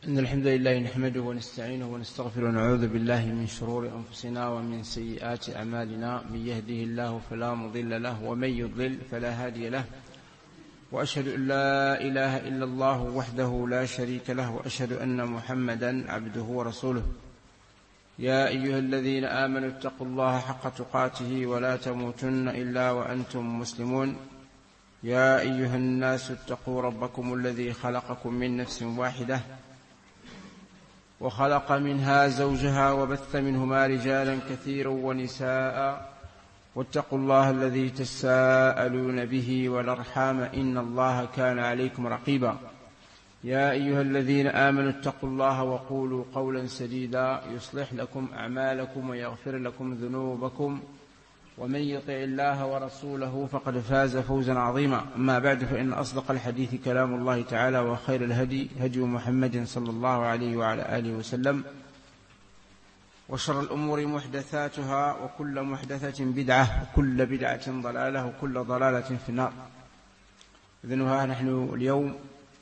إن الحمد لله نحمده ونستعينه ونستغفره ونعوذ بالله من شرور أنفسنا ومن سيئات أعمالنا. من يهده الله فلا مضل له ومن يضلل فلا هادي له، وأشهد أن لا إله إلا الله وحده لا شريك له، وأشهد أن محمدا عبده ورسوله. يا أيها الذين آمنوا اتقوا الله حق تقاته ولا تموتن إلا وأنتم مسلمون. يا أيها الناس اتقوا ربكم الذي خلقكم من نفس واحدة وخلق منها زوجها وبث منهما رجالا كثيرا ونساء، واتقوا الله الذي تساءلون به والأرحام إن الله كان عليكم رقيبا. يا أيها الذين آمنوا اتقوا الله وقولوا قولا سديدا يصلح لكم أعمالكم ويغفر لكم ذنوبكم، ومن يطع الله ورسوله فقد فاز فوزا عظيما. أما بعد، فإن أصدق الحديث كلام الله تعالى، وخير الهدي هدي محمد صلى الله عليه وعلى آله وسلم، وشر الأمور محدثاتها، وكل محدثة بدعة، وكل بدعة ضلالة، وكل ضلالة في النار. إذن ها نحن اليوم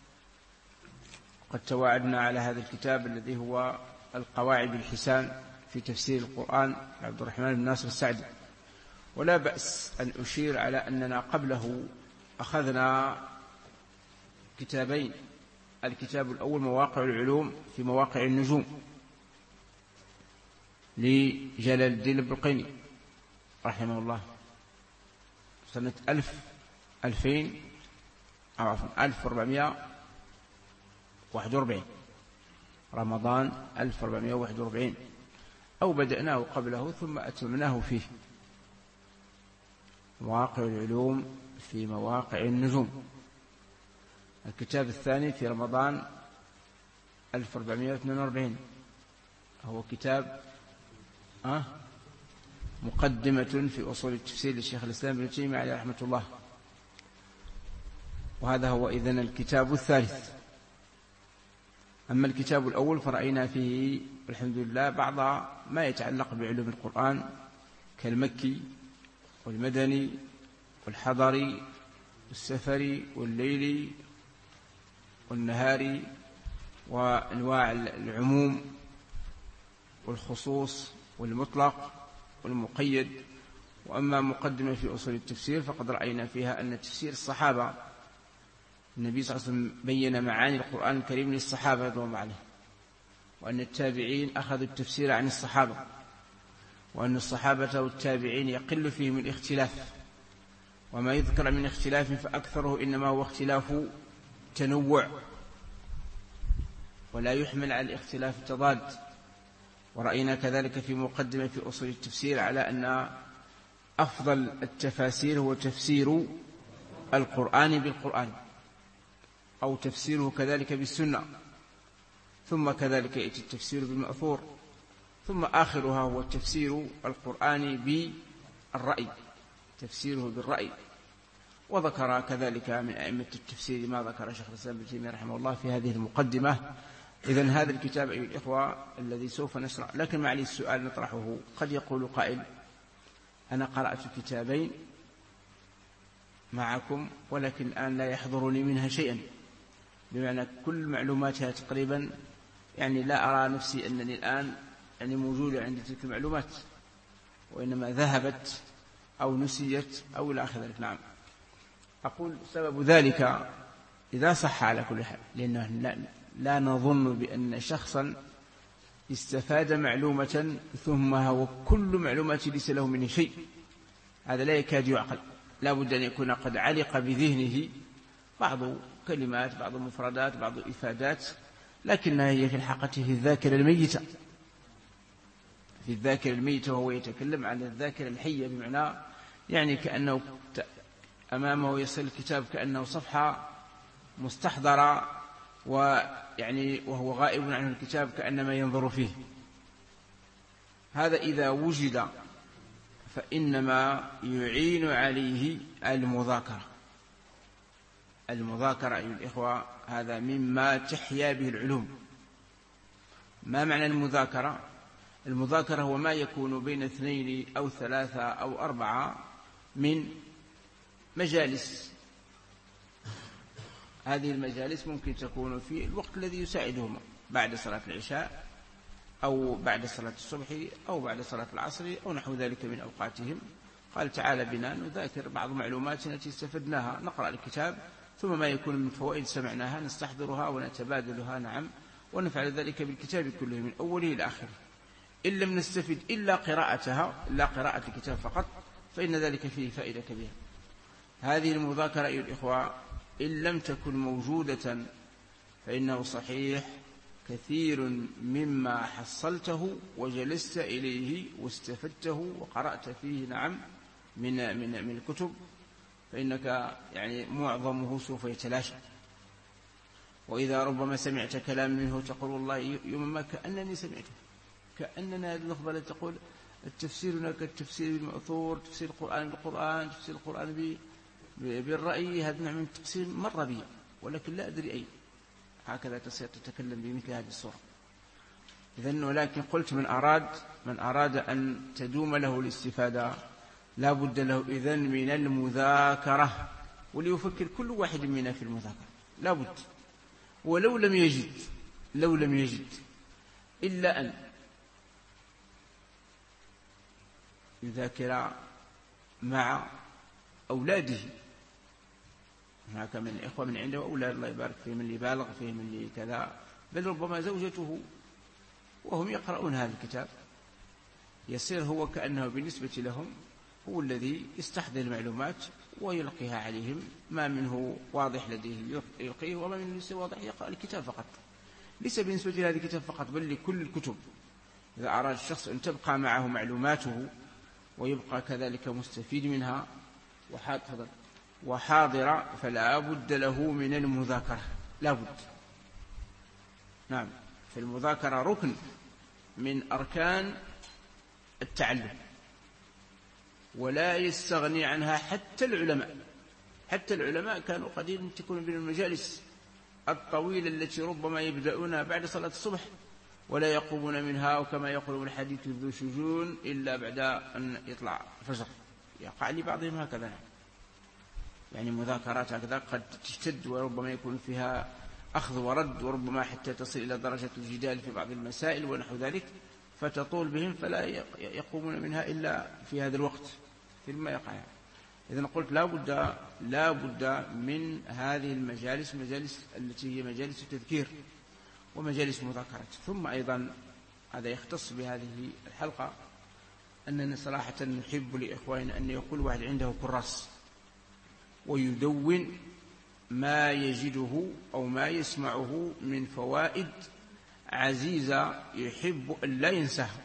قد تواعدنا على هذا الكتاب الذي هو القواعد الحسان في تفسير القرآن عبد الرحمن بن ناصر السعدي. ولا بأس أن أشير على أننا قبله أخذنا كتابين. الكتاب الأول مواقع العلوم في مواقع النجوم لجلال الدين البلقيني رحمه الله، سنة 1441 رمضان 1441، أو بدأناه قبله ثم أتممناه فيه. مواقع العلوم في مواقع النجوم. الكتاب الثاني في رمضان 1442 هو كتاب مقدمة في أصول التفسير للشيخ الإسلام ابن تيمية عليه رحمة الله. وهذا هو إذن الكتاب الثالث. أما الكتاب الأول فرأينا فيه الحمد لله بعض ما يتعلق بعلوم القرآن كالمكي والمدني والحضري والسفري والليلي والنهاري، وأنواع العموم والخصوص والمطلق والمقيد. وأما مقدمة في أصول التفسير فقد رأينا فيها أن تفسير الصحابة، النبي صلى الله عليه وسلم بين معاني القرآن الكريم للصحابة رضي الله عنهم، وأن التابعين أخذوا التفسير عن الصحابة، وأن الصحابة والتابعين يقل فيهم الاختلاف، وما يذكر من اختلاف فأكثره إنما هو اختلاف تنوع، ولا يحمل على الاختلاف التضاد. ورأينا كذلك في مقدمة في أصول التفسير على أن أفضل التفاسير هو تفسير القرآن بالقرآن، أو تفسيره كذلك بالسنة، ثم كذلك يأتي التفسير بالمأثور، ثم آخرها هو تفسير القرآن بالرأي، تفسيره بالرأي. وذكر كذلك من أئمة التفسير ما ذكر شيخ الإسلام ابن تيمية رحمه الله في هذه المقدمة. إذن هذا الكتاب أيها الإخوة الذي سوف نشرح، لكن معلي السؤال نطرحه. قد يقول قائل: أنا قرأت كتابين معكم ولكن الآن لا يحضرني منها شيئا، بمعنى كل معلوماتها تقريبا يعني لا أرى نفسي أنني الآن يعني موجودة عندي تلك المعلومات، وإنما ذهبت أو نسيت أو إلى آخر ذلك. نعم، أقول سبب ذلك إذا صح على كل حال، لأنه لا نظن بأن شخصا استفاد معلومة ثم هو كل معلومات ليس له منه شيء، هذا لا يكاد يعقل. لا بد أن يكون قد علق بذهنه بعض كلمات، بعض مفردات، بعض إفادات، لكنها هي في الحقيقة في الذاكرة الميتة، في الذاكرة الميتة، وهو يتكلم عن الذاكرة الحية، بمعنى يعني كأنه أمامه يصل الكتاب كأنه صفحة مستحضرة، ويعني وهو غائب عنه الكتاب كأنما ينظر فيه. هذا إذا وجد فإنما يعين عليه المذاكرة. المذاكرة أيها الإخوة هذا مما تحيا به العلوم. ما معنى المذاكرة؟ المذاكرة هو ما يكون بين 2 أو 3 أو 4 من مجالس هذه المجالس ممكن تكون في الوقت الذي يساعدهما، بعد صلاة العشاء أو بعد صلاة الصبح أو بعد صلاة العصر أو نحو ذلك من أوقاتهم. قال تعالى بنا نذاكر بعض المعلومات التي استفدناها، نقرأ الكتاب ثم ما يكون من فوائد سمعناها نستحضرها ونتبادلها، نعم، ونفعل ذلك بالكتاب كله من أوله إلى آخره. إن لم نستفد إلا قراءة الكتاب فقط فإن ذلك فيه فائدة كبيرة. هذه المذاكرة أيها الإخوة إن لم تكن موجودة فإنه صحيح كثير مما حصلته وجلست إليه واستفدته وقرأت فيه، نعم، من الكتب، فإنك يعني معظمه سوف يتلاشى. وإذا ربما سمعت كلام منه تقول والله يوم ما كأنني سمعته، كأننا هذه اللحظة التي تقول التفسير هناك التفسير بالمأثور، تفسير القرآن بالقرآن، تفسير القرآن بالرأي، هذا نوع من التقسيم مر بي ولكن لا أدري أي. هكذا تصير تتكلم بمثل هذه الصورة. إذن ولكن قلت من أراد أن تدوم له الاستفادة لا بد له إذن من المذاكرة، وليفكر كل واحد منا في المذاكرة لا بد، ولو لم يجد إلا أن يذاكر مع أولاده. هناك من إخوة من عنده أولاد الله يبارك فيهم، اللي بالغ فيهم، اللي كذا، بل ربما زوجته، وهم يقرؤون هذا الكتاب، يصير هو كأنه بالنسبة لهم هو الذي يستحضر المعلومات ويلقيها عليهم، ما منه واضح لديه يلقيه وما منه ليس واضح يقرأ الكتاب فقط، ليس بالنسبة لهذا الكتاب فقط بل لكل الكتب. إذا أراد الشخص أن تبقى معه معلوماته ويبقى كذلك مستفيد منها وحاضر فلا بد له من المذاكرة، لا بد. نعم، في المذاكرة ركن من أركان التعلم، ولا يستغني عنها حتى العلماء كانوا قديما تكون من المجالس الطويلة التي ربما يبدأونها بعد صلاة الصبح ولا يقومون منها، وكما يقول الحديث ذو شجون إلا بعد أن يطلع الفجر. يقع لبعضهم هكذا، يعني مذاكرات هكذا قد تشتد وربما يكون فيها أخذ ورد، وربما حتى تصل إلى درجة الجدال في بعض المسائل ونحو ذلك، فتطول بهم فلا يقومون منها إلا في هذا الوقت فيما يقع. إذن قلت لا بد من هذه المجالس التي هي مجالس التذكير ومجالس مذاكرة. ثم أيضا هذا يختص بهذه الحلقة أننا صراحة نحب لإخواننا أن يكون واحد عنده كراس ويدون ما يجده أو ما يسمعه من فوائد عزيزة يحب أن لا ينساها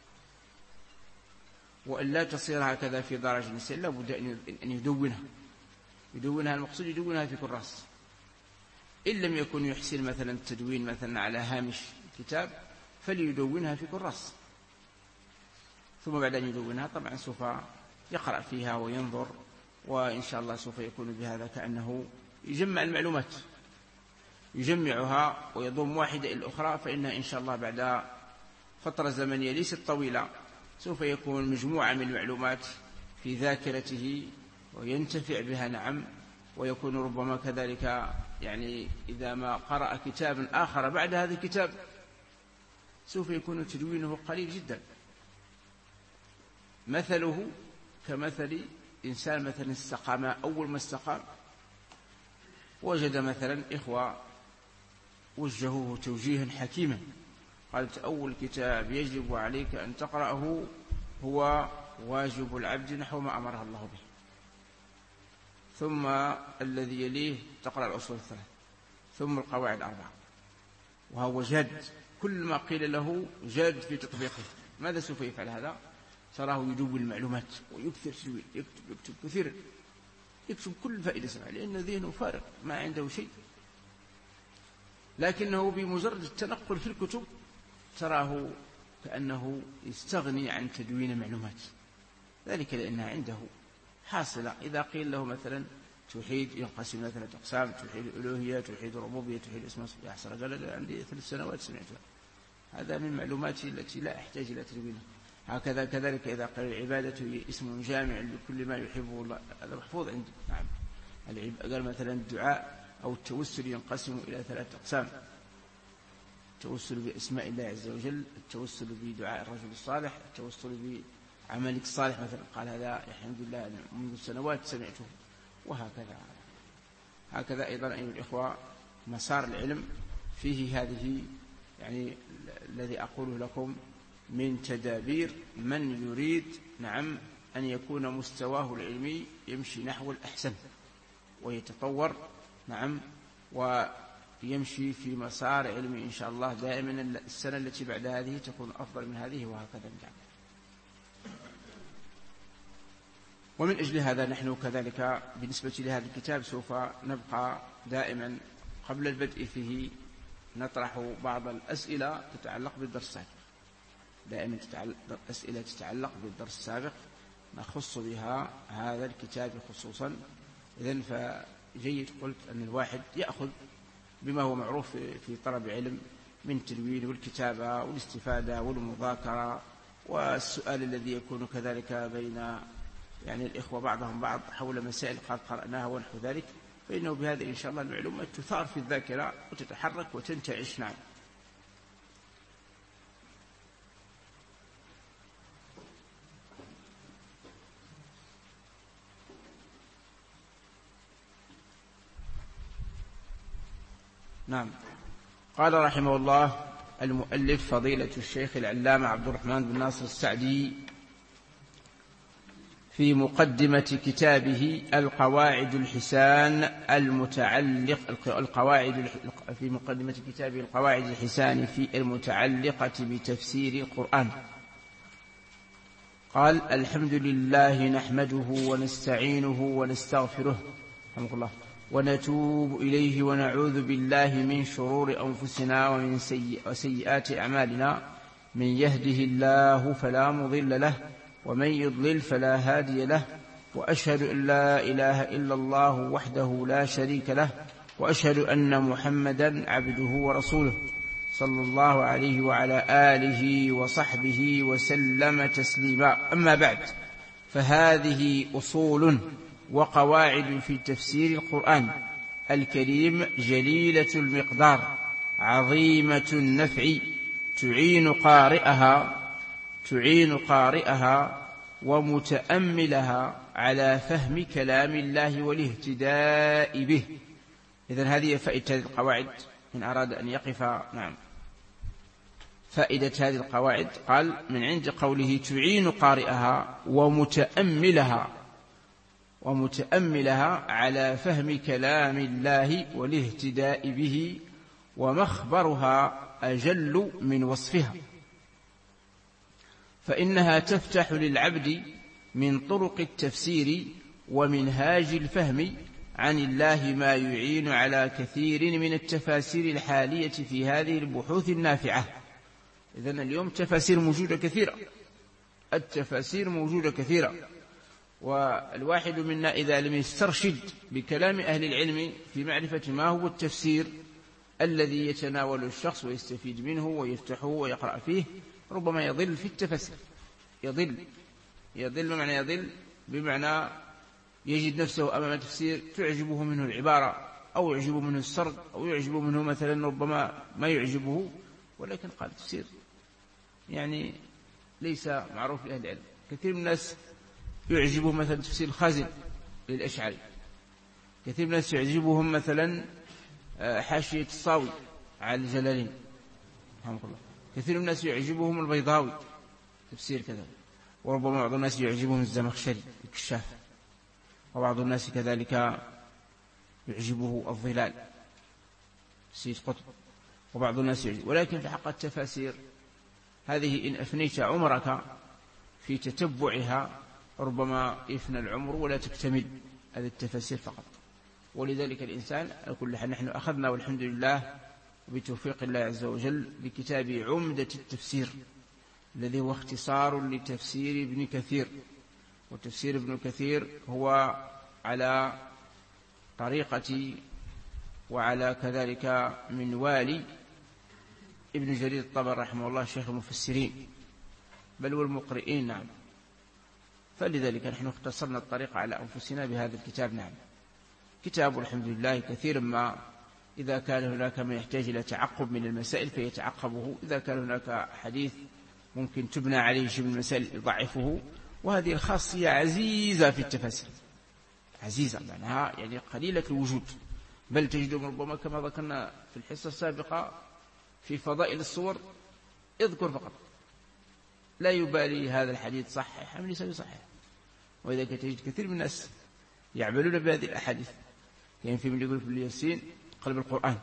وأن لا تصير هكذا في درجة النساء، لا بد أن يدونها المقصود يدونها في كراس. إن لم يكن يحسن مثلا التدوين مثلا على هامش كتاب فليدونها في كراس، ثم بعد أن يدونها طبعا سوف يقرأ فيها وينظر، وإن شاء الله سوف يكون بهذا كأنه يجمع المعلومات، يجمعها ويضم واحدة إلى الأخرى، فإنها إن شاء الله بعد فترة زمنية ليست طويلة سوف يكون مجموعة من المعلومات في ذاكرته وينتفع بها، نعم، ويكون ربما كذلك يعني إذا ما قرأ كتابا آخر بعد هذا الكتاب سوف يكون تدوينه قليل جدا. مثله كمثل إنسان مثلا استقام، أول ما استقام وجد مثلا إخوة وجهوه توجيها حكيما، قالت أول كتاب يجب عليك أن تقرأه هو واجب العبد نحو ما أمره الله به، ثم الذي يليه تقرأ الأصول الثلاث، ثم القواعد الأربعة، وهو جاد، كل ما قيل له جاد في تطبيقه. ماذا سوف يفعل هذا؟ تراه يدون المعلومات ويكثر تدوين، يكتب كثيرا، يكتب كل فائدة سمع، لأن ذهنه فارغ ما عنده شيء، لكنه بمجرد التنقل في الكتب تراه كأنه يستغني عن تدوين معلومات، ذلك لأنها عنده حاصلة. إذا قيل له مثلا توحيد ينقسم إلى 3 أقسام، توحيد الألوهية، توحيد الربوبية، توحيد الأسماء والصفات، أحسن قال عندي 3 سنوات سمعتها، هذا من معلوماتي التي لا أحتاج إلى تدوينها. هكذا كذلك إذا قال العبادة هي اسم جامع لكل ما يحبه الله، هذا محفوظ عندي، نعم. قال مثلا الدعاء أو التوسل ينقسم إلى 3 أقسام، التوسل بأسماء الله عز وجل، التوسل بدعاء الرجل الصالح، التوسل بعملك الصالح مثلا، قال هذا الحمد لله منذ سنوات سمعته، وهكذا. هكذا أيضا أيها الإخوة مسار العلم فيه هذه يعني الذي أقوله لكم من تدابير من يريد نعم أن يكون مستواه العلمي يمشي نحو الأحسن ويتطور نعم ويمشي في مسار علمي إن شاء الله دائما. السنة التي بعد هذه تكون أفضل من هذه، وهكذا نعم. ومن أجل هذا نحن كذلك بالنسبة لهذا الكتاب سوف نبقى دائما قبل البدء فيه نطرح بعض الأسئلة تتعلق بالدرس السابق، دائما أسئلة تتعلق بالدرس السابق نخص بها هذا الكتاب خصوصا. إذن فجيد قلت أن الواحد يأخذ بما هو معروف في طلب علم من تلوين والكتابة والاستفادة والمذاكرة، والسؤال الذي يكون كذلك بين يعني الإخوة بعضهم بعض حول مسائل قد قرأناها ونحو ذلك، فإنه بهذا إن شاء الله المعلومات تثار في الذاكرة وتتحرك وتنتعش. نعم. نعم. قال رحمه الله المؤلف فضيلة الشيخ العلامة عبد الرحمن بن ناصر السعدي في مقدمة كتابه القواعد الحسان في مقدمة كتابه القواعد الحسان في المتعلقة بتفسير القرآن قال: الحمد لله نحمده ونستعينه ونستغفره رحمه الله ونتوب إليه ونعوذ بالله من شرور أنفسنا ومن سيئات أعمالنا، من يهده الله فلا مضل له ومن يضلل فلا هادي له، وأشهد أن لا إله إلا الله وحده لا شريك له، وأشهد أن محمدا عبده ورسوله صلى الله عليه وعلى آله وصحبه وسلم تسليما. أما بعد، فهذه أصول وقواعد في تفسير القرآن الكريم جليلة المقدار عظيمة النفع، تعين قارئها ومتأملها على فهم كلام الله والاهتداء به. إذن هذه فائدة هذه القواعد إن أراد أن يقف. نعم. فائدة هذه القواعد قال من عند قوله تعين قارئها ومتأملها على فهم كلام الله والاهتداء به، ومخبرها أجل من وصفها، فإنها تفتح للعبد من طرق التفسير ومنهاج الفهم عن الله ما يعين على كثير من التفاسير الحالية في هذه البحوث النافعة. إذن اليوم التفاسير موجودة كثيرة، والواحد منا إذا لم يسترشد بكلام أهل العلم في معرفة ما هو التفسير الذي يتناول الشخص ويستفيد منه ويفتحه ويقرأ فيه، ربما يضل في التفسير. بمعنى يجد نفسه أمام تفسير تعجبه منه العبارة أو يعجبه منه السرد أو يعجبه منه مثلا ربما ما يعجبه، ولكن قال تفسير يعني ليس معروف لأهل العلم. كثير من الناس يعجبه مثلا تفسير خازن للأشعري، كثير من الناس يعجبهم مثلا حاشية الصاوي على الجلالين رحمه الله، كثير من الناس يعجبهم البيضاوي تفسير كذا، وربما بعض الناس يعجبهم الزمخشري الكشاف، وبعض الناس كذلك يعجبه الظلال سيد قطب، وبعض الناس يعجب. ولكن في حق التفاسير هذه إن أفنيت عمرك في تتبعها ربما يفنى العمر ولا تكتمل هذه التفاسير فقط. ولذلك الإنسان كل حال نحن أخذنا والحمد لله بتوفيق الله عز وجل بكتاب عمدة التفسير الذي هو اختصار لتفسير ابن كثير. وتفسير ابن كثير هو على طريقة وعلى كذلك منوال ابن جرير الطبري رحمه الله شيخ المفسرين بل والمقرئين. نعم. فلذلك نحن اختصرنا الطريق على أنفسنا بهذا الكتاب. نعم. كتاب الحمد لله كثير ما إذا كان هناك من يحتاج إلى تعقب من المسائل فيتعقبه، إذا كان هناك حديث ممكن تبنى عليه شيء من المسائل يضعفه. وهذه الخاصية عزيزة في التفاسير، عزيزة معناها يعني قليلة الوجود، بل تجدهم ربما كما ذكرنا في الحصة السابقة في فضائل الصور اذكر فقط، لا يبالي هذا الحديث صحيح أم ليس بصحيح. وإذا تجد كثير من الناس يعملون بهذه الأحاديث، يعني في من يقول في الياسين قلب القرآن،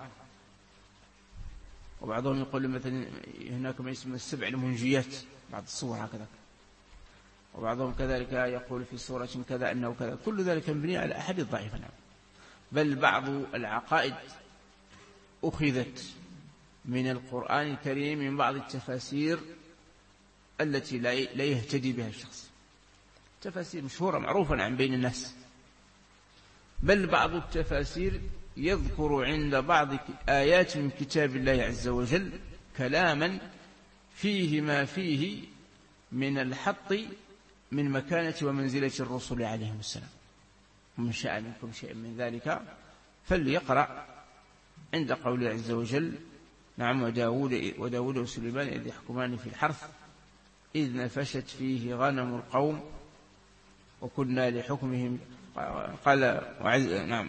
وبعضهم يقول مثلا هناك ما يسمى السبع المنجيات بعض الصور هكذا، وبعضهم كذلك يقول في سورة كذا أنه كذا، كل ذلك مبني على أحاديث ضعيفة. بل بعض العقائد أخذت من القرآن الكريم من بعض التفاسير التي لا يهتدي بها الشخص، تفاسير مشهورة معروفة عن بين الناس. بل بعض التفاسير يذكر عند بعض آيات من كتاب الله عز وجل كلاما فيه ما فيه من الحط من مكانة ومنزلة الرسل عليهم السلام. ومن شاء منكم شيء من ذلك فليقرأ عند قوله عز وجل نعم وداود وسليمان إذ يحكمان في الحرث إذ نفشت فيه غنم القوم وكنا لحكمهم قال نعم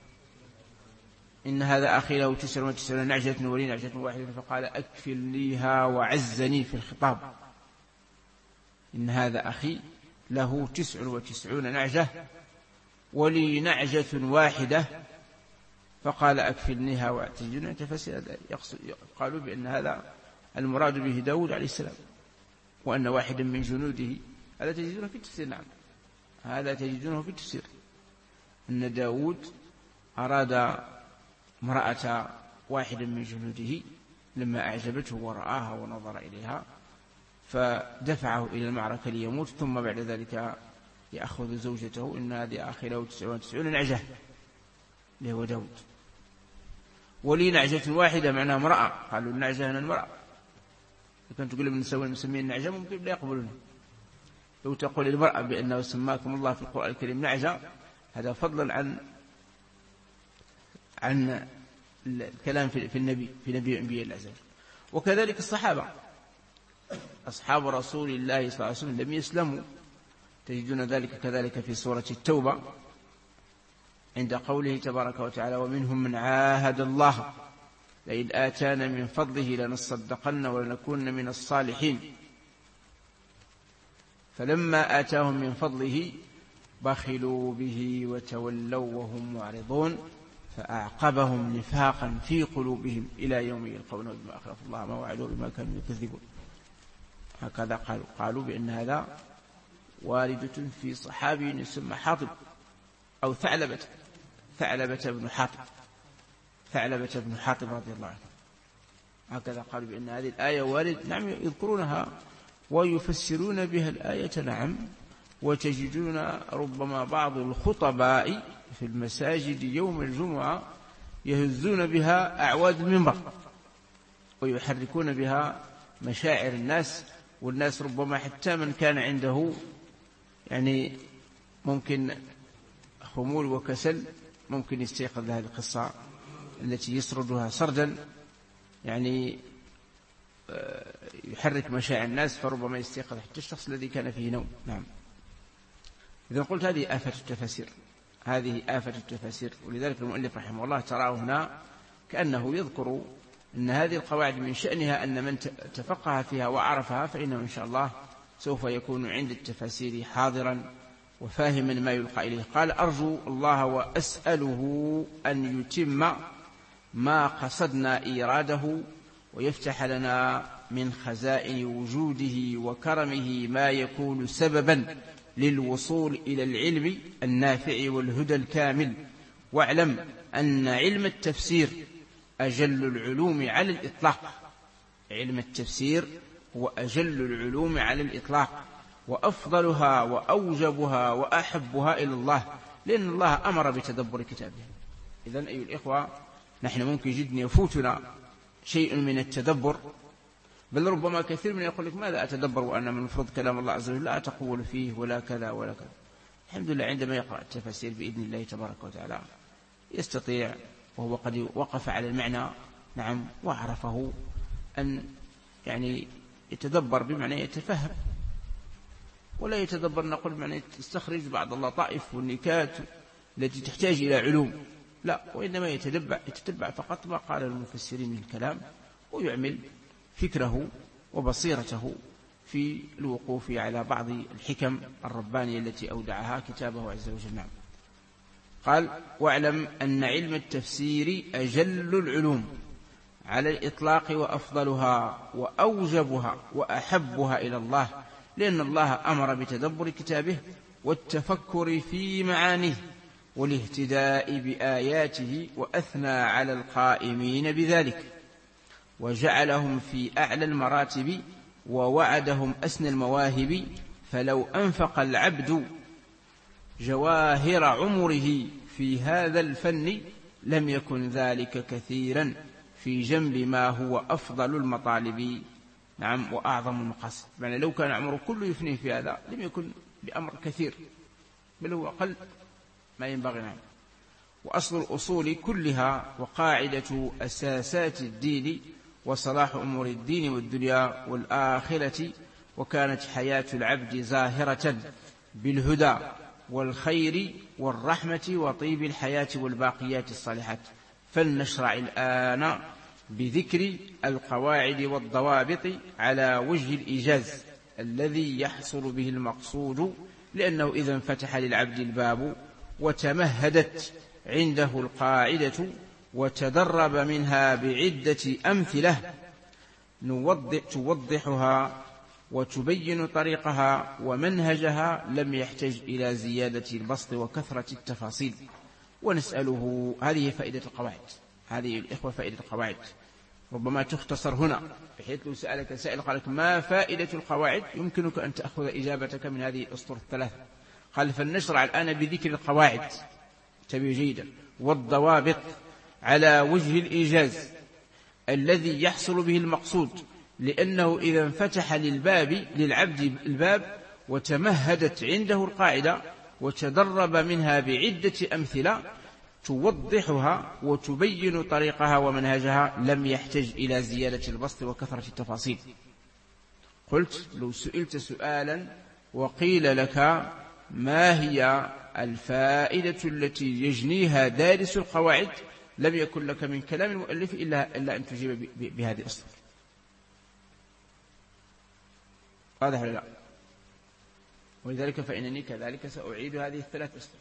إن هذا أخي له 99 نعجة ولي نعجة واحدة فقال أكفلنيها وعزني في الخطاب. إن هذا أخي له 99 نعجة ولي نعجة واحدة فقال أكفلنيها وأعتجنا. تفسير قالوا بأن هذا المراد به داود عليه السلام، وأن واحدا من جنوده، هذا تجدونه في التفسير. نعم هذا تجدونه في التفسير أن داود أراد امرأة واحد من جنوده لما أعجبته ورآها ونظر إليها فدفعه إلى المعركة ليموت، ثم بعد ذلك يأخذ زوجته. إن هذه أخي له 99 نعجة اللي هو داود، ولي نعجة واحدة معناها امرأة. قالوا النعجة هنا المرأة، كان تقول ابن سوى المسمين النعجة ممكن لا يقبلونه. لو تقول المرأة بأنه سماكم الله في القرآن الكريم نعجة، هذا فضلا عن الكلام في النبي، في نبي أنبياء الله عز وجل. وكذلك الصحابة، أصحاب رسول الله صلى الله عليه وسلم لم يسلموا، تجدون ذلك كذلك في سورة التوبة عند قوله تبارك وتعالى ومنهم من عاهد الله لئن آتانا من فضله لنصدقن ولنكون من الصالحين فلما آتاهم من فضله بخلوا به وتولوا وهم معرضون فأعقبهم نفاقا في قلوبهم إلى يوم يلقونه بما أخلفوا الله ما وعدوا بما كانوا يكذبون. هكذا قالوا بأن هذا واردة في صحابي يسمى حاطب أو ثعلبة بن حاطب رضي الله عنه. هكذا قالوا بأن هذه الآية وارد. نعم يذكرونها ويفسرون بها الآية. نعم وتجدون ربما بعض الخطباء في المساجد يوم الجمعة يهزون بها أعواد المنبر ويحركون بها مشاعر الناس، والناس ربما حتى من كان عنده يعني ممكن خمول وكسل ممكن يستيقظ هذه القصة التي يسردها سردا يعني يحرك مشاعر الناس، فربما يستيقظ حتى الشخص الذي كان فيه نوم. نعم إذا قلت هذه آفة التفاسير، هذه آفة التفاسير. ولذلك المؤلف رحمه الله تراه هنا كأنه يذكر أن هذه القواعد من شأنها أن من تفقه فيها وعرفها فإنه إن شاء الله سوف يكون عند التفاسير حاضرا وفاهما ما يلقى إليه. قال أرجو الله وأسأله أن يتم ما قصدنا إيراده ويفتح لنا من خزائن وجوده وكرمه ما يكون سببا للوصول إلى العلم النافع والهدى الكامل. واعلم أن علم التفسير أجل العلوم على الإطلاق. علم التفسير هو أجل العلوم على الإطلاق وأفضلها وأوجبها وأحبها إلى الله، لأن الله أمر بتدبر كتابه. إذن أيها الإخوة نحن ممكن جدا يفوتنا شيء من التدبر، بل ربما كثير من يقول لك ماذا أتدبر وأنا من المفروض كلام الله عز وجل لا أتقول فيه ولا كذا ولا كذا. الحمد لله عندما يقرأ التفاسير بإذن الله تبارك وتعالى يستطيع وهو قد وقف على المعنى نعم وعرفه أن يعني يتدبر بمعنى يتفهم، ولا يتدبر نقول بمعنى يستخرج بعض اللطائف والنكات التي تحتاج إلى علوم، لا، وإنما يتتبع فقط ما قال المفسرين من الكلام، ويعمل فكره وبصيرته في الوقوف على بعض الحكم الربانية التي أودعها كتابه عز وجل. نعم. قال: واعلم أن علم التفسير أجل العلوم على الإطلاق وأفضلها وأوجبها وأحبها إلى الله، لأن الله أمر بتدبر كتابه والتفكر في معانيه والاهتداء بآياته، وأثنى على القائمين بذلك وجعلهم في أعلى المراتب ووعدهم أسنى المواهب. فلو أنفق العبد جواهر عمره في هذا الفن لم يكن ذلك كثيرا في جنب ما هو أفضل المطالب نعم وأعظم المقاصد. يعني لو كان عمره كله يفنيه في هذا لم يكن بأمر كثير، بل هو أقل ما ينبغي. نعم. وأصل الأصول كلها وقاعدة أساسات الدين وصلاح أمور الدين والدنيا والآخرة، وكانت حياة العبد ظاهرة بالهدى والخير والرحمة وطيب الحياة والباقيات الصالحات. فلنشرع الآن بذكر القواعد والضوابط على وجه الإيجاز الذي يحصل به المقصود، لأنه إذا انفتح للعبد الباب وتمهدت عنده القاعدة وتدرب منها بعدة أمثلة توضحها وتبين طريقها ومنهجها، لم يحتج إلى زيادة البسط وكثرة التفاصيل. ونسأله، هذه فائدة القواعد، هذه الإخوة فائدة القواعد ربما تختصر هنا، بحيث لو سألك سائل قال لك ما فائدة القواعد يمكنك أن تأخذ إجابتك من هذه الأسطر الثلاثة. قال: فلنشرع الآن بذكر القواعد، تبي جيدا، والضوابط على وجه الإيجاز الذي يحصل به المقصود، لأنه إذا انفتح للعبد الباب وتمهدت عنده القاعدة وتدرب منها بعدة أمثلة توضحها وتبين طريقها ومنهجها، لم يحتج إلى زيادة البسط وكثرة التفاصيل. قلت: لو سئلت سؤالا وقيل لك ما هي الفائدة التي يجنيها دارس القواعد، لم يكن لك من كلام المؤلف إلا أن تجيب بهذه الأسطر. واضح ولا لا؟ ولذلك فإنني كذلك سأعيد هذه الثلاث أسطر.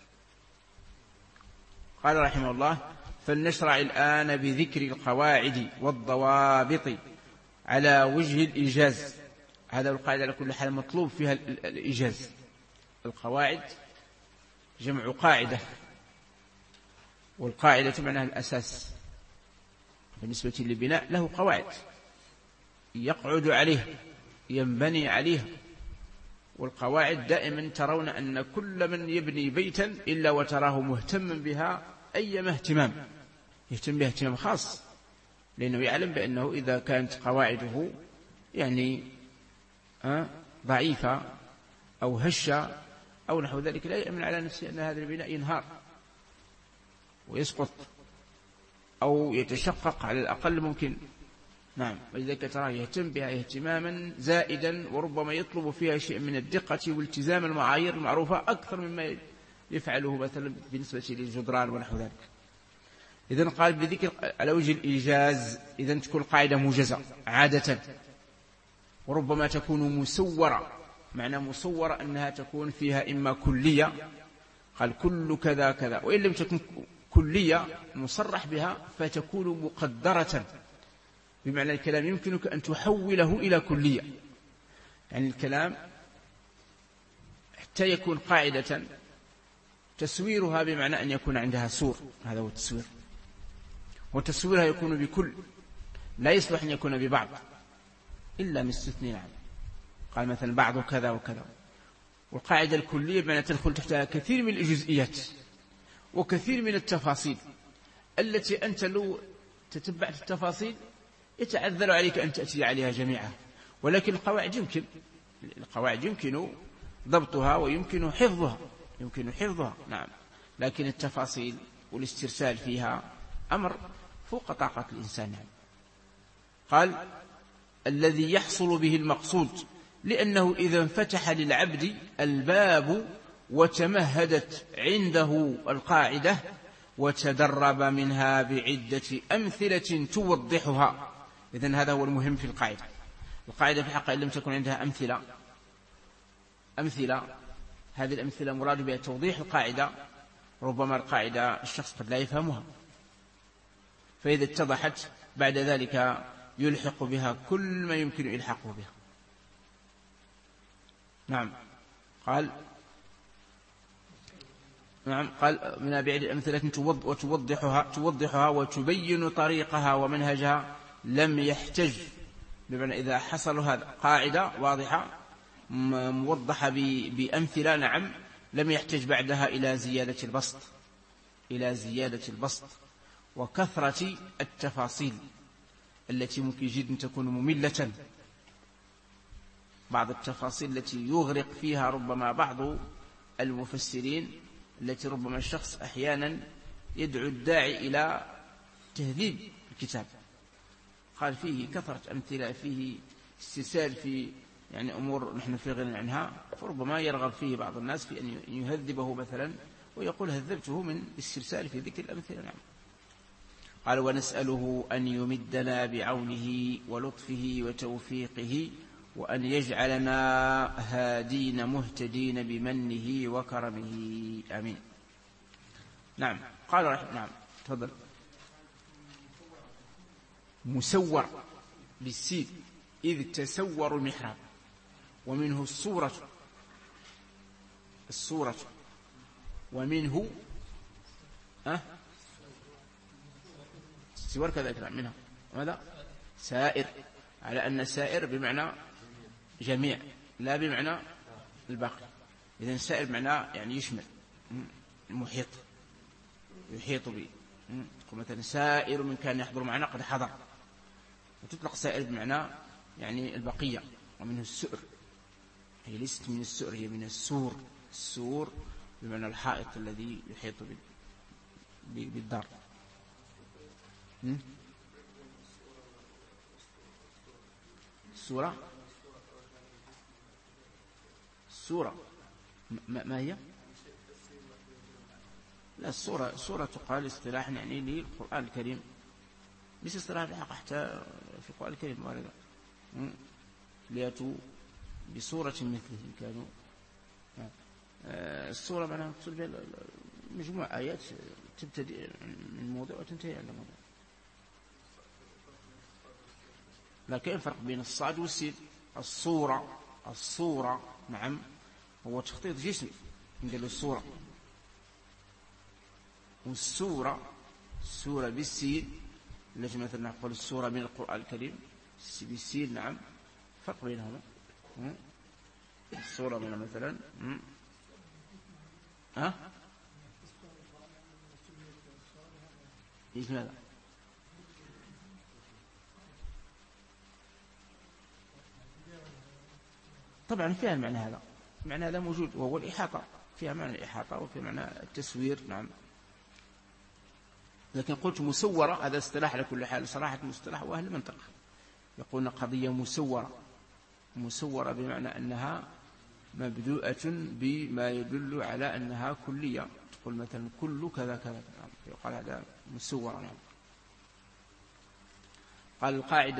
قال رحمه الله: فلنشرع الآن بذكر القواعد والضوابط على وجه الإيجاز. هذا القاعدة على كل حال مطلوب فيها الإيجاز. القواعد جمع قاعدة، والقاعدة معناها الأساس. بالنسبة للبناء له قواعد يقعد عليه ينبني عليه، والقواعد دائما ترون أن كل من يبني بيتا إلا وتراه مهتما بها أيما اهتمام، يهتم بها اهتمام خاص، لأنه يعلم بأنه إذا كانت قواعده يعني ضعيفة أو هشة أو نحو ذلك لا يأمن على نفسه أن هذا البناء ينهار ويسقط أو يتشقق على الأقل ممكن. نعم. ولذلك تراه يهتم بها اهتماما زائدا، وربما يطلب فيها شيء من الدقة والتزام المعايير المعروفة أكثر مما يفعله مثلا بالنسبة للجدران ونحو ذلك. إذن قال بذكر على وجه الإيجاز، إذن تكون قاعدة موجزة عادة، وربما تكون مسورة. معنى مسورة أنها تكون فيها إما كلية، قال كل كذا كذا، وإن لم تكن كلية مصرح بها فتكون مقدرة، بمعنى الكلام يمكنك أن تحوله إلى كلية. يعني الكلام حتى يكون قاعدة تسويرها بمعنى أن يكون عندها سور، هذا هو التسوير، وتسويرها يكون بكل، لا يصلح أن يكون ببعض إلا مستثنين عنه. قال مثلا بعض كذا وكذا. والقاعدة الكلية بمعنى تدخل تحتها كثير من الجزئيات وكثير من التفاصيل التي أنت لو تتبعت التفاصيل يتعذر عليك أن تأتي عليها جميعا. ولكن القواعد يمكن ضبطها ويمكن حفظها، نعم. لكن التفاصيل والاسترسال فيها أمر فوق طاقة الإنسان. قال الذي يحصل به المقصود، لأنه إذا انفتح للعبد الباب وتمهدت عنده القاعدة وتدرب منها بعدة أمثلة توضحها. إذن هذا هو المهم في القاعدة. القاعدة في الحق إن لم تكن عندها أمثلة هذه الأمثلة مراد بها توضيح القاعدة، ربما القاعدة الشخص قد لا يفهمها، فإذا اتضحت بعد ذلك يلحق بها كل ما يمكن إلحاقه بها. نعم. قال من بعد الأمثلة توضحها وتبين طريقها ومنهجها. لم يحتج، بمعنى إذا حصل هذا قاعدة واضحة موضحة بأمثلة، نعم، لم يحتج بعدها إلى زيادة البسط وكثرة التفاصيل التي ممكن جدا تكون مملة. بعض التفاصيل التي يغرق فيها ربما بعض المفسرين، التي ربما الشخص أحيانا يدعو الداعي إلى تهذيب الكتاب. قال فيه كثرة أمثلة، فيه استسهال في يعني أمور نحن في غنى عنها، فربما يرغب فيه بعض الناس في أن يهذبه مثلا ويقول هذبته من الاسترسال في ذكر الأمثلة. نعم. قال ونسأله أن يمدنا بعونه ولطفه وتوفيقه، وأن يجعلنا هادين مهتدين بمنه وكرمه، آمين. نعم. قال نعم، تفضل. مسور بالسين، إذ تسور المحراب، ومنه الصورة ومنه سور كذا منها ماذا سائر، على أن سائر بمعنى جميع لا بمعنى الباقي. إذن سائر بمعنى يعني يشمل المحيط، يحيط به. تقول مثلا سائر من كان يحضر معنا قد حضر، وتطلق سائر بمعنى يعني البقية. ومنه السؤر، هي ليست من السؤر، هي من السور بمعنى الحائط الذي يحيط بالدار. السورة ما هي؟ لا، السورة تقال اصطلاحا يعني للقرآن الكريم، ليس اصطلاحا الحق حتى في القرآن الكريم واردة. ليأتوا بصورة مثله كانوا. السورة معناها مقصود بها مجموعة آيات تبتدئ من موضوع وتنتهي عند موضوع. لكن الفرق بين الصاد والسين. الصورة نعم هو تخطيط جسمي عند الصورة، والسورة بالسين التي مثلا نقول السورة من القرآن الكريم بالسين. نعم، فرق بينهما. السورة من مثلا ايش ماذا؟ طبعا فيها المعنى هذا، المعنى هذا موجود، وهو الإحاطة، فيها معنى الإحاطة وفيها معنى التسوير. نعم. لكن قلت مسورة هذا اصطلاح على كل حال، صراحة مصطلح وأهل المنطقة يقولون قضية مسورة بمعنى أنها مبدوءة بما يدل على أنها كلية. تقول مثلا كل كذا كذا، نعم، يقال هذا مسورة. نعم. قال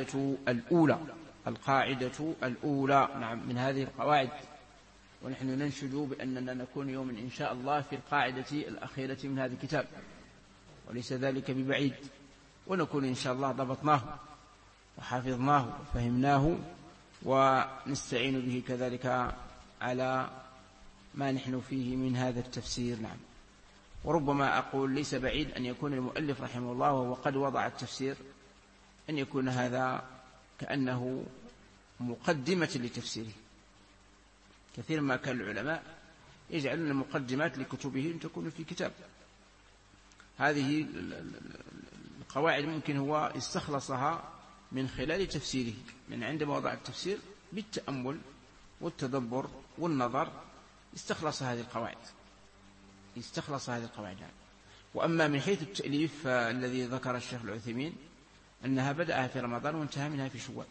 القاعدة الأولى نعم من هذه القواعد، ونحن ننشد بأننا نكون يوما إن شاء الله في القاعدة الأخيرة من هذا الكتاب، وليس ذلك ببعيد، ونكون إن شاء الله ضبطناه وحافظناه وفهمناه، ونستعين به كذلك على ما نحن فيه من هذا التفسير. نعم. وربما أقول ليس بعيد أن يكون المؤلف رحمه الله وهو قد وضع التفسير أن يكون هذا كأنه مقدمة لتفسيره. كثير ما كان العلماء يجعلون المقدمات لكتبهم تكون في كتاب. هذه القواعد ممكن هو استخلصها من خلال تفسيره، من عندما وضع التفسير بالتأمل والتدبر والنظر استخلص هذه القواعد. وأما من حيث التأليف فالذي ذكر الشيخ العثيمين أنها بدأها في رمضان وانتهى منها في شوال،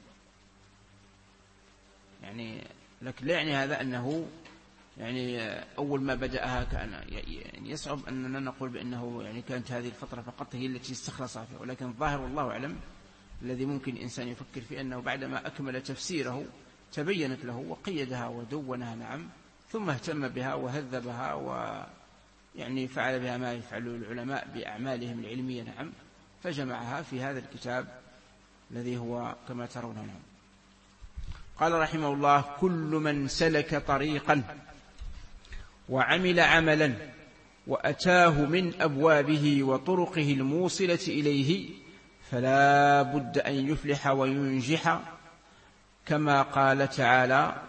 يعني لكن لا يعني هذا أنه يعني أول ما بدأها كان يعني يصعب أننا نقول بأنه يعني كانت هذه الفترة فقط هي التي استخلص فيها، ولكن الظاهر والله أعلم الذي ممكن الإنسان يفكر فيه أنه بعدما أكمل تفسيره تبينت له وقيدها ودونها، نعم، ثم اهتم بها وهذبها ويعني فعل بها ما يفعل العلماء بأعمالهم العلمية، نعم، فجمعها في هذا الكتاب الذي هو كما ترون. نعم. قال رحمه الله: كل من سلك طريقا وعمل عملا وأتاه من أبوابه وطرقه الموصلة إليه فلا بد أن يفلح وينجح، كما قال تعالى.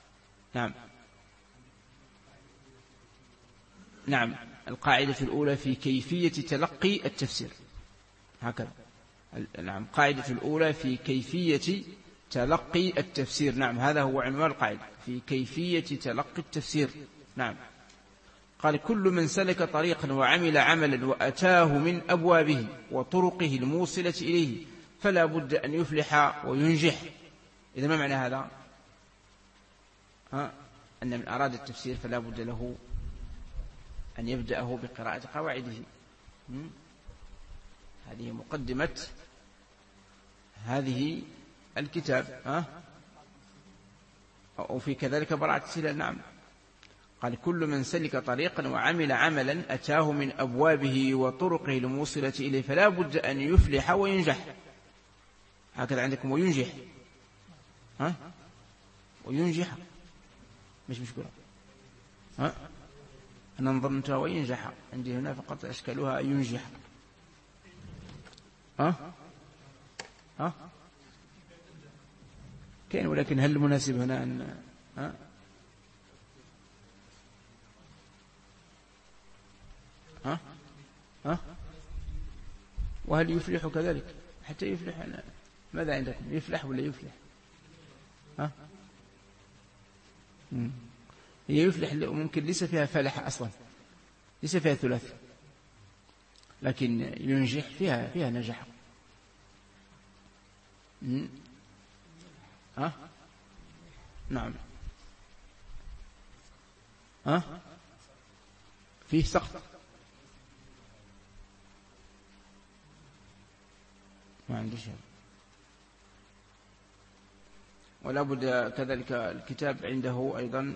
نعم القاعدة الأولى في كيفية تلقي التفسير، هكذا. نعم القاعدة الأولى في كيفية تلقي التفسير، نعم هذا هو عنوان القاعدة، في كيفية تلقي التفسير. نعم قال: كل من سلك طريقا وعمل عملا وأتاه من أبوابه وطرقه الموصلة إليه فلا بد أن يفلح وينجح. إذا ما معنى هذا؟ أن من أراد التفسير فلا بد له أن يبدأه بقراءة قواعده. هذه مقدمة هذه الكتاب، أو في كذلك براءة السلال. نعم قال: كل من سلك طريقا وعمل عملا أتاه من أبوابه وطرقه الموصلة إليه فلا بد أن يفلح وينجح. هكذا عندكم وينجح، وينجح مش مشكلة، أنا نظمتها وينجح، عندي هنا فقط أشكالها ينجح. كان، ولكن هل المناسب هنا أن وهل يفلح كذلك؟ حتى يفلح، ماذا عندكم؟ يفلح ولا يفلح؟ هي يفلح ممكن ليس فيها فلح أصلا، ليس فيها ثلاث، لكن ينجح فيها نجح. نعم فيه سقط، ما عندي شيء. ولا بد كذلك الكتاب عنده أيضا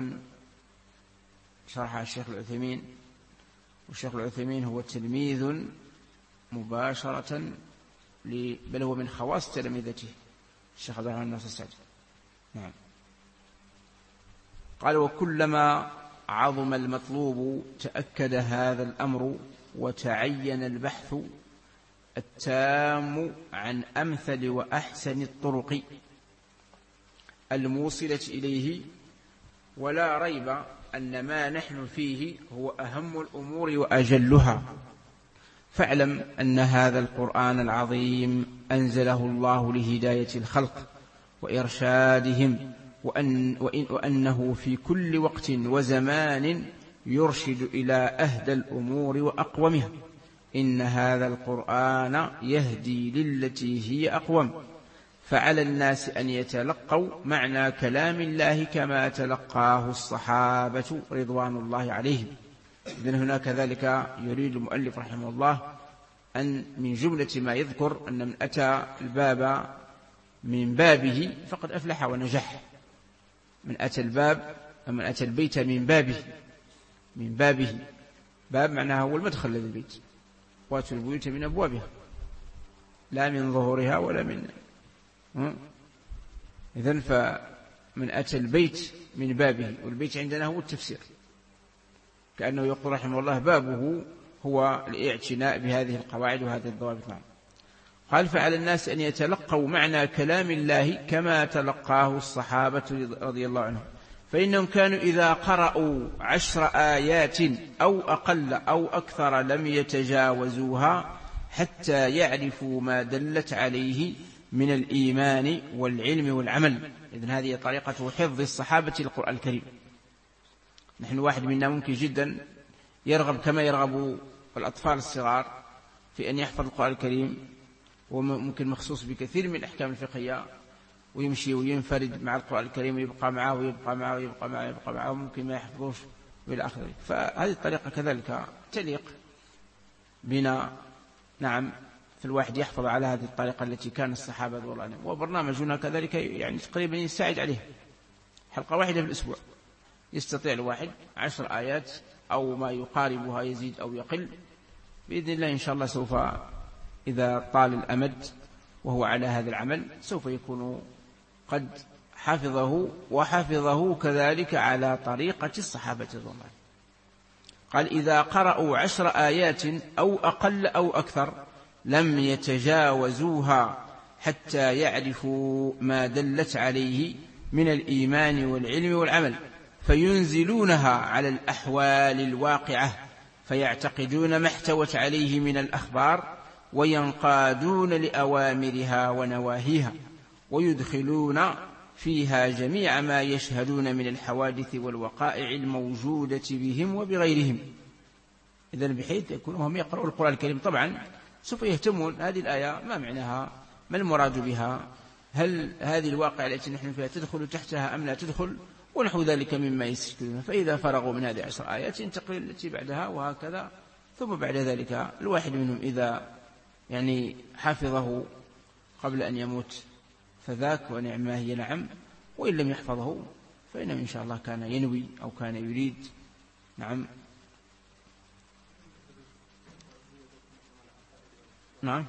شرح الشيخ العثيمين، والشيخ العثيمين هو تلميذ مباشرة بل هو من خواص تلامذته الشيخ عبد الرحمن الناصر السعدي. نعم قال: وكلما عظم المطلوب تأكد هذا الأمر وتعين البحث التام عن أمثل وأحسن الطرق الموصلة إليه، ولا ريب أن ما نحن فيه هو أهم الأمور وأجلها. فاعلم أن هذا القرآن العظيم أنزله الله لهداية الخلق وإرشادهم، وأنه في كل وقت وزمان يرشد إلى أهدى الأمور وأقومها. إن هذا القرآن يهدي للتي هي أقوم، فعلى الناس أن يتلقوا معنى كلام الله كما تلقاه الصحابة رضوان الله عليهم. إذن هنا كذلك يريد المؤلف رحمه الله أن من جملة ما يذكر أن من أتى الباب من بابه فقد أفلح ونجح. من أتى الباب، من أتى البيت من بابه، باب معناها هو المدخل للبيت، واتوا البيوت من أبوابها لا من ظهورها ولا من إذن فمن أتى البيت من بابه، والبيت عندنا هو التفسير، كأنه يقول رحمه الله بابه هو الاعتناء بهذه القواعد وهذه الضوابط. قال: فعلى الناس أن يتلقوا معنى كلام الله كما تلقاه الصحابة رضي الله عنهم، فإنهم كانوا إذا قرأوا 10 آيات أو أقل أو أكثر لم يتجاوزوها حتى يعرفوا ما دلت عليه من الإيمان والعلم والعمل. إذن هذه طريقة حفظ الصحابة للقرآن الكريم. نحن واحد منا ممكن جدا يرغب كما يرغب والأطفال الصغار في أن يحفظ القرآن الكريم، وممكن مخصوص بكثير من الأحكام الفقهية، ويمشي وينفرد مع القرآن الكريم ويبقى معه ويبقى معه ويبقى معه ويبقى معه، ممكن ما يحفظوش إلى آخره. فهذه الطريقة كذلك تليق بنا، نعم، في الواحد يحفظ على هذه الطريقة التي كان الصحابة رضي الله عنهم. وبرنامجنا كذلك يعني تقريبا يساعد عليه، حلقة واحدة في الأسبوع يستطيع الواحد 10 آيات أو ما يقاربها، يزيد أو يقل بإذن الله. إن شاء الله سوف إذا طال الأمد وهو على هذا العمل سوف يكون قد حفظه، وحفظه كذلك على طريقة الصحابة رضي الله عنهم. قال: إذا قرأوا 10 آيات أو أقل أو أكثر لم يتجاوزوها حتى يعرفوا ما دلت عليه من الإيمان والعلم والعمل، فينزلونها على الأحوال الواقعة، فيعتقدون ما احتوت عليه من الأخبار، وينقادون لأوامرها ونواهيها، ويدخلون فيها جميع ما يشهدون من الحوادث والوقائع الموجودة بهم وبغيرهم. إذن بحيث يكونوا هم يقرؤون القرآن الكريم طبعا سوف يهتمون هذه الآية ما معناها، ما المراد بها، هل هذه الواقع التي نحن فيها تدخل تحتها أم لا تدخل، ونحو ذلك مما يستشكلون. فإذا فرغوا من هذه 10 آيات ينتقل التي بعدها وهكذا. ثم بعد ذلك الواحد منهم إذا يعني حفظه قبل أن يموت فذاك ونعم ما هي، نعم، وإن لم يحفظه فإنه إن شاء الله كان ينوي أو كان يريد. نعم نعم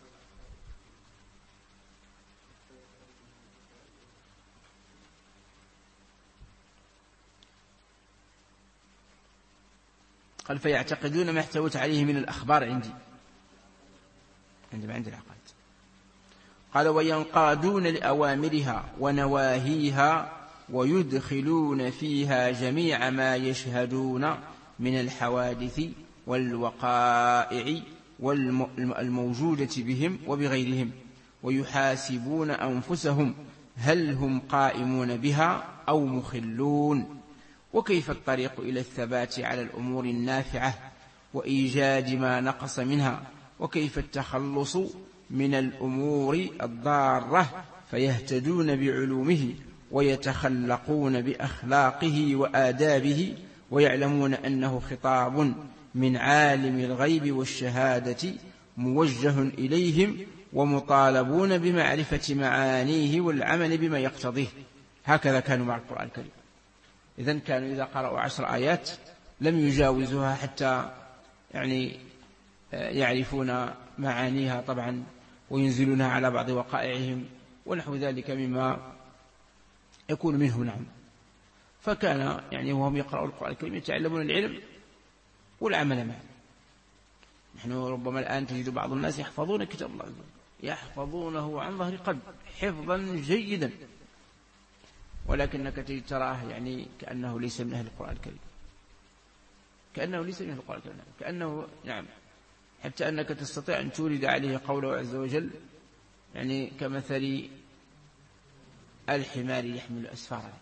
قال: فيعتقدون ما احتوت عليه من الأخبار عندي ما عندي العقائد. قال: وينقادون لأوامرها ونواهيها، ويدخلون فيها جميع ما يشهدون من الحوادث والوقائع الموجودة بهم وبغيرهم، ويحاسبون أنفسهم هل هم قائمون بها أو مخلون، وكيف الطريق إلى الثبات على الأمور النافعة وإيجاد ما نقص منها، وكيف التخلص من الأمور الضارة، فيهتدون بعلومه ويتخلقون بأخلاقه وآدابه، ويعلمون أنه خطاب من عالم الغيب والشهادة موجه إليهم، ومطالبون بمعرفة معانيه والعمل بما يقتضيه. هكذا كانوا مع القرآن الكريم. إذن كانوا إذا قرأوا 10 آيات لم يجاوزوها حتى يعني يعرفون معانيها طبعا، وينزلونها على بعض وقائعهم ونحو ذلك مما يكون منه. نعم. فكان يعني وهم يقرأوا القرآن الكريم يتعلمون العلم والعمل معه. نحن ربما الآن تجد بعض الناس يحفظون كتاب الله، يحفظونه عن ظهر قلب حفظا جيدا، ولكنك تجد تراه يعني كأنه ليس من أهل القرآن الكريم، كأنه ليس من أهل القرآن الكريم، كأنه نعم، حتى أنك تستطيع أن تورد عليه قوله عز وجل يعني كمثل الحمار يحمل أسفارا.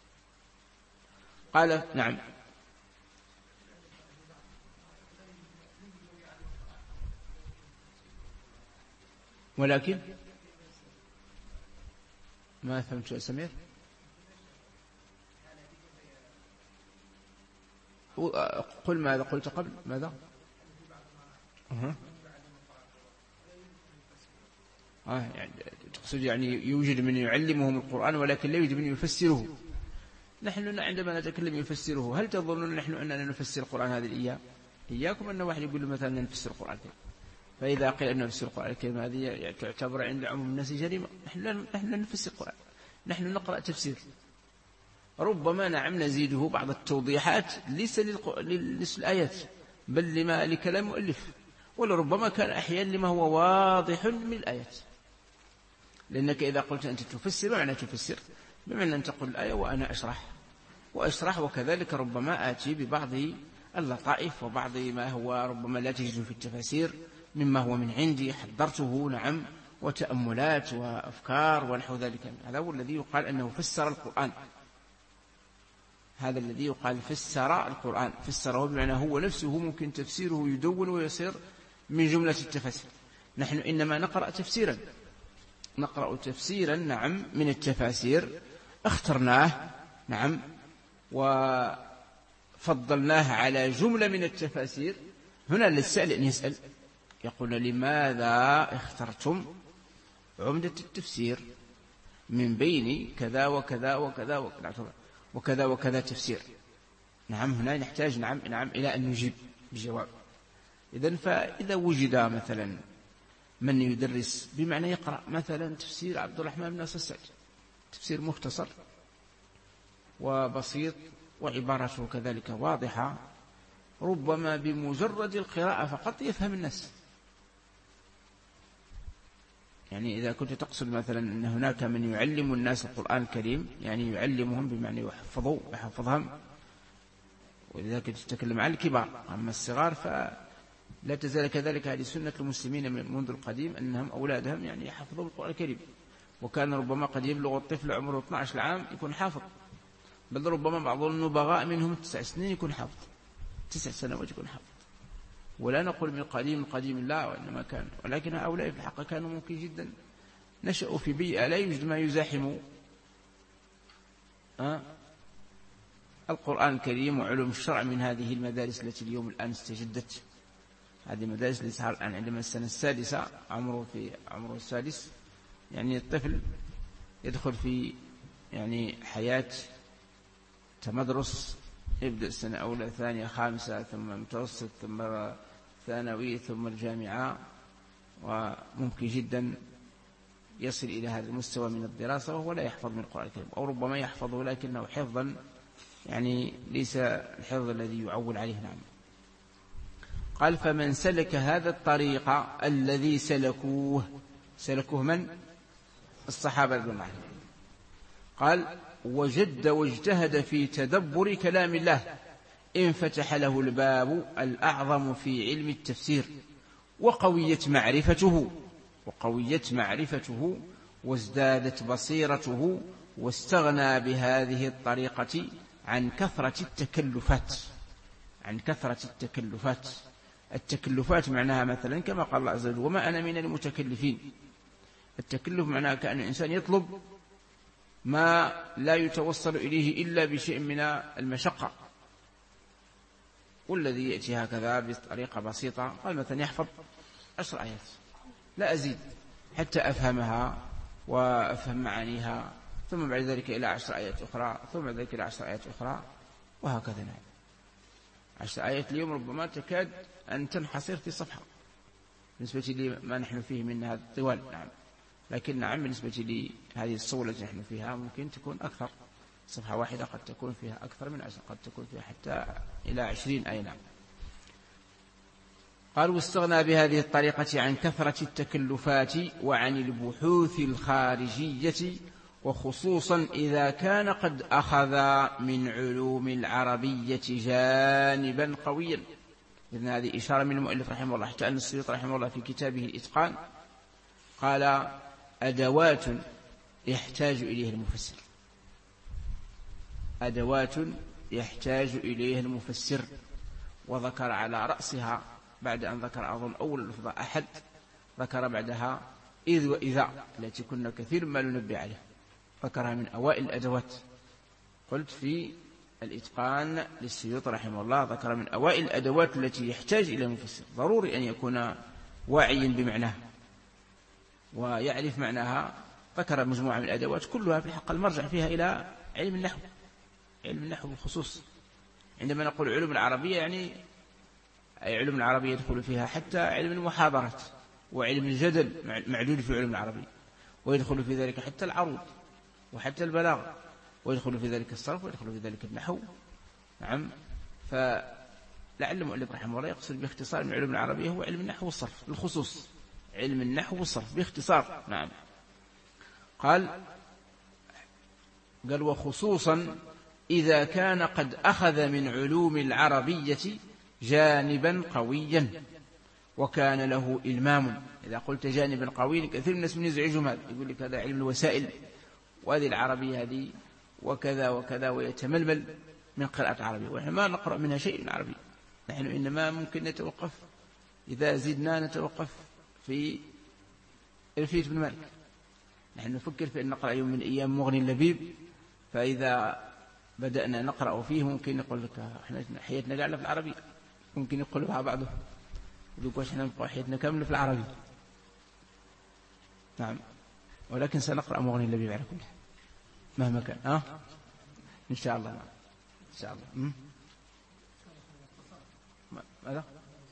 قال: نعم. ولكن ما فهمت يا سمير. قل ماذا قلت قبل ماذا؟ يعني تقصد يعني يوجد من يعلمهم القرآن ولكن لا يوجد من يفسره. نحن عندما نتكلم يفسره، هل تظنون نحن أننا نفسر القرآن هذه الإيام؟ إياكم أن واحد يقول مثلا نفسر القرآن الكريم، فإذا قيل أن نفسر القرآن الكريم هذه تعتبر عند عموم الناس جريمة. نحن لا نفسر القرآن، نحن نقرأ تفسير، ربما نعم نزيده بعض التوضيحات ليس للآيات بل لكلام مؤلف، ولربما كان أحيانا لما هو واضح من الآيات. لأنك إذا قلت أنت تفسر معنى تفسر بمعنى أن تقول الآية وأنا وأشرح، وكذلك ربما آتي ببعض اللطائف وبعض ما هو ربما لا تجد في التفاسير مما هو من عندي حضرته، نعم، وتأملات وأفكار ونحو ذلك. هذا هو الذي يقال أنه فسر القرآن. هذا الذي يقال فسر القرآن. فسره بمعنى هو نفسه ممكن تفسيره يدون ويصير من جملة التفاسير. نحن إنما نقرأ تفسيرا، نقرأ تفسيرا نعم من التفاسير، اخترناه نعم وفضلناه على جملة من التفاسير. هنا للسائل أن يسأل يقول لماذا اخترتم عمدة التفسير من بين كذا وكذا وكذا وكذا وكذا تفسير؟ نعم هنا نحتاج نعم إلى أن نجيب بجواب. إذن فإذا وجد مثلا من يدرس بمعنى يقرأ مثلا تفسير عبد الرحمن بن ناصر السعدي، تفسير مختصر وبسيط وعبارته كذلك واضحة، ربما بمجرد القراءة فقط يفهم الناس. يعني إذا كنت تقصد مثلا أن هناك من يعلم الناس القرآن الكريم، يعني يعلمهم بمعنى يحفظهم، وإذا كنت تتكلم عن الكبار. أما الصغار فلا تزال كذلك. هذه سنة المسلمين منذ القديم أنهم أولادهم يعني يحفظون القرآن الكريم، وكان ربما قد يبلغ الطفل عمره 12 عام يكون حافظ، بل ربما بعض النبغاء منهم 9 سنين يكون حافظ، 9 سنوات يكون حافظ. ولا نقول من قديم الله، وإنما كان، ولكن هؤلاء في الحق كانوا ممكن جدا نشأوا في بيئة لا يوجد ما يزاحم القرآن الكريم وعلوم الشرع من هذه المدارس التي اليوم الآن استجدت. هذه المدارس اللي صار الآن عندما السنة السادسة عمره السادس، يعني الطفل يدخل في يعني حياة تمدرس، يبدأ السنة أولى ثانية خامسة ثم متوسط ثم ثانوي ثم الجامعة، وممكن جدا يصل إلى هذا المستوى من الدراسة وهو لا يحفظ من القرآن الكريم، أو ربما يحفظه لكنه حفظا يعني ليس الحفظ الذي يعول عليه. نعم. قال فمن سلك هذا الطريق الذي سلكوه من؟ الصحابة رضي الله عنهم. قال وجد واجتهد في تدبر كلام الله انفتح له الباب الأعظم في علم التفسير، وقويت معرفته وازدادت بصيرته، واستغنى بهذه الطريقة عن كثرة التكلفات. التكلفات معناها مثلا كما قال الله عز وجل وما أنا من المتكلفين. التكلف معناها كأن الإنسان يطلب ما لا يتوصل إليه إلا بشيء من المشقة، والذي يأتي هكذا بطريقة بسيطة. قال مثلا يحفظ 10 آيات لا أزيد حتى أفهمها وأفهم معانيها، ثم بعد ذلك إلى 10 آيات أخرى، ثم بعد ذلك إلى 10 آيات أخرى، وهكذا. نعم 10 آيات اليوم ربما تكاد أن تنحصر في صفحة بالنسبة لما نحن فيه من هذا الطوال. نعم لكن نعم بالنسبة لهذه الصولة التي نحن فيها ممكن تكون أكثر. صفحة واحدة قد تكون فيها أكثر من 10، قد تكون فيها حتى إلى 20 آية. نعم. قال واستغنى بهذه الطريقة عن كثرة التكلفات وعن البحوث الخارجية، وخصوصا إذا كان قد أخذ من علوم العربية جانبا قويا. إذن هذه إشارة من المؤلف رحمه الله، حتى أن السيوطي رحمه الله في كتابه الإتقان قال أدوات يحتاج إليها المفسر، أدوات يحتاج إليها المفسر، وذكر على رأسها بعد أن ذكر أظن أول لفظة أحد، ذكر بعدها إذ وإذا التي كنا كثير ما ننبه عليها، ذكرها من أوائل الأدوات. قلت في الإتقان للسيوطي رحمه الله ذكر من أوائل الأدوات التي يحتاج إلى المفسر، ضروري أن يكون واعيا بمعناها ويعرف معناها. ذكر مجموعة من الأدوات كلها في الحق المرجع فيها إلى علم النحو، علم النحو بالخصوص. عندما نقول علوم العربية يعني أي علوم العربية يدخل فيها حتى علم المحاضرات وعلم الجدل معدود في علوم العربية، ويدخل في ذلك حتى العروض وحتى البلاغة، ويدخل في ذلك الصرف، ويدخل في ذلك النحو. نعم. فلعل المؤلف رحمه الله يقصد باختصار من علوم العربية هو علم النحو والصرف بالخصوص، علم النحو والصرف باختصار. نعم. قال وخصوصا إذا كان قد أخذ من علوم العربية جانبا قويا وكان له إلمام. إذا قلت جانبا قوي كثير من الناس من يزعجهم هذا، يقول لك هذا علم الوسائل وهذه العربية هذه وكذا وكذا ويتململ، من قراءة عربية، ونحن ما نقرأ منها شيء من عربي. نحن إنما ممكن نتوقف إذا زدنا نتوقف في ألفية بن مالك. نحن نفكر في أن نقرأ يوم من الأيام مغني اللبيب، فإذا بدأنا نقرأ فيه ممكن نقول لك احنا حياتنا قاعدة في العربي، ممكن يقولوا بعضهم يقول احنا نبقى حياتنا كاملة في العربي. نعم، ولكن سنقرأ مغني اللبيب على كل حال مهما كان. إن شاء الله. إن شاء الله. ماذا؟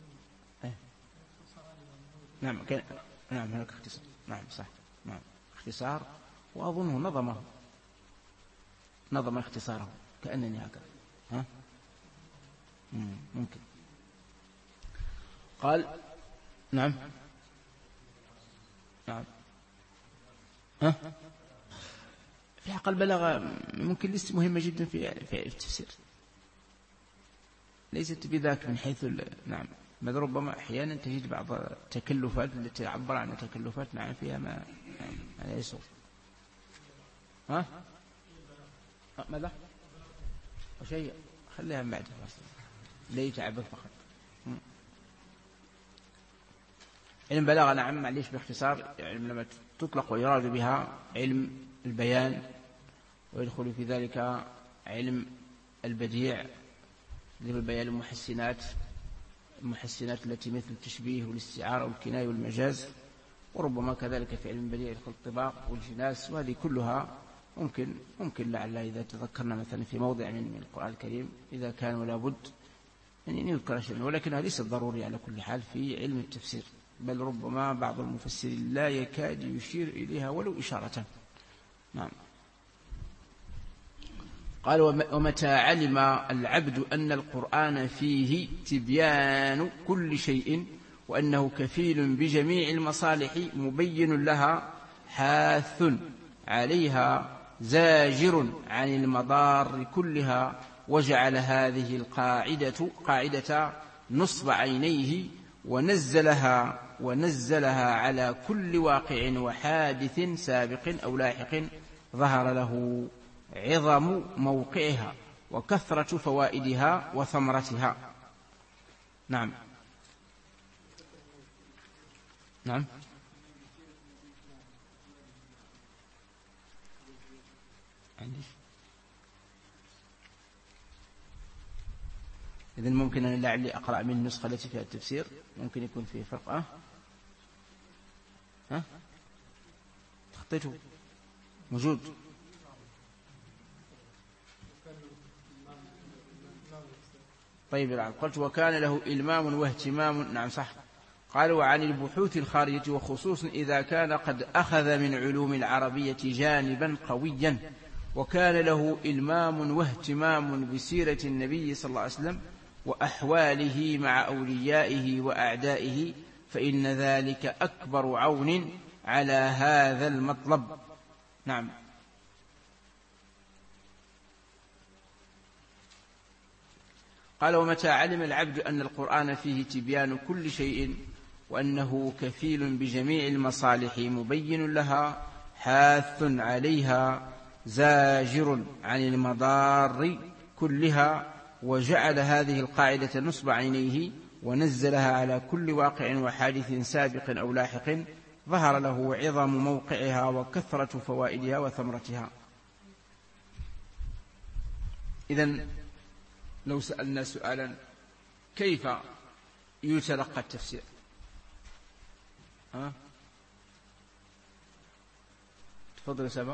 نعم كان. نعم هناك اختصار. نعم صح. نعم اختصار، وأظنه نظم اختصاره كأنني هكذا. ممكن. قال نعم. نعم. في حق البلاغة ممكن ليست مهمة جدا في التفسير، ليست بذاك من حيث نعم، بل ربما أحيانا تجد بعض التكلفات التي عبر عن تكلفات نعم فيها ما لا يسوق. ماذا؟ وشيء خليها من بعد لا يتعبك فقط. علم بلاغة نعم معليش باختصار، يعني لما تطلق ويراد بها علم البيان، ويدخل في ذلك علم البديع لبيان المحسنات التي مثل التشبيه والاستعارة والكناية والمجاز، وربما كذلك في علم البديع يدخل الطباق والجناس، وهذه كلها ممكن لعل إذا تذكرنا مثلا في موضع من القرآن الكريم إذا كان ولا بد أن يذكر شيء، ولكن هذا ليس ضروري على كل حال في علم التفسير، بل ربما بعض المفسرين لا يكاد يشير إليها ولو إشارة. نعم. قال ومتى علم العبد أن القرآن فيه تبيان كل شيء وأنه كفيل بجميع المصالح مبين لها حاث عليها زاجر عن المضار كلها، وجعل هذه القاعدة قاعدة نصب عينيه ونزلها على كل واقع وحادث سابق أو لاحق، ظهر له عظم موقعها وكثرة فوائدها وثمرتها. نعم. نعم. إذن ممكن أن لعلي أقرأ من النسخة التي فيها التفسير، ممكن يكون فيه فرق. تخطيته موجود. طيب قلت وكان له إلمام واهتمام. نعم صح. قالوا عن البحوث الخارجية، وخصوصا إذا كان قد أخذ من علوم العربية جانبا قويا، وكان له إلمام واهتمام بسيرة النبي صلى الله عليه وسلم وأحواله مع أوليائه وأعدائه، فإن ذلك أكبر عون على هذا المطلب. نعم. قال ومتى علم العبد أن القرآن فيه تبيان كل شيء وأنه كفيل بجميع المصالح مبين لها حاث عليها زاجر عن المضار كلها، وجعل هذه القاعدة نصب عينيه ونزلها على كل واقع وحادث سابق أو لاحق، ظهر له عظم موقعها وكثرة فوائدها وثمرتها. إذن لو سألنا سؤالا كيف يتلقى التفسير؟ تفضل سبا.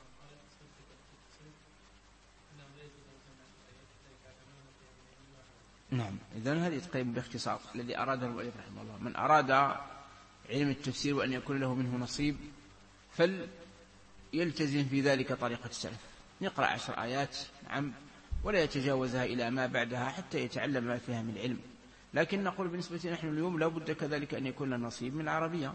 نعم. إذن هذه تقيم باختصار الذي أراده المؤلف رحمه الله. من أراد علم التفسير وأن يكون له منه نصيب فليلتزم في ذلك طريقة السلف، يقرأ 10 آيات نعم، ولا يتجاوزها إلى ما بعدها حتى يتعلم ما فيها من علم. لكن نقول بالنسبة نحن اليوم لا بد كذلك أن يكون لنا نصيب من العربية،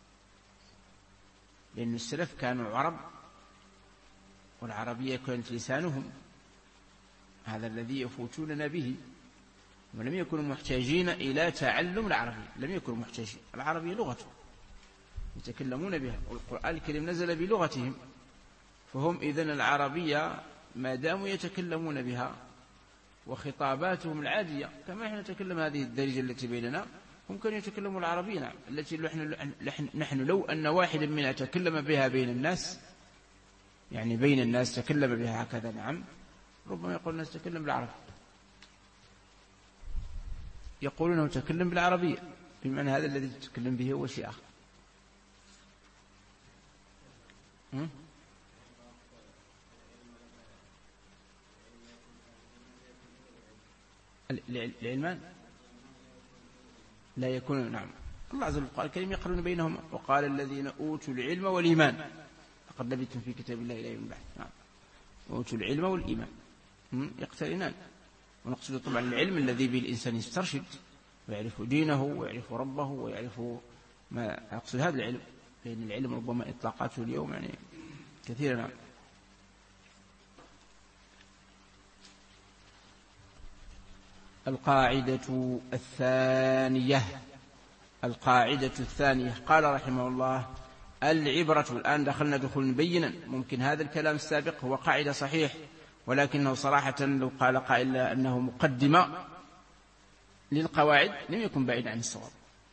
لأن السلف كانوا عرب والعربية كانت لسانهم، هذا الذي يفوتوننا به، ولم يكونوا محتاجين إلى تعلم العربية، لم يكونوا محتاجين، العربية لغته يتكلمون بها، والقرآن الكريم نزل بلغتهم، فهم إذن العربية ما داموا يتكلمون بها وخطاباتهم العادية، كما نحن نتكلم هذه الدارجة التي بيننا ممكن يتكلموا العربية، نعم، التي نحن لو أن واحدا منا تكلم بها بين الناس، يعني بين الناس تكلم بها هكذا، نعم، ربما يقول الناس تكلم بالعربي، يقولون تكلم بالعربية، بمعنى هذا الذي تتكلم به هو شيء آخر. العلمان لا يكون، نعم، الله عز وجل قال الكريم يقرن بينهما، وقال الذين أوتوا العلم والإيمان لقد لبثتم في كتاب الله إلى يوم البعث، نعم، أوتوا العلم والإيمان يقترنان، ونقصد طبعا العلم الذي به الإنسان يسترشد ويعرف دينه ويعرف ربه ويعرف ما يقصد هذا العلم، لأن العلم ربما إطلاقاته اليوم يعني كثيرا. نعم. القاعدة الثانية قال رحمه الله: العبرة. الآن دخلنا دخول بينا، ممكن هذا الكلام السابق هو قاعدة صحيح، ولكنه صراحة لو قال قائل أنه مقدمة للقواعد لم يكن بعيد عن الصواب.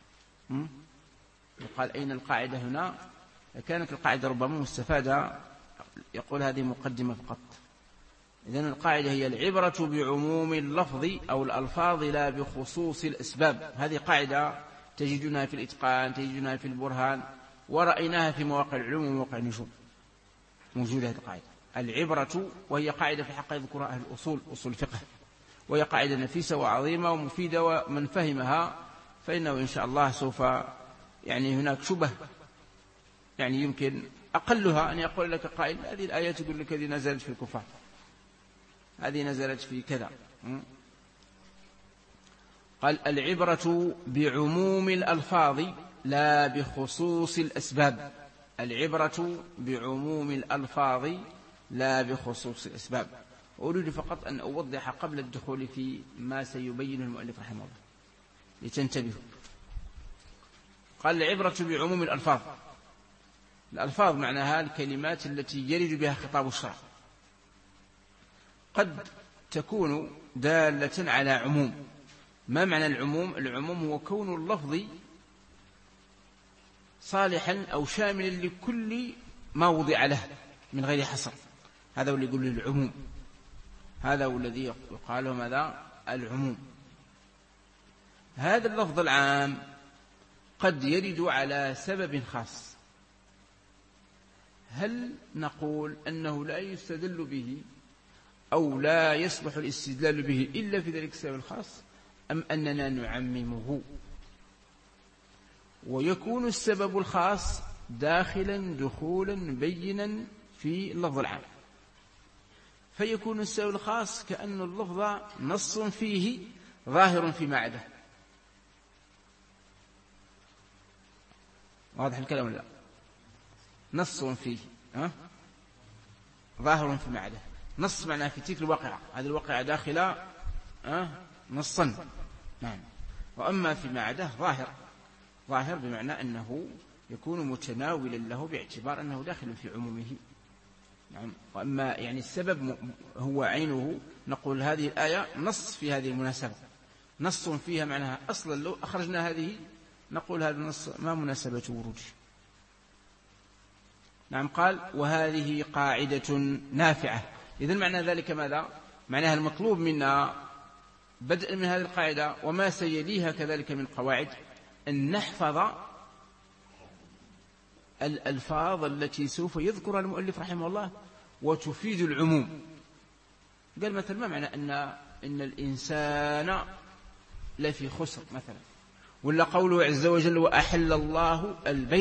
يقال أين القاعدة هنا؟ كانت القاعدة ربما مستفادة، يقول هذه مقدمة فقط. إذن القاعدة هي العبرة بعموم اللفظ أو الألفاظ لا بخصوص الأسباب. هذه قاعدة تجدونها في الإتقان، تجدونها في البرهان، ورأيناها في مواقع العلوم ومواقع النجوم، موجودة هذه القاعدة العبرة، وهي قاعدة في حق يذكرها أهل الأصول، أصول الفقه، وهي قاعدة نفيسة وعظيمة ومفيدة، ومن فهمها فإنه إن شاء الله سوف يعني هناك شبه يعني يمكن أقلها أن يقول لك قائل هذه الآية تقول لك هذه نزلت في الكفار، هذه نزلت في كذا. قال العبرة بعموم الألفاظ لا بخصوص الأسباب. العبرة بعموم الألفاظ لا بخصوص الأسباب. أريد فقط أن أوضح قبل الدخول في ما سيبين المؤلف رحمه الله لتنتبهوا. قال العبرة بعموم الألفاظ. الألفاظ معناها الكلمات التي يرد بها خطاب الشرع، قد تكون دالة على عموم. ما معنى العموم؟ العموم هو كون اللفظ صالحا أو شاملا لكل ما وضع له من غير حصر، هذا هو اللي يقول العموم، هذا هو الذي يقال له ماذا؟ العموم. هذا اللفظ العام قد يرد على سبب خاص. هل نقول أنه لا يستدل به أو لا يصلح الاستدلال به إلا في ذلك السبب الخاص، أم أننا نعممه ويكون السبب الخاص دخولا بينا في اللفظ العام، فيكون السبب الخاص كأن اللفظ نص فيه ظاهر فيما عداه؟ واضح الكلام ولا لا؟ نص فيه ظاهر فيما عداه. نص معناه في تلك الواقعة، هذه الواقعة داخلة نصا، نعم. وأما فيما عداه ظاهر بمعنى أنه يكون متناولا له باعتبار أنه داخل في عمومه، نعم. وأما يعني السبب هو عينه، نقول هذه الآية نص في هذه المناسبة، نص فيها معناها أصلا لو أخرجنا هذه نقول هذا النص ما مناسبة وروده، نعم. قال وهذه قاعدة نافعة. إذن معنى ذلك ماذا؟ معناها المطلوب منا بدءا من هذه القاعدة وما سيليها كذلك من قواعد أن نحفظ الألفاظ التي سوف يذكرها المؤلف رحمه الله وتفيد العموم. قال مثلا ما معنى أن الإنسان لفي خسر مثلا، ولا قوله عز وجل وأحل الله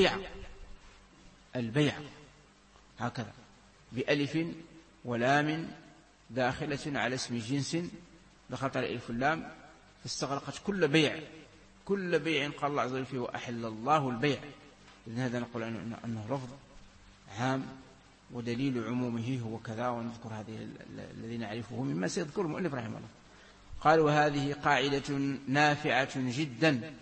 البيع هكذا بألف ولام داخلة على اسم جنس، دخلت على الألف واللام فاستغرقت كل بيع قال الله عز وجل فيه وأحل الله البيع. إذن هذا نقول أنه لفظ عام ودليل عمومه هو كذا، ونذكر هذه الذي نعرفه مما سيذكر المؤلف رحمه الله. قال وهذه قاعدة نافعة جدا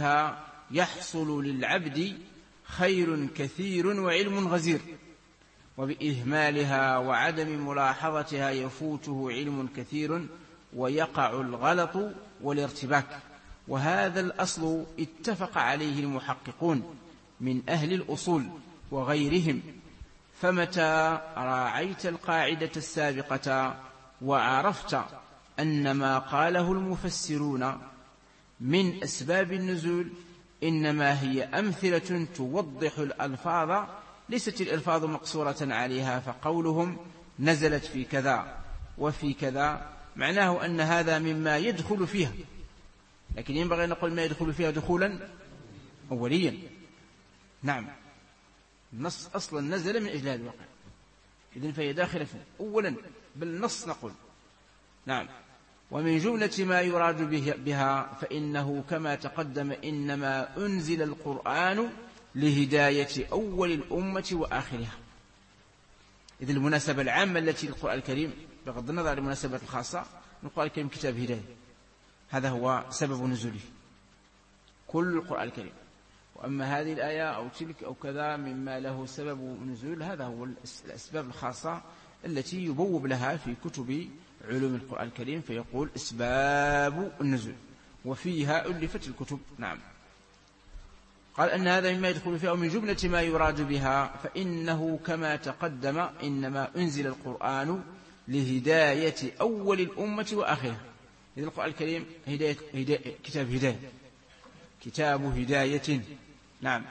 بمراعاتها يحصل للعبد خير كثير وعلم غزير. وبإهمالها وعدم ملاحظتها يفوته علم كثير ويقع الغلط والارتباك. وهذا الأصل اتفق عليه المحققون من أهل الأصول وغيرهم. فمتى راعيت القاعدة السابقة وعرفت أن ما قاله المفسرون من أسباب النزول إنما هي أمثلة توضح الألفاظ، ليست الألفاظ مقصورة عليها، فقولهم نزلت في كذا وفي كذا معناه أن هذا مما يدخل فيها، لكن ينبغي أن نقول ما يدخل فيها دخولا أوليا. نعم، النص أصلا نزل من أجل هذا الواقع، إذن فهي داخلة فيه أولا بالنص نقول. نعم. ومن جملة ما يراد بها فإنه كما تقدم إنما أنزل القرآن لهداية أول الأمة وآخرها. إذن المناسبة العامة التي للقرآن الكريم بغض النظر عن المناسبات الخاصة، القرآن الكريم كتاب هداية، هذا هو سبب نزوله كل القرآن الكريم. وأما هذه الآية أو تلك أو كذا مما له سبب نزول، هذا هو الأسباب الخاصة التي يبوب لها في كتب علوم القرآن الكريم، فيقول أسباب النزول، وفيها ألفت الكتب. نعم. قال أن هذا مما يدخل فيها ومن جملة ما يراد بها فإنه كما تقدم إنما أنزل القرآن لهداية أول الأمة وآخرها. إذن القرآن الكريم كتاب هداية، كتاب هداية. نعم.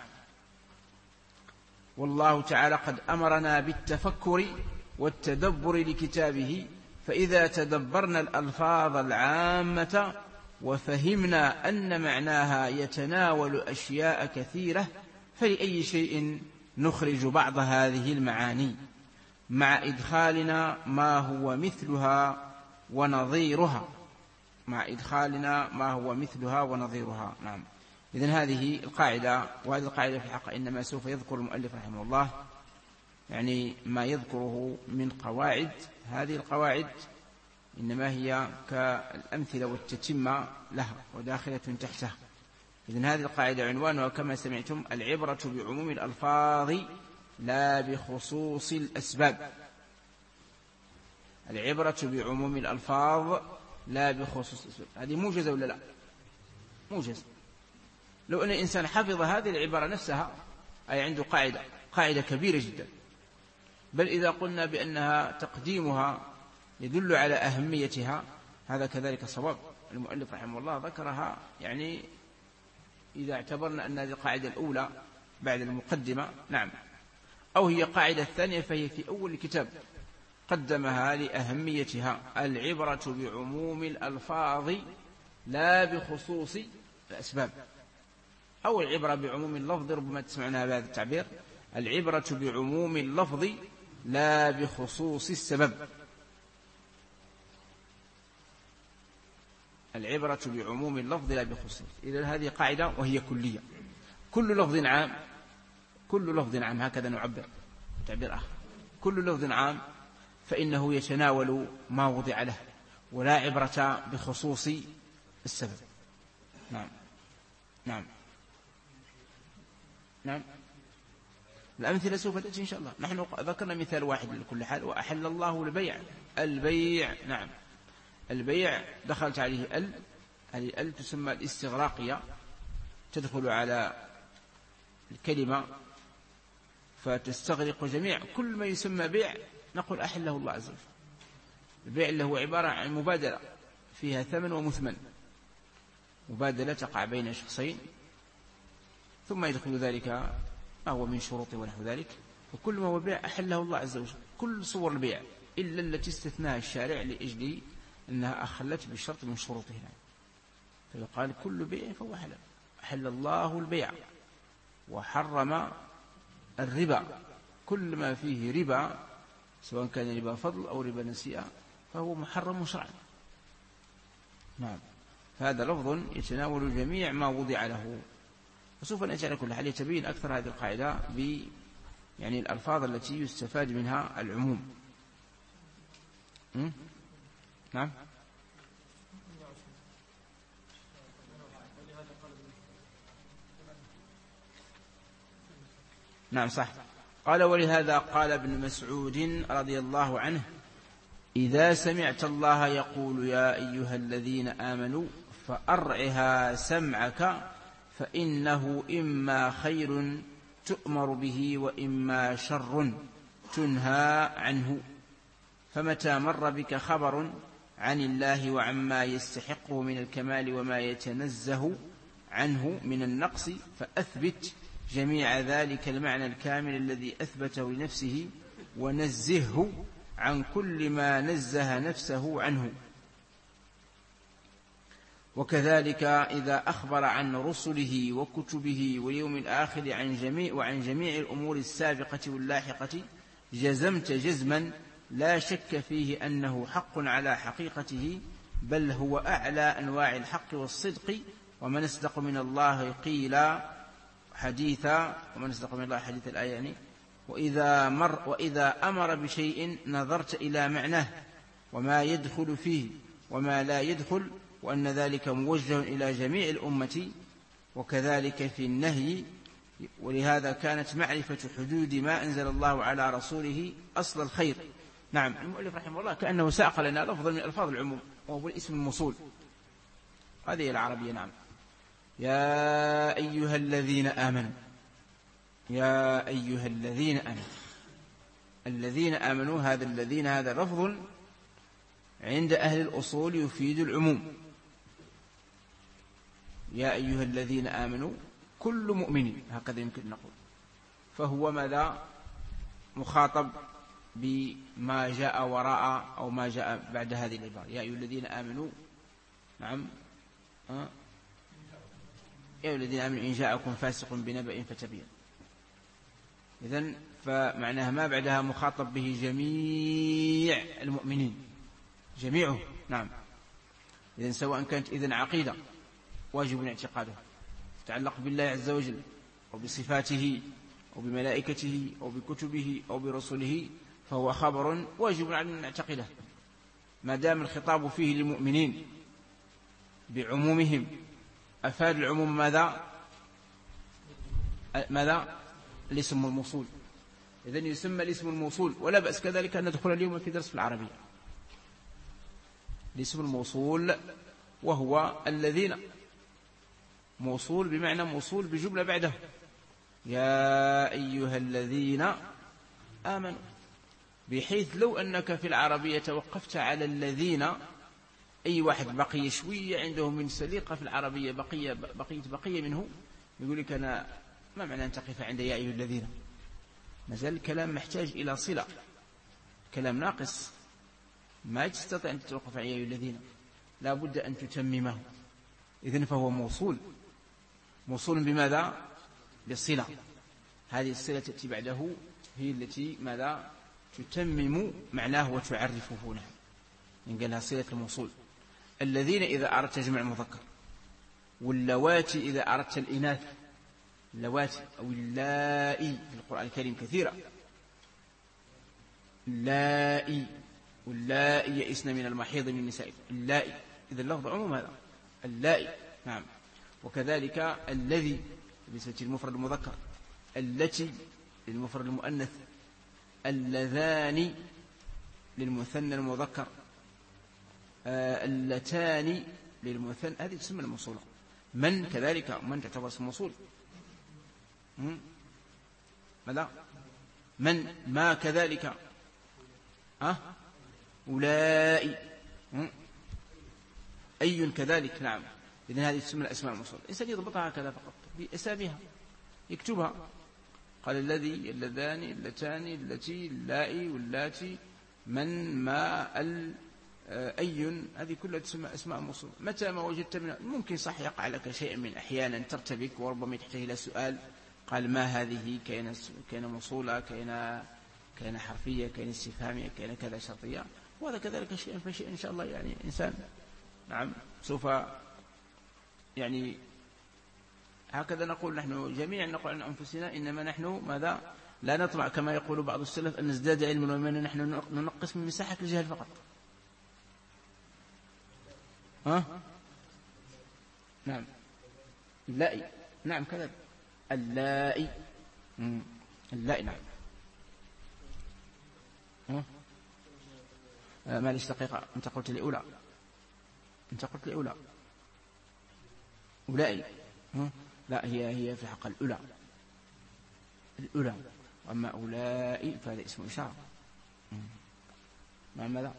والله تعالى قد أمرنا بالتفكر والتدبر لكتابه، فإذا تدبرنا الألفاظ العامة وفهمنا أن معناها يتناول أشياء كثيرة، فلأي شيء نخرج بعض هذه المعاني مع إدخالنا ما هو مثلها ونظيرها، مع إدخالنا ما هو مثلها ونظيرها. نعم. إذن هذه القاعدة، وهذه القاعدة في الحق إنما سوف يذكر المؤلف رحمه الله يعني ما يذكره من قواعد. هذه القواعد إنما هي كالأمثلة والتتمة لها وداخلة تحتها. إذن هذه القاعدة عنوانها كما سمعتم العبرة بعموم الألفاظ لا بخصوص الأسباب. العبرة بعموم الألفاظ لا بخصوص الأسباب، هذه موجزة ولا لا؟ موجزة. لو أن الإنسان حفظ هذه العبارة نفسها أي عنده قاعدة كبيرة جدا. بل إذا قلنا بأنها تقديمها يدل على أهميتها، هذا كذلك صواب. المؤلف رحمه الله ذكرها يعني إذا اعتبرنا أن هذه القاعدة الأولى بعد المقدمة. نعم. أو هي قاعدة الثانية فهي في أول الكتاب قدمها لأهميتها. العبرة بعموم الألفاظ لا بخصوص الأسباب، أو العبرة بعموم اللفظ، ربما تسمعون هذا التعبير، العبرة بعموم اللفظ لا بخصوص السبب. العبرة بعموم اللفظ لا بخصوص. إذن هذه قاعدة وهي كلية. كل لفظ عام، كل لفظ عام، هكذا نعبر تعبير آخر، كل لفظ عام فإنه يتناول ما وضع له، ولا عبرة بخصوص السبب. نعم. نعم. نعم. الأمثلة سوف تأتي إن شاء الله. نحن ذكرنا مثال واحد لكل حال. وأحل الله البيع. البيع. نعم. البيع دخلت عليه هذه ال تسمى الاستغراقية، تدخل على الكلمة فتستغرق جميع كل ما يسمى بيع، نقول أحله الله عز وجل. البيع اللي هو عبارة عن مبادلة فيها ثمن ومثمن، مبادلة تقع بين شخصين ثم يدخل ذلك ما هو من شروط ونحو ذلك. وكل ما هو بيع أحله الله عز وجل، كل صور البيع إلا التي استثناها الشارع لأجل أنها أخلت بالشرط من شروطه. فيقال كل بيع فهو حلال. أحل الله البيع وحرم الربا، كل ما فيه ربا سواء كان ربا فضل أو ربا نسيئة فهو محرم شرعا. نعم. فهذا لفظ يتناول جميع ما وضع له. وسوف نأتي على كل حال يتبين أكثر هذه القاعدة يعني الألفاظ التي يستفاد منها العموم. نعم. نعم صح. قال: ولهذا قال ابن مسعود رضي الله عنه: إذا سمعت الله يقول يا أيها الذين آمنوا فأرعها سمعك فإنه إما خير تؤمر به وإما شر تنهى عنه. فمتى مر بك خبر عن الله وعما يستحقه من الكمال وما يتنزه عنه من النقص فأثبت جميع ذلك المعنى الكامل الذي أثبته لنفسه ونزهه عن كل ما نزه نفسه عنه. وكذلك إذا أخبر عن رسله وكتبه واليوم الآخر وعن جميع الأمور السابقة واللاحقة جزمت جزما لا شك فيه أنه حق على حقيقته، بل هو أعلى أنواع الحق والصدق. ومن أصدق من الله قيلا حديثا، ومن أصدق من الله حديث الآية يعني. وإذا أمر بشيء نظرت إلى معناه وما يدخل فيه وما لا يدخل، وأن ذلك موجه إلى جميع الأمة. وكذلك في النهي. ولهذا كانت معرفة حدود ما أنزل الله على رسوله أصل الخير. نعم، المؤلف رحمه الله كأنه ساق لنا لفظا من ألفاظ العموم وهو الاسم الموصول، هذه العربية. نعم، يا أيها الذين آمنوا، يا أيها الذين آمنوا، الذين آمنوا، هذا الذين هذا لفظ عند أهل الأصول يفيد العموم. يا أيها الذين آمنوا كل مؤمن، هكذا يمكن نقول، فهو ماذا؟ مخاطب بما جاء وراء أو ما جاء بعد هذه العبارة. يا أيها الذين آمنوا، نعم، يا أيها الذين آمنوا إن جاءكم فاسق بنبأ فتبين. إذن فمعناها ما بعدها مخاطب به جميع المؤمنين، جميعه. نعم، إذن سواء كانت إذن عقيدة واجب اعتقاده تتعلق بالله عز وجل أو بصفاته أو بملائكته أو بكتبه أو برسله، فهو خبر واجب علينا أن نعتقده ما دام الخطاب فيه للمؤمنين بعمومهم. أفاد العموم ماذا؟ الاسم الموصول. إذن يسمى الاسم الموصول، ولا بأس كذلك أن ندخل اليوم في درس في العربية. الاسم الموصول وهو الذين، موصول بمعنى موصول بجملة بعده. يا أيها الذين آمنوا، بحيث لو أنك في العربية توقفت على الذين، أي واحد بقي شوية عنده من سليقة في العربية بقية منه، يقول لك أنا ما معنى أن تقف عند يا أيها الذين؟ مازال الكلام محتاج إلى صلة، كلام ناقص، ما تستطيع أن تتوقف على يا أيها الذين، لا بد أن تتممه. إذن فهو موصول بماذا؟ بالصلة. هذه الصلة تأتي بعده هي التي ماذا؟ تتمم معناه وتعرفه. هنا إن قالها صلة الموصول. الذين إذا أردت جمع المذكر، واللواتي إذا أردت الإناث، اللواتي أو اللائي في القرآن الكريم كثيرة، اللائي واللائي يئسن من المحيض من نسائكم، اللائي. إذا اللفظ عموم هذا اللائي. نعم. وكذلك الذي بالنسبة للمفرد المذكر، التي للمفرد المؤنث، اللذان للمثنى المذكر، اللتان للمثنى، هذه تسمى الموصولة. من كذلك، من تعتبر اسم موصول. ماذا؟ من، ما كذلك، أولئك، أي كذلك. نعم. إذن هذه تسمى الأسماء الموصولة. الإنسان يضبطها هكذا فقط بأساميها، يكتبها. قال الذي، اللذان، اللتان، التي، اللائي، واللاتي، من، ما، أي، هذه كلها تسمى أسماء موصولة. متى ما وجدت من، ممكن صح يقع لك شيء من أحيانا ترتبك وربما تحتاج إلى سؤال، قال ما هذه، كان موصولة، كان حرفية، كان استفهامية، كان كذا شرطية، وهذا كذلك شيء فشيء إن شاء الله. يعني إنسان، نعم، سوف يعني هكذا نقول نحن جميعا، نقول عن أنفسنا إنما نحن ماذا؟ لا نطمع كما يقول بعض السلف أن نزداد علما، وما نحن ننقص من مساحة الجهل فقط. نعم، اللائي، نعم كذلك، اللائي، اللائي، نعم. معلش دقيقة، أنت قلت لي أولى، أولئي. لا، هي في حق الأولى، وأما أولئي فهذا اسم إشارة. مع ماذا؟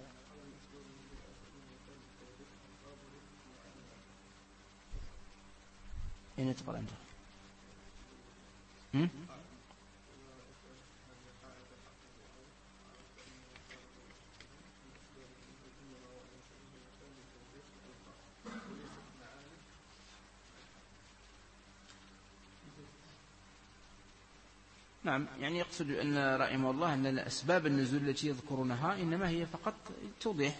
أين تقرأ أنت؟ نعم، يعني يقصد أن رحمه الله أن أسباب النزول التي يذكرونها إنما هي فقط توضيح،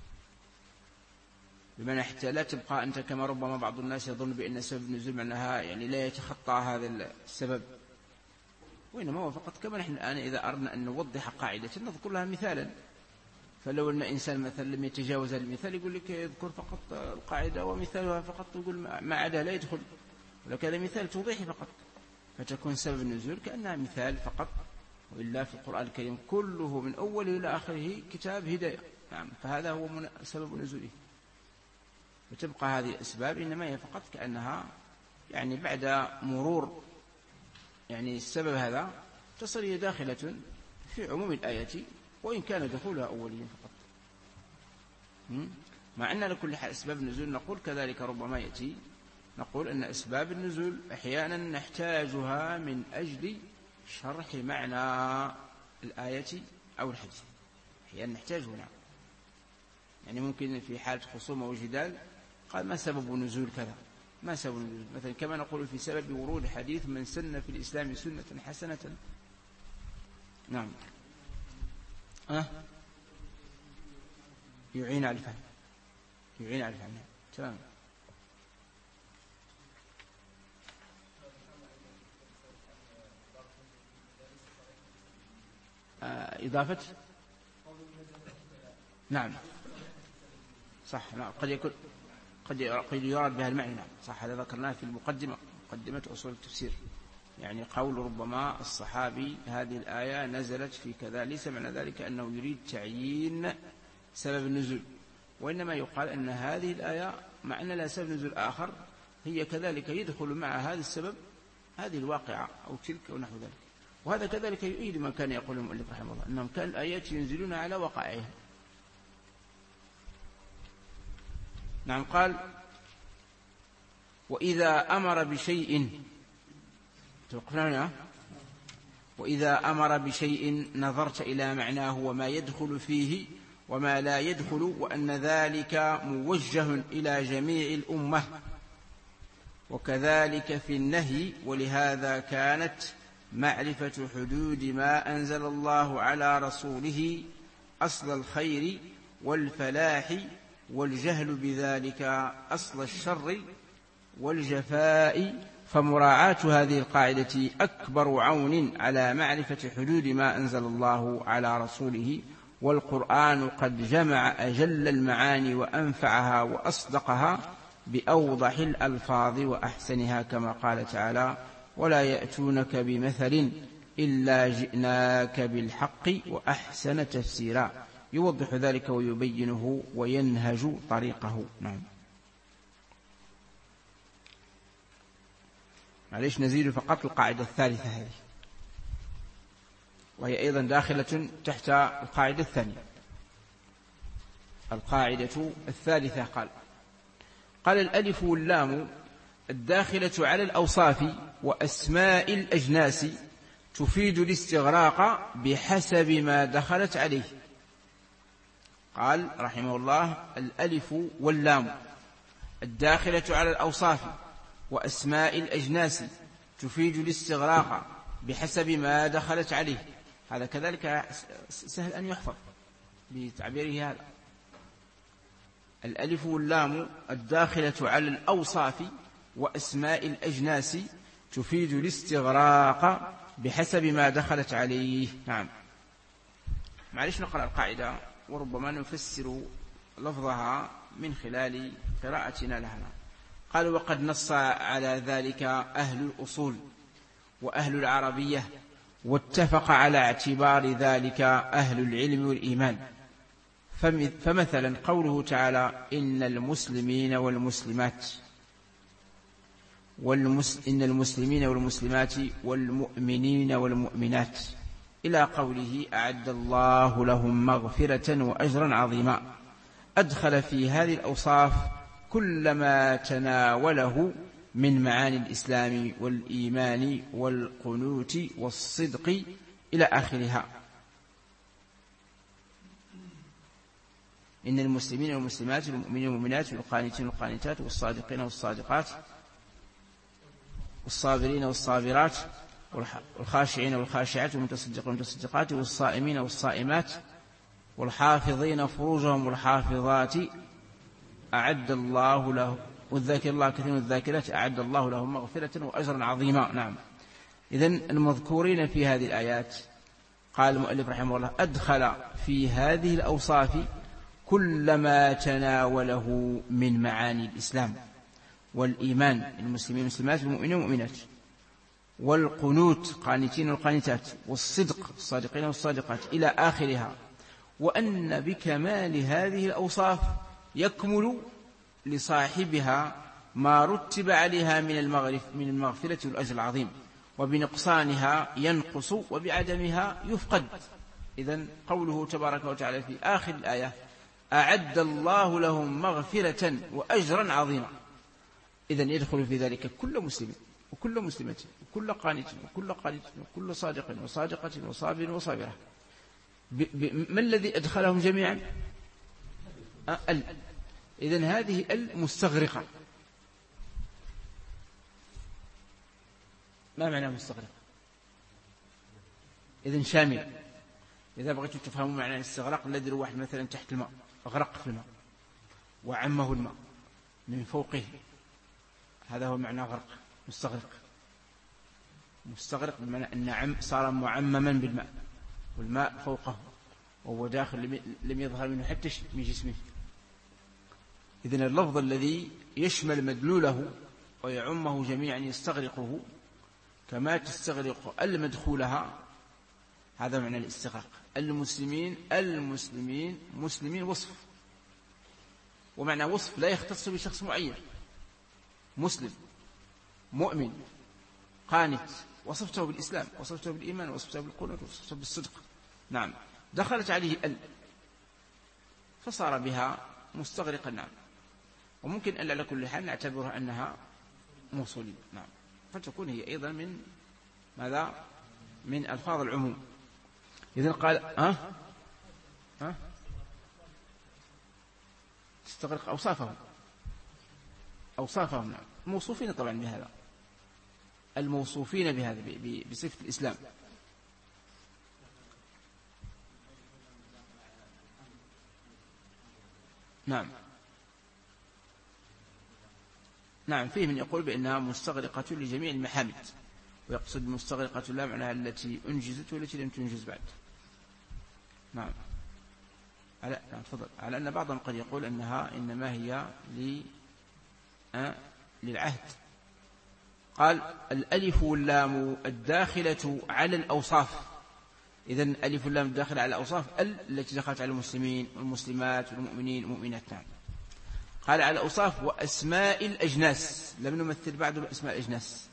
بمعنى حتى لا تبقى أنت كما ربما بعض الناس يظن بأن سبب النزول معناها يعني لا يتخطى هذا السبب، وإنما هو فقط كما نحن الآن إذا أردنا أن نوضح قاعدة نذكر لها مثالا. فلو أن إنسان مثلا لم يتجاوز المثال يقول لك يذكر فقط القاعدة ومثالها فقط، يقول ما عدا لا يدخل، ولكن هذا مثال توضيحي فقط، فتكون سبب النزول كأنها مثال فقط. وإلا في القرآن الكريم كله من أوله إلى آخره كتاب هداية. نعم، فهذا هو سبب نزوله. وتبقى هذه الأسباب إنما هي فقط كأنها يعني بعد مرور يعني السبب هذا تصل هي داخلة في عموم الآية، وإن كان دخولها أوليا فقط. مع أن لكل حال أسباب النزول نقول كذلك ربما يأتي نقول أن أسباب النزول أحيانا نحتاجها من أجل شرح معنى الآية أو الحديث، أحيانا نحتاجه. نعم، يعني ممكن في حالة خصومة وجدال قال ما سبب نزول كذا، ما سبب النزول، مثلا كما نقول في سبب ورود حديث من سن في الإسلام سنة حسنة. نعم، يعين على الفهم، تمام. إضافة، نعم صح، نعم. قد يراد بها المعنى. نعم صح، هذا ذكرناه في مقدمة أصول التفسير. يعني قول ربما الصحابي هذه الآية نزلت في كذا، ليس معنى ذلك أنه يريد تعيين سبب النزول، وإنما يقال أن هذه الآية مع أن لها سبب نزول آخر هي كذلك يدخل مع هذا السبب هذه الواقعة أو تلك أو نحو ذلك. وهذا كذلك يؤيد ما كان يقول المؤلف رحمه الله، أنهم كان الآيات ينزلون على وقائعها. نعم، قال وإذا أمر بشيء، توقفنا هنا، وإذا أمر بشيء نظرت إلى معناه وما يدخل فيه وما لا يدخل، وأن ذلك موجه إلى جميع الأمة، وكذلك في النهي. ولهذا كانت معرفة حدود ما أنزل الله على رسوله أصل الخير والفلاح، والجهل بذلك أصل الشر والجفاء. فمراعاة هذه القاعدة أكبر عون على معرفة حدود ما أنزل الله على رسوله. والقرآن قد جمع أجل المعاني وأنفعها وأصدقها بأوضح الألفاظ وأحسنها، كما قال تعالى ولا يأتونك بمثل إلا جئناك بالحق وأحسن تفسيرا، يوضح ذلك ويبينه وينهج طريقه. نعم، معليش نزيد فقط القاعدة الثالثة هذه، وهي أيضا داخلة تحت القاعدة الثانية. القاعدة الثالثة قال الألف واللام الداخلة على الأوصاف وأسماء الأجناس تفيد الاستغراق بحسب ما دخلت عليه. قال رحمه الله الألف واللام الداخلة على الأوصاف وأسماء الأجناس تفيد الاستغراق بحسب ما دخلت عليه. هذا كذلك سهل أن يحفظ بتعبيره هذا. الألف واللام الداخلة على الأوصاف وأسماء الأجناس تفيد الاستغراق بحسب ما دخلت عليه. نعم، معلش نقرأ القاعدة وربما نفسر لفظها من خلال قراءتنا لها. قال وقد نص على ذلك أهل الأصول وأهل العربية واتفق على اعتبار ذلك أهل العلم والإيمان. فمثلا قوله تعالى إن المسلمين والمسلمات إن المسلمين والمسلمات والمؤمنين والمؤمنات إلى قوله أعد الله لهم مغفرة وأجرا عظيما، أدخل في هذه الأوصاف كل ما تناوله من معاني الإسلام والإيمان والقنوت والصدق إلى آخرها. إن المسلمين والمسلمات والمؤمنين والمؤمنات والقانتين والقانتات والصادقين والصادقات والصابرين والصابرات والخاشعين والخاشعات والمتصدقين والمتصدقات والصائمين والصائمات والحافظين فروجهم والحافظات أعد الله له والذاكر الله كثيرا والذاكرات أعد الله لهم مغفرة وأجرا عظيما. نعم، إذن المذكورين في هذه الآيات قال المؤلف رحمه الله أدخل في هذه الأوصاف كل ما تناوله من معاني الإسلام والإيمان، المسلمين والمسلمات والمؤمنين والمؤمنات، والقنوت قانتين والقانتات، والصدق الصادقين والصادقات إلى آخرها، وأن بكمال هذه الأوصاف يكمل لصاحبها ما رتب عليها من المغفرة والأجر العظيم، وبنقصانها ينقص وبعدمها يفقد. إذن قوله تبارك وتعالى في آخر الآية أعد الله لهم مغفرة وأجرا عظيما، إذن يدخل في ذلك كل مسلم وكل مسلمة وكل قانت وكل قانت وكل صادق وصادقة وصابر وصابرة. ما الذي أدخلهم جميعا؟ إذن هذه المستغرقة. ما معنى مستغرقة؟ إذن شامل. إذا بغيتوا تفهموا معنى الاستغراق، الذي الواحد مثلا تحت الماء أغرق في الماء وعمه الماء من فوقه، هذا هو معنى غرق. مستغرق بمعنى أن صار معمما بالماء والماء فوقه وهو داخل لم يظهر منه حتى شيء من جسمه. إذن اللفظ الذي يشمل مدلوله ويعمه جميعا يستغرقه كما تستغرق المدخولها، هذا معنى الاستغراق. المسلمين وصف، ومعنى وصف لا يختص بشخص معين. مسلم، مؤمن، قانت، وصفته بالإسلام، وصفته بالإيمان، وصفته بالقنوت، وصفته بالصدق. نعم، دخلت عليه فصار بها مستغرقا. نعم، وممكن أن على كل حال نعتبرها أنها موصولية. نعم، فتكون هي أيضا من ماذا؟ من ألفاظ العموم. إذن قال تستغرق أوصافهم. نعم، الموصوفين طبعا بهذا، الموصوفين بهذا بصفة الإسلام. نعم، فيه من يقول بأنها مستغرقة لجميع المحامد، ويقصد مستغرقة لا معناها التي أنجزت والتي لم تنجز بعد. نعم، على أن بعضهم قد يقول أنها إنما هي للعهد. قال الألف واللام الداخلة على الأوصاف. إذن الألف واللام الداخلة على الأوصاف التي دخلت على المسلمين والمسلمات والمؤمنين والمؤمنات. نعم، قال على الأوصاف وأسماء الأجناس، لم نمثل بعد بأسماء الأجناس.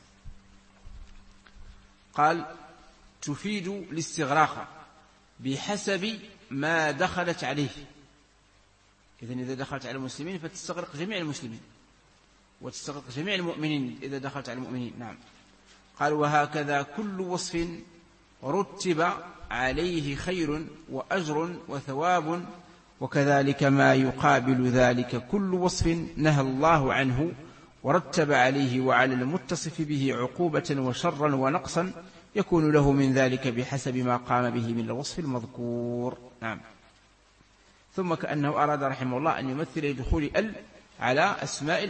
قال تفيد الاستغراق بحسب ما دخلت عليه. إذن إذا دخلت على المسلمين فتستغرق جميع المسلمين، وتستغرق جميع المؤمنين إذا دخلت على المؤمنين. نعم، قال وهكذا كل وصف رتب عليه خير وأجر وثواب، وكذلك ما يقابل ذلك كل وصف نهى الله عنه ورتب عليه وعلى المتصف به عقوبة وشرا ونقصا يكون له من ذلك بحسب ما قام به من الوصف المذكور. نعم، ثم كأنه أراد رحمه الله أن يمثل دخول على أسماء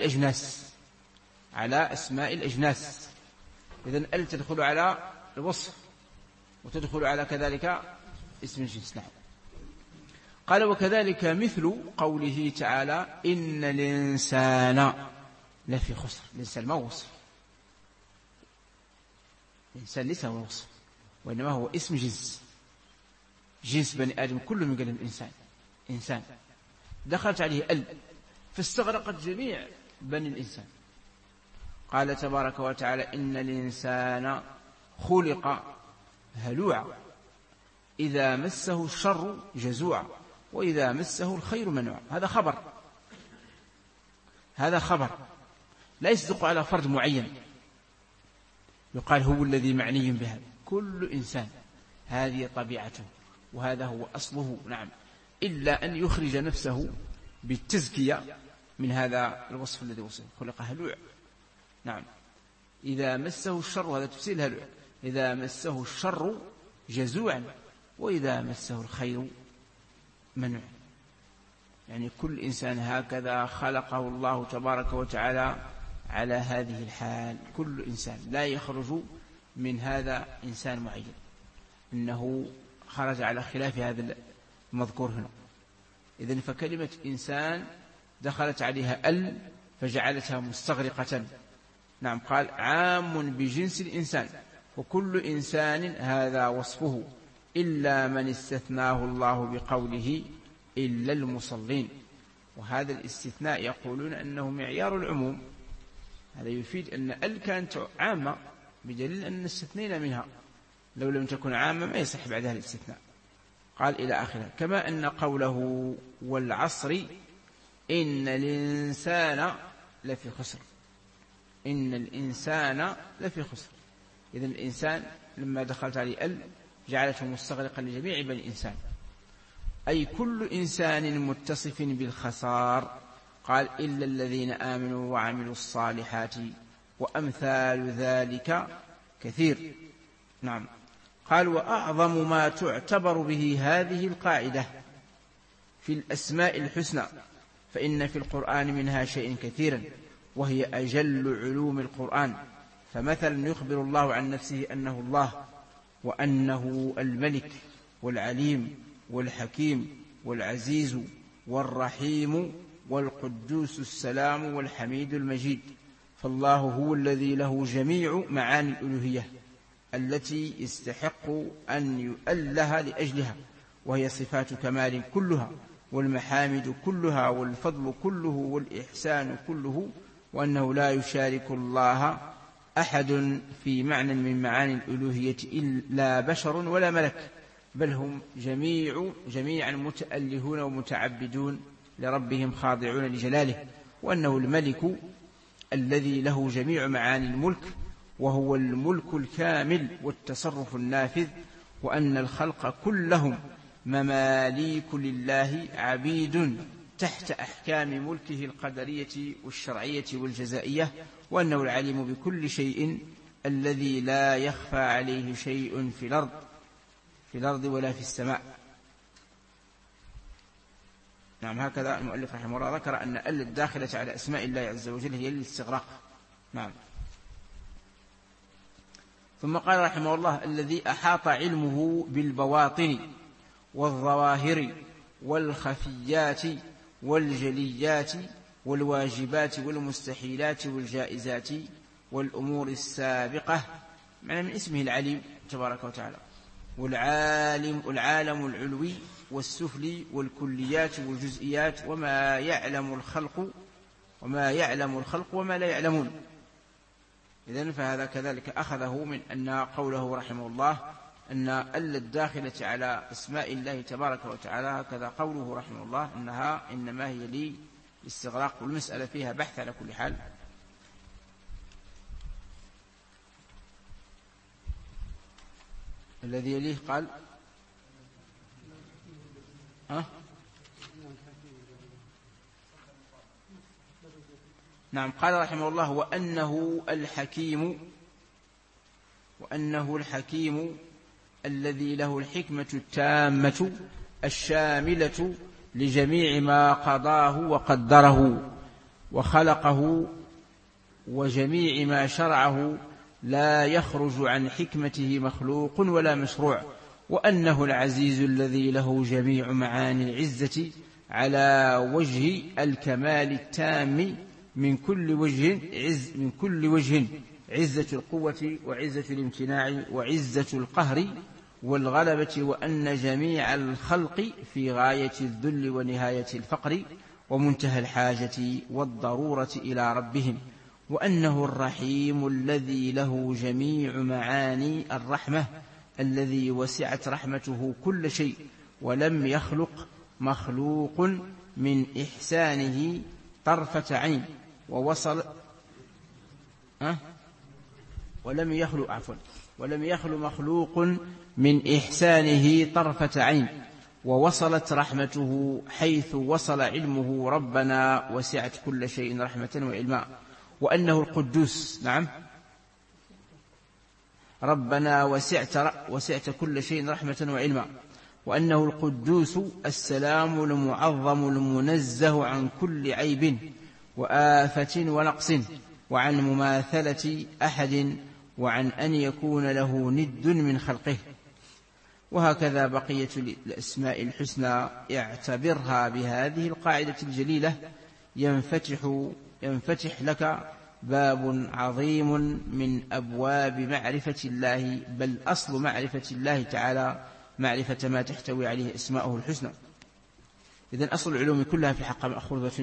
الأجناس. إذن تدخل على الوصف وتدخل على كذلك اسم الجنس. نعم، قال وكذلك مثل قوله تعالى إن الإنسان لفي خسر. الإنسان ما هو وصف، الإنسان ليس هو وصف، وإنما هو اسم جنس بني آدم كل من قال الإنسان إنسان، دخلت عليه ال فاستغرقت جميع بني الإنسان. قال تبارك وتعالى إن الإنسان خلق هلوعا إذا مسه الشر جزوعا وإذا مسه الخير منوعا. هذا خبر لا يصدق على فرد معين يقال هو الذي معني بهذا. كل إنسان هذه طبيعته وهذا هو أصله، نعم، إلا أن يخرج نفسه بالتزكية من هذا الوصف الذي وصفه. خلق هلوع، نعم، إذا مسه الشر، هذا تفسير الهلوع، إذا مسه الشر جزوعا وإذا مسه الخير منوع. يعني كل إنسان هكذا خلقه الله تبارك وتعالى على هذه الحال. كل إنسان لا يخرج من هذا إنسان معين، إنه خرج على خلاف هذا المذكور هنا. إذن فكلمة إنسان دخلت عليها ال فجعلتها مستغرقة. نعم، قال عام بجنس الإنسان وكل إنسان هذا وصفه إلا من استثناه الله بقوله إلا المصلين. وهذا الاستثناء يقولون أنه معيار العموم. هذا يفيد أن ال كانت عامة بدليل أن استثنينا منها، لو لم تكن عامة ما يصح بعدها الاستثناء. قال إلى آخره. كما أن قوله والعصر إن الإنسان لفي خسر، إن الإنسان لفي خسر. إذن الإنسان لما دخلت عليه ال جعلته مستغرقا لجميع بني الإنسان، أي كل إنسان متصف بالخسار. قال إلا الذين آمنوا وعملوا الصالحات وأمثال ذلك كثير. نعم، قال وأعظم ما تعتبر به هذه القاعدة في الأسماء الحسنى، فإن في القرآن منها شيء كثيرا وهي أجل علوم القرآن. فمثلا يخبر الله عن نفسه أنه الله وأنه الملك والعليم والحكيم والعزيز والرحيم والقدوس السلام والحميد المجيد. فالله هو الذي له جميع معاني الألوهية التي يستحق أن يؤله لأجلها، وهي صفات كمال كلها والمحامد كلها والفضل كله والإحسان كله، وأنه لا يشارك الله أحد في معنى من معاني الألوهية إلا بشر ولا ملك، بل هم جميعا متألهون ومتعبدون لربهم خاضعون لجلاله، وأنه الملك الذي له جميع معاني الملك وهو الملك الكامل والتصرف النافذ، وأن الخلق كلهم مماليك لله عبيد تحت أحكام ملكه القدرية والشرعية والجزائية، وأنه العليم بكل شيء الذي لا يخفى عليه شيء في الأرض ولا في السماء. نعم، هكذا المؤلف رحمه الله ذكر أن ال الداخلة على أسماء الله عز وجل هي الاستغراق. نعم. ثم قال رحمه الله الذي أحاط علمه بالبواطن والظواهر والخفيات والجليات والواجبات والمستحيلات والجائزات والأمور السابقة، معنى من اسمه العليم تبارك وتعالى، والعالم العلوي والسفلي والكليات والجزئيات وما يعلم الخلق وما لا يعلمون. إذن فهذا كذلك أخذه من أن قوله رحمه الله أن ال الداخلة على اسماء الله تبارك وتعالى، هكذا قوله رحمه الله أنها إنما هي للاستغراق، والمسألة فيها بحث على كل حال. الذي يليه قال نعم، قال رحمه الله وأنه الحكيم الذي له الحكمة التامة الشاملة لجميع ما قضاه وقدره وخلقه وجميع ما شرعه، لا يخرج عن حكمته مخلوق ولا مشروع، وأنه العزيز الذي له جميع معاني العزة على وجه الكمال التام من كل وجه عزة القوة وعزة الامتناع وعزة القهر والغلبة، وأن جميع الخلق في غاية الذل ونهاية الفقر ومنتهى الحاجة والضرورة إلى ربهم، وأنه الرحيم الذي له جميع معاني الرحمة، الذي وسعت رحمته كل شيء، ولم يخلق مخلوق من إحسانه طرفة عين ولم يخلق مخلوق من إحسانه طرفة عين، ووصلت رحمته حيث وصل علمه. ربنا وسعت كل شيء رحمة وعلما. وأنه القدوس، نعم، ربنا وسعت كل شيء رحمة وعلما. وأنه القدوس السلام المعظم المنزه عن كل عيب وآفة ونقص، وعن مماثلة أحد، وعن أن يكون له ند من خلقه. وهكذا بقية الأسماء الحسنى، اعتبرها بهذه القاعدة الجليلة ينفتح لك باب عظيم من أبواب معرفة الله، بل أصل معرفة الله تعالى معرفة ما تحتوي عليه أسماؤه الحسنى. إذن أصل العلوم كلها في الحقيقة مأخوذة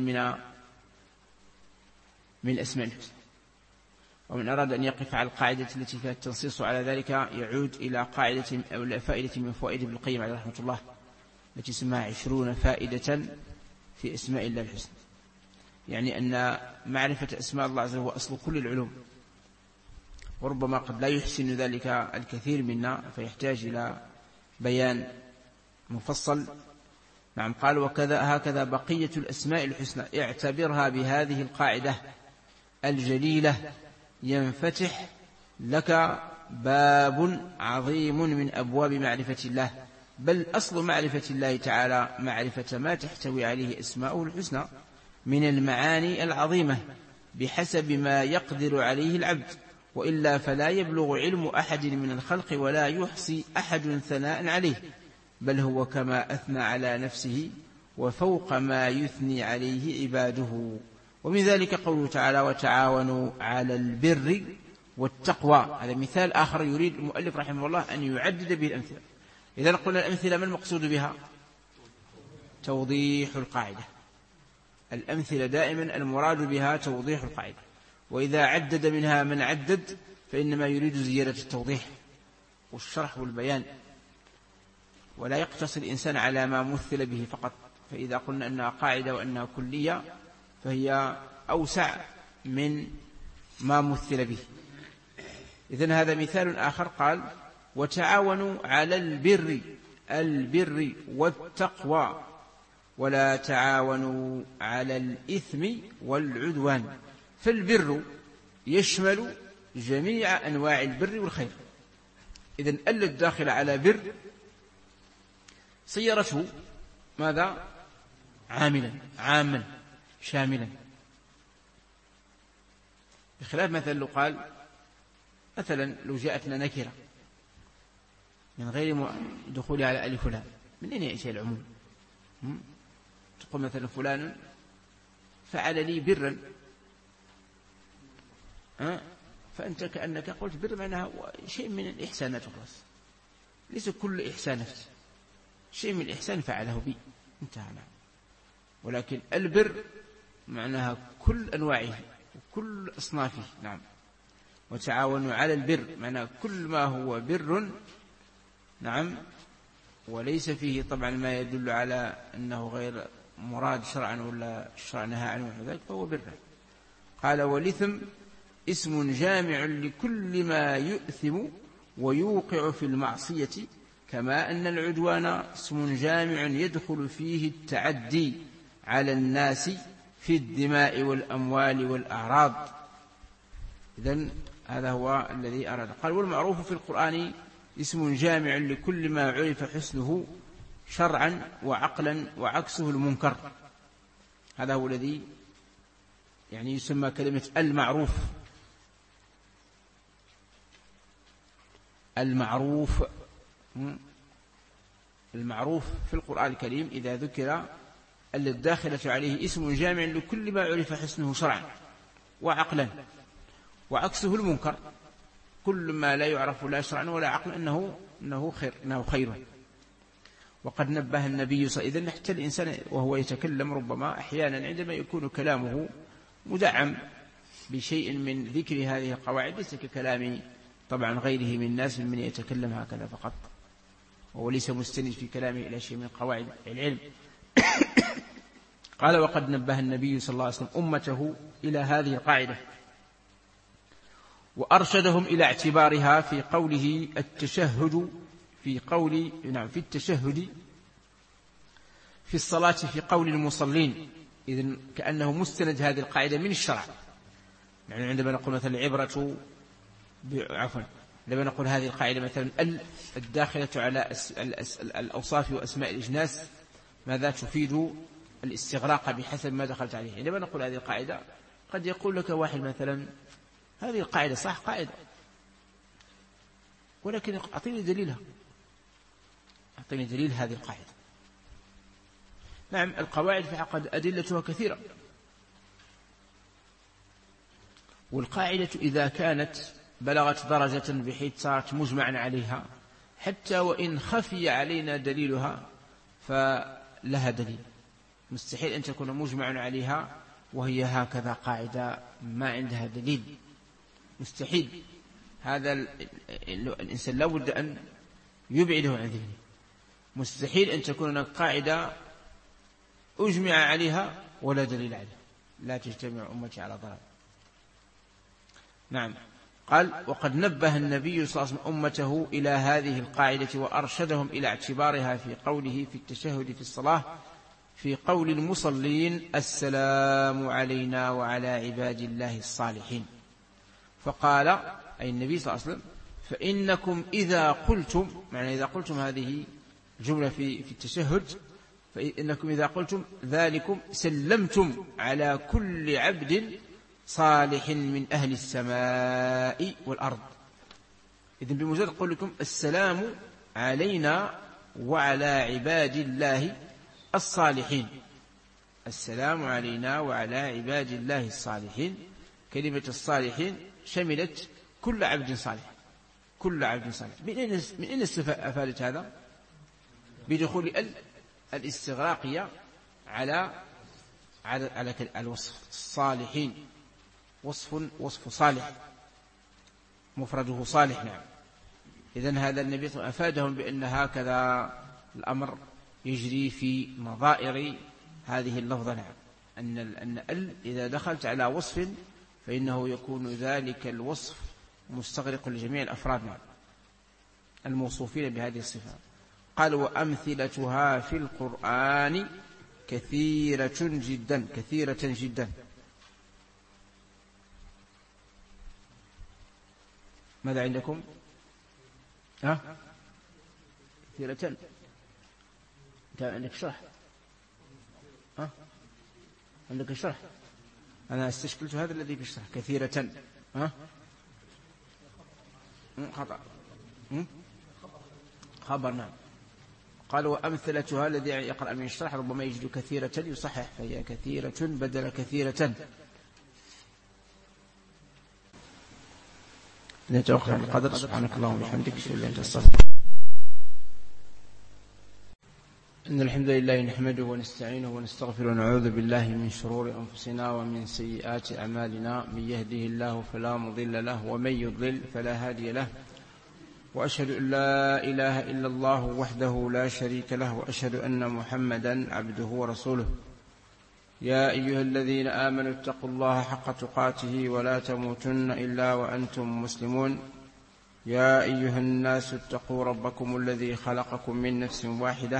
من الأسماء الحسنى. ومن أراد أن يقف على القاعدة التي فيها التنصيص على ذلك يعود إلى قاعدة أو إلى فائدة من فوائد ابن القيم عليه رحمة الله، التي سماها 20 فائدة في أسماء الله الحسنى. يعني أن معرفة أسماء الله عز وجل هو أصل كل العلوم، وربما قد لا يحسن ذلك الكثير منا فيحتاج إلى بيان مفصل. نعم، قال هكذا بقية الأسماء الحسنى، اعتبرها بهذه القاعدة الجليلة ينفتح لك باب عظيم من أبواب معرفة الله، بل أصل معرفة الله تعالى معرفة ما تحتوي عليه أسماؤه الحسنى من المعاني العظيمة بحسب ما يقدر عليه العبد، وإلا فلا يبلغ علم أحد من الخلق ولا يحصي أحد ثناء عليه، بل هو كما أثنى على نفسه وفوق ما يثني عليه عباده. ومن ذلك قوله تعالى: وتعاونوا على البر والتقوى. هذا مثال آخر يريد المؤلف رحمه الله أن يعدد به الأمثلة. إذا قلنا الأمثلة ما المقصود بها؟ توضيح القاعدة. الأمثلة دائما المراد بها توضيح القاعدة، وإذا عدد منها من عدد فإنما يريد زيادة التوضيح والشرح والبيان، ولا يقتصر الإنسان على ما مثل به فقط. فإذا قلنا أنها قاعدة وأنها كلية فهي أوسع من ما مثل به. إذن هذا مثال آخر، قال: وتعاونوا على البر والتقوى ولا تعاونوا على الإثم والعدوان. فالبر يشمل جميع أنواع البر والخير. إذن الداخل على بر صيرته ماذا؟ عاما شاملا، بخلاف مثلا لو جاءتنا نكرة من غير دخول على ألف فلان، من أين يأتي العموم؟ تقول مثلا: فلان فعل لي برا، فأنت كأنك قلت بر معناها شيء من الإحسانات، خلاص ليس كل إحسانات، شيء من الإحسان فعله بي، انتهى. ولكن البر معناها كل أنواعه وكل أصنافه. نعم. وتعاونوا على البر معناها كل ما هو بر، نعم، وليس فيه طبعا ما يدل على أنه غير مراد شرعا ولا الشرع نهى عنه ذلك فهو بر. قال: والإثم اسم جامع لكل ما يؤثم ويوقع في المعصية، كما أن العدوان اسم جامع يدخل فيه التعدي على الناس في الدماء والأموال والأعراض. إذن هذا هو الذي أراد. قال: والمعروف في القرآن اسم جامع لكل ما عرف حسنه شرعا وعقلا وعكسه المنكر. هذا هو الذي يعني يسمى كلمة المعروف. المعروف في القرآن الكريم إذا ذكر الداخلة عليه اسم جامع لكل ما عرف حسنه شرعا وعقلا وعكسه المنكر، كل ما لا يعرف لا شرعا ولا عقلا أنه خير. وقد نبه النبي صلى الله عليه وسلم حتى الإنسان وهو يتكلم ربما أحيانا عندما يكون كلامه مدعم بشيء من ذكر هذه القواعد ليس ككلام طبعا غيره من الناس من يتكلم هكذا فقط، وهو ليس مستند في كلامه إلى شيء من قواعد العلم. قال وقد نبه النبي صلى الله عليه وسلم أمته إلى هذه القاعدة وأرشدهم إلى اعتبارها في قوله التشهد في التشهد في الصلاة في قول المصلين، إذن كأنه مستند هذه القاعدة من الشرع. يعني عندما نقول مثلا العبرة عندما نقول هذه القاعدة مثلا الداخلة على الأوصاف وأسماء الإجناس ماذا تفيد الاستغراق بحسب ما دخلت عليه. عندما نقول هذه القاعدة قد يقول لك واحد مثلا هذه القاعدة صح قاعدة، ولكن أعطيني دليلها، أعطيني دليل هذه القاعدة. نعم القواعد في عقد أدلتها كثيرة، والقاعدة إذا كانت بلغت درجة بحيث صارت مجمعا عليها حتى وإن خفي علينا دليلها فلها دليل. مستحيل أن تكون مجمع عليها وهي هكذا قاعدة ما عندها دليل، مستحيل. هذا الإنسان لا بد أن يبعده عن ذهنه. مستحيل أن تكون هناك قاعدة أجمع عليها ولا دليل عليها، لا تجتمع أمتي على ضلال. نعم قال وقد نبه النبي صلى الله عليه وسلم أمته إلى هذه القاعدة وأرشدهم إلى اعتبارها في قوله في التشهد في الصلاة في قول المصلين السلام علينا وعلى عباد الله الصالحين. فقال أي النبي صلى الله عليه وسلم فإنكم إذا قلتم، معنى إذا قلتم هذه الجملة في التشهد، فإنكم إذا قلتم ذلكم سلمتم على كل عبد صالح من أهل السماء والأرض. إذن بمجرد قولكم السلام علينا وعلى عباد الله الصالحين، السلام علينا وعلى عباد الله الصالحين، كلمة الصالحين شملت كل عبد صالح، كل عبد صالح. من أين أفادت هذا؟ بدخول الاستغراقية على الوصف. الصالحين وصف صالح مفرده صالح. نعم إذن هذا النبي أفادهم بأن هكذا الأمر يجري في نظائر هذه اللفظة. نعم أن إذا دخلت على وصف فإنه يكون ذلك الوصف مستغرق لجميع الأفراد الموصوفين بهذه الصفة. قال وأمثلتها في القرآن كثيرة جدا كثيرة جدا. ماذا عندكم؟ كثيرة. كان عندك شرح؟ عندك شرح؟ أنا استشكلت هذا الذي في الشرح كثيرة. خطأ. خبر. نعم قال وأمثلتها الذي يقرأ من الشرح ربما يجد كثيرة يصحح فهي كثيرة بدل كثيرة. نتوقف عن القدر. سبحانك اللهم وبحمدك أشهد أن لا إله إلا أنت أستغفرك. إن الحمد لله نحمده ونستعينه ونستغفره ونعوذ بالله من شرور أنفسنا ومن سيئات أعمالنا، من يهده الله فلا مضل له ومن يضلل فلا هادي له، وأشهد أن لا إله إلا الله وحده لا شريك له، وأشهد أن محمدا عبده ورسوله. يا أيها الذين آمنوا اتقوا الله حق تقاته ولا تموتن إلا وأنتم مسلمون. يا أيها الناس اتقوا ربكم الذي خلقكم من نفس واحدة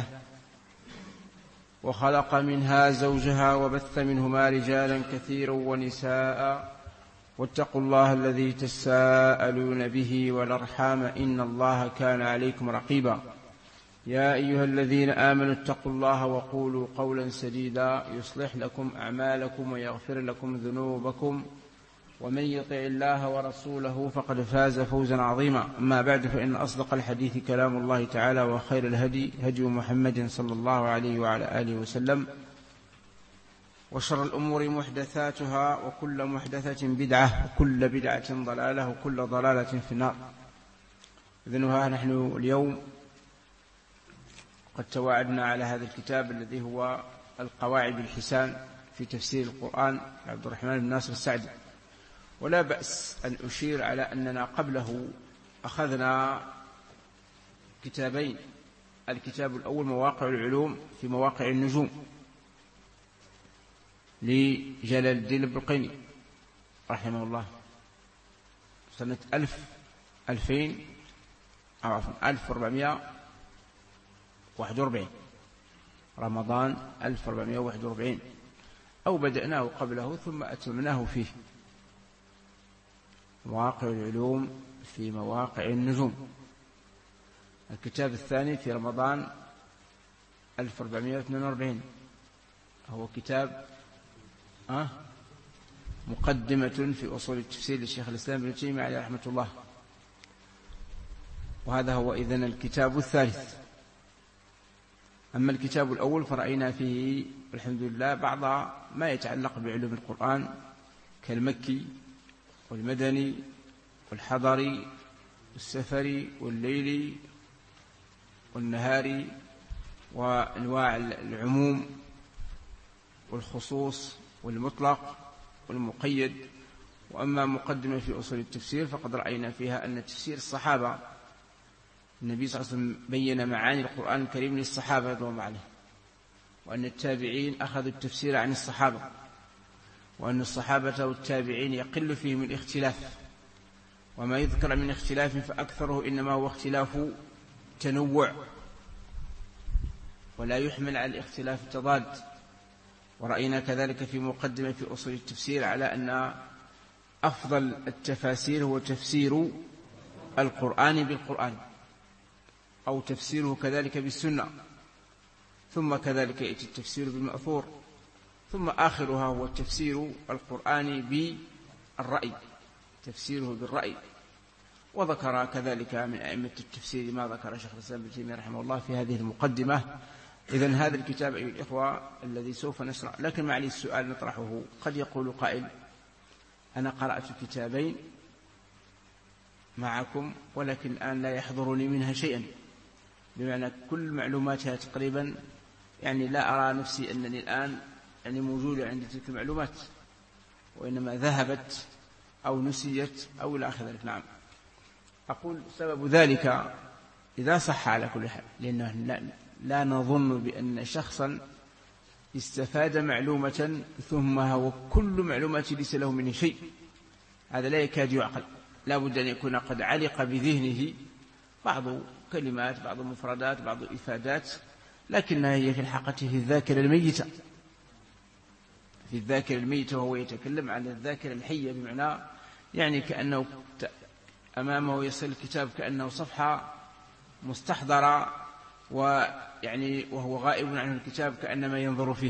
وخلق منها زوجها وبث منهما رجالا كثيرا ونساء، واتقوا الله الذي تساءلون به والأرحام إن الله كان عليكم رقيبا. يا أيها الذين آمنوا اتقوا الله وقولوا قولا سديدا يصلح لكم أعمالكم ويغفر لكم ذنوبكم، ومن يطع الله ورسوله فقد فاز فوزا عظيما. أما بعد فإن أصدق الحديث كلام الله تعالى، وخير الهدي هدي محمد صلى الله عليه وعلى آله وسلم، وشر الأمور محدثاتها وكل محدثة بدعة وكل بدعة ضلالة وكل ضلالة في النار. إذن ها نحن اليوم قد تواعدنا على هذا الكتاب الذي هو القواعد الحسان في تفسير القرآن لعبد الرحمن بن ناصر السعدي. ولا بأس أن أشير على أننا قبله أخذنا كتابين. الكتاب الأول مواقع العلوم في مواقع النجوم لجلال الدين البلقيني رحمه الله سنة 1441 رمضان 1441 أو بدأناه قبله ثم أتممناه فيه. مواقع العلوم في مواقع النجوم. الكتاب الثاني في رمضان 1442 هو كتاب مقدمة في أصول التفسير للشيخ الإسلام ابن تيمية عليه رحمة الله. وهذا هو إذن الكتاب الثالث. أما الكتاب الأول فرأينا فيه الحمد لله بعض ما يتعلق بعلوم القرآن كالمكي والمدني والحضري والسفري والليلي والنهاري وأنواع العموم والخصوص والمطلق والمقيد. وأما مقدمة في أصول التفسير فقد رأينا فيها أن تفسير الصحابة النبي صلى الله عليه وسلم بين معاني القرآن الكريم للصحابة رضي الله عنهم، وأن التابعين أخذوا التفسير عن الصحابة، وأن الصحابة والتابعين يقل فيهم الاختلاف، وما يذكر من اختلاف فأكثره إنما هو اختلاف تنوع ولا يحمل على الاختلاف التضاد. ورأينا كذلك في مقدمة في أصول التفسير على أن أفضل التفاسير هو تفسير القرآن بالقرآن أو تفسيره كذلك بالسنة، ثم كذلك يأتي التفسير بالمأثور، ثم آخرها هو تفسير القرآن بالرأي، تفسيره بالرأي. وذكر كذلك من أئمة التفسير ما ذكر شيخ الإسلام ابن تيمية رحمه الله في هذه المقدمة. إذن هذا الكتاب أيها الإخوة الذي سوف نشرح، لكن معلي السؤال نطرحه. قد يقول قائل أنا قرأت كتابين معكم ولكن الآن لا يحضرني منها شيئا، بمعنى كل معلوماتها تقريبا يعني لا أرى نفسي أنني الآن يعني موجودة عندي تلك المعلومات، وإنما ذهبت أو نسيت أو إلى آخر ذلك. نعم، أقول سبب ذلك إذا صح على كل حال، لأنه لا نظن بأن شخصا استفاد معلومة ثم هو كل معلومات ليس له منه شيء، هذا لا يكاد يعقل. لا بد أن يكون قد علق بذهنه بعض كلمات، بعض مفردات، بعض إفادات، لكنها هي في الحقيقة في الذاكرة الميتة، في الذاكرة الميتة، وهو يتكلم عن الذاكرة الحية، بمعنى يعني كأنه أمامه يصل الكتاب كأنه صفحة مستحضرة، ويعني وهو غائب عنه الكتاب كأنما ينظر فيه.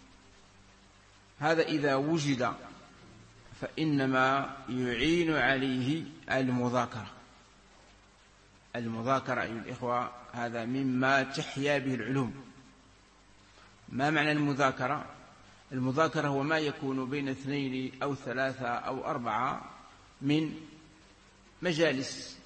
هذا إذا وجد فإنما يعين عليه المذاكرة. المذاكرة أيها الإخوة هذا مما تحيا به العلوم. ما معنى المذاكرة؟ المذاكرة هو ما يكون بين 2 أو 3 أو 4 من مجالس.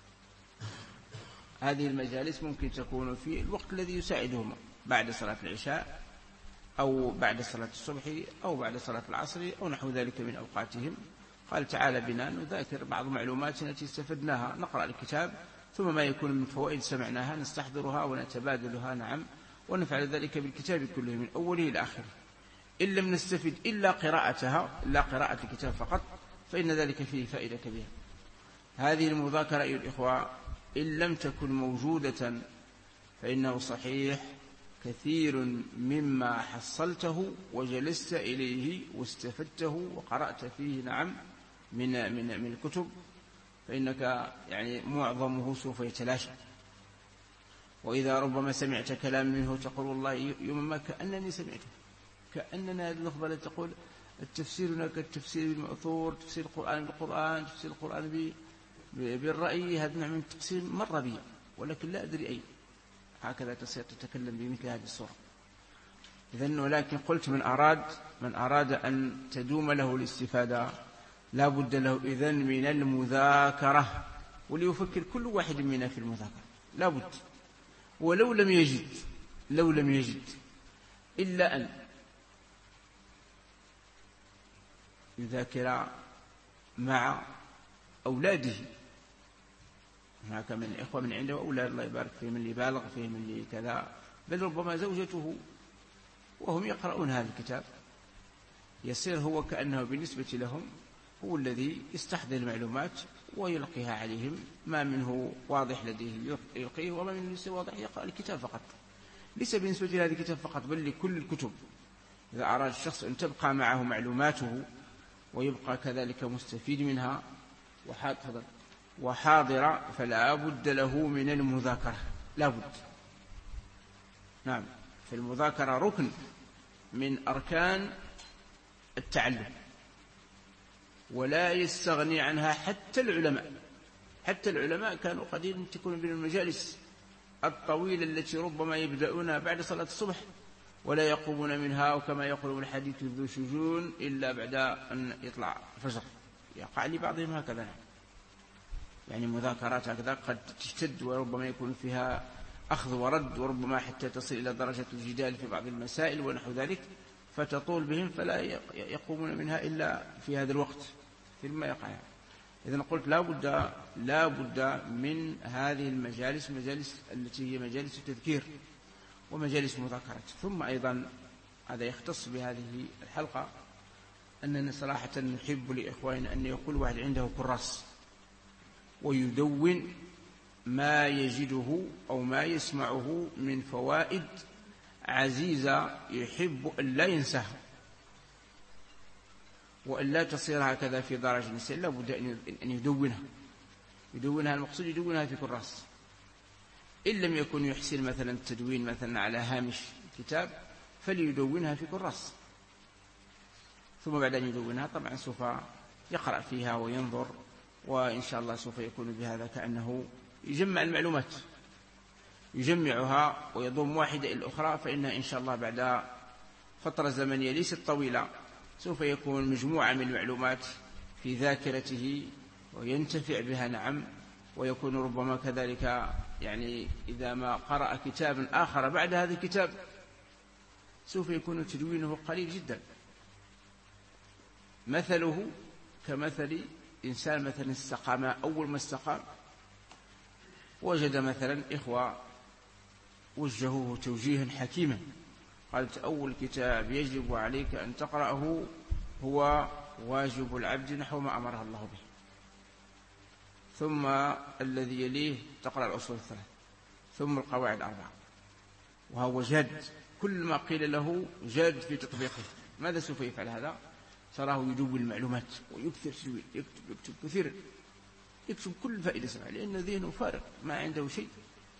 هذه المجالس ممكن تكون في الوقت الذي يساعدهم بعد صلاة العشاء أو بعد صلاة الصبح أو بعد صلاة العصر أو نحو ذلك من أوقاتهم. قال تعالى بنا نذاكر بعض معلومات التي استفدناها، نقرأ الكتاب ثم ما يكون من فوائد سمعناها نستحضرها ونتبادلها. نعم، ونفعل ذلك بالكتاب كله من أوله إلى آخره. إن لم نستفد إلا قراءتها، إلا قراءة الكتاب فقط، فإن ذلك فيه فائدة كبيرة. هذه المذاكرة أيها الإخوة إن لم تكن موجودة فإنه صحيح كثير مما حصلته وجلست إليه واستفدته وقرأت فيه نعم من الكتب، فإنك يعني معظمه سوف يتلاشى. وإذا ربما سمعت كلام منه تقول والله يوم ما كأنني سمعته، كأننا اللفظة التي تقول التفسير كالتفسير بالمأثور، تفسير القرآن بالقرآن، تفسير القرآن بالرأي، هذا نوع من التقسيم مر بي ولكن لا أدري أي. هكذا تصير تتكلم بمثل هذه الصورة. إذن ولكن قلت من أراد أن تدوم له الاستفادة لا بد له إذن من المذاكرة، وليفكر كل واحد منا في المذاكرة لا بد، ولو لم يجد إلا أن يذاكر مع أولاده. هناك من الإخوة من عنده أولاد الله يبارك فيهم، من اللي بالغ فيهم، من اللي كذا، بل ربما زوجته، وهم يقرؤون هذا الكتاب، يصير هو كأنه بالنسبة لهم هو الذي يستحضر المعلومات ويلقيها عليهم، ما منه واضح لديه يلقيه، وما منه ليس واضح يقرأ الكتاب فقط، ليس بالنسبة لهذا الكتاب فقط بل لكل الكتب. إذا أراد الشخص أن تبقى معه معلوماته ويبقى كذلك مستفيد منها وحاضر فلا بد له من المذاكرة، لا بد. نعم، فالمذاكرة ركن من أركان التعلم، ولا يستغني عنها حتى العلماء كانوا قديما تكون من المجالس الطويلة التي ربما يبدأونها بعد صلاة الصبح ولا يقومون منها، وكما يقولون الحديث ذو شجون إلا بعد أن يطلع الفجر. يقع لبعضهم هكذا، يعني مذاكرات هكذا قد تشتد وربما يكون فيها أخذ ورد، وربما حتى تصل إلى درجة الجدال في بعض المسائل ونحو ذلك، فتطول بهم فلا يقومون منها إلا في هذا الوقت ثم يقع. إذن قلت لا بد من هذه المجالس، مجالس التي هي مجالس التذكير ومجالس مذاكرة. ثم أيضا هذا يختص بهذه الحلقة أننا صراحة نحب لإخواننا أن يكون واحد عنده كراس ويدون ما يجده أو ما يسمعه من فوائد عزيزة يحب أن لا ينساها وأن لا تصير هكذا في درج الإنسان، لا بد أن يدونها. المقصود يدونها في كراس، إن لم يكن يحسن مثلا التدوين مثلا على هامش كتاب فليدونها في كراس، ثم بعد أن يدونها طبعا سوف يقرأ فيها وينظر، وإن شاء الله سوف يكون بهذا كأنه يجمع المعلومات، يجمعها ويضم واحدة إلى الأخرى، فإنها إن شاء الله بعد فترة زمنية ليست طويلة سوف يكون مجموعة من المعلومات في ذاكرته وينتفع بها. نعم، ويكون ربما كذلك يعني إذا ما قرأ كتابا آخر بعد هذا الكتاب سوف يكون تدوينه قليل جدا. مثله كمثل إنسان مثلا استقام، أول ما استقام وجد مثلا إخوة وجهوه توجيها حكيما، قالت أول كتاب يجب عليك أن تقرأه هو واجب العبد نحو ما أمره الله به، ثم الذي يليه تقرأ الأصول الثلاث، ثم القواعد الأربعة، وهو جاد، كل ما قيل له جاد في تطبيقه. ماذا سوف يفعل هذا؟ تراه يدون المعلومات ويكثر تدوين، يكتب كثيرا، يكتب كل فائدة سمع، لأن ذهنه فارغ ما عنده شيء،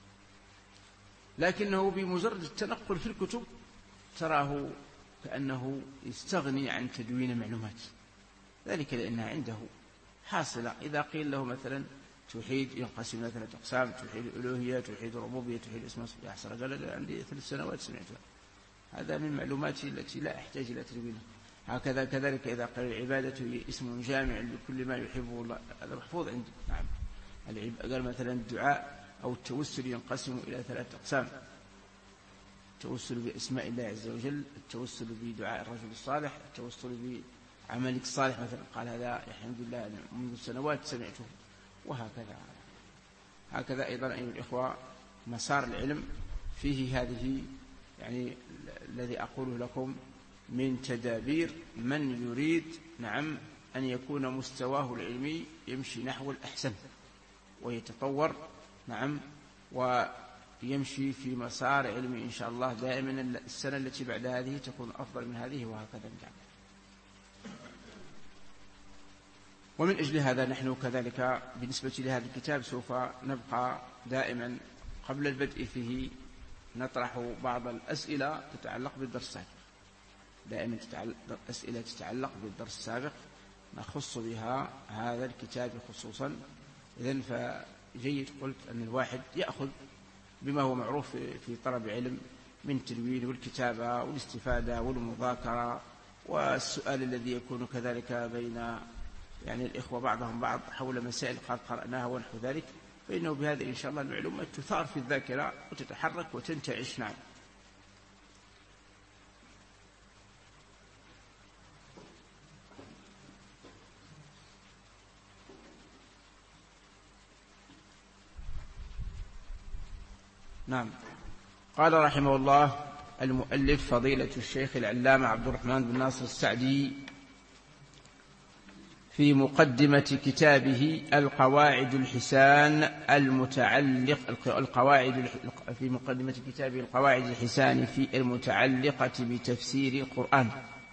لكنه بمجرد التنقل في الكتب تراه كأنه يستغني عن تدوين المعلومات، ذلك لأنها عنده حاصلة. إذا قيل له مثلا توحيد ينقسم إلى 3 أقسام، توحيد الألوهية، توحيد الربوبية، توحيد الأسماء والصفات، أحسن قال عندي 3 سنوات سمعتها، هذا من معلوماتي التي لا أحتاج إلى تدوينها. هكذا كذلك إذا قال العبادة هي اسم جامع لكل ما يحبه الله، هذا محفوظ عندي. نعم، قال مثلا الدعاء أو التوسل ينقسم إلى 3 أقسام: التوسل بأسماء الله عز وجل، التوسل بدعاء الرجل الصالح، التوسل بعملك الصالح مثلا، قال هذا الحمد لله منذ سنوات سمعته. هكذا أيضا أيها الإخوة مسار العلم فيه هذه يعني الذي أقوله لكم من تدابير من يريد نعم أن يكون مستواه العلمي يمشي نحو الأحسن ويتطور، نعم، ويمشي في مسار علمي إن شاء الله دائما السنة التي بعد هذه تكون أفضل من هذه، وهكذا نعم. ومن أجل هذا نحن كذلك بالنسبة لهذا الكتاب سوف نبقى دائما قبل البدء فيه نطرح بعض الأسئلة تتعلق بالدرس السابق، دائما أسئلة تتعلق بالدرس السابق نخص بها هذا الكتاب خصوصا. إذن فجيد قلت أن الواحد يأخذ بما هو معروف في طلب علم من التدوين والكتابة والاستفادة والمذاكرة والسؤال الذي يكون كذلك بين يعني الإخوة بعضهم بعض حول مسائل قد قرأناها ونحو ذلك، فإنه بهذا إن شاء الله المعلومات تثار في الذاكرة وتتحرك وتنتعش. نعم. نعم. قال رحمه الله المؤلف فضيلة الشيخ العلامة عبد الرحمن بن ناصر السعدي في مقدمة كتابه القواعد الحسان في مقدمة كتابه القواعد الحسان في المتعلقة بتفسير القرآن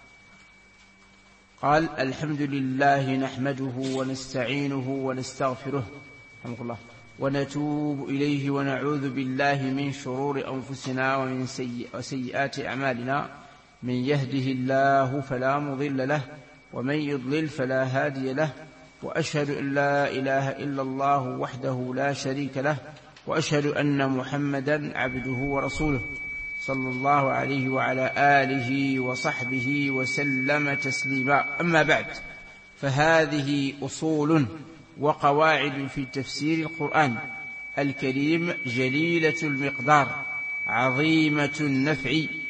قال: الحمد لله نحمده ونستعينه ونستغفره رحمه الله ونتوب إليه ونعوذ بالله من شرور أنفسنا ومن سيئات أعمالنا، من يهده الله فلا مضل له ومن يضلل فلا هادي له، وأشهد أن لا إله إلا الله وحده لا شريك له، وأشهد أن محمدا عبده ورسوله صلى الله عليه وعلى آله وصحبه وسلم تسليما. أما بعد، فهذه أصول وقواعد في تفسير القرآن الكريم جليلة المقدار عظيمة النفع،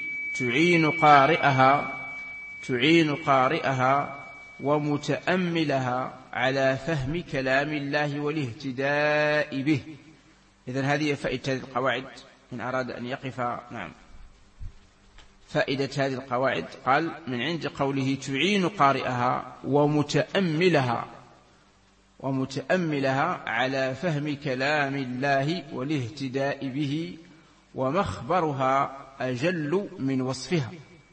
تعين قارئها ومتأملها على فهم كلام الله والاهتداء به. إذن هذه فائدة هذه القواعد من أراد أن يقف. نعم. فائدة هذه القواعد قال من عند قوله تعين قارئها ومتأملها على فهم كلام الله والاهتداء به، ومخبرها أجل من وصفها،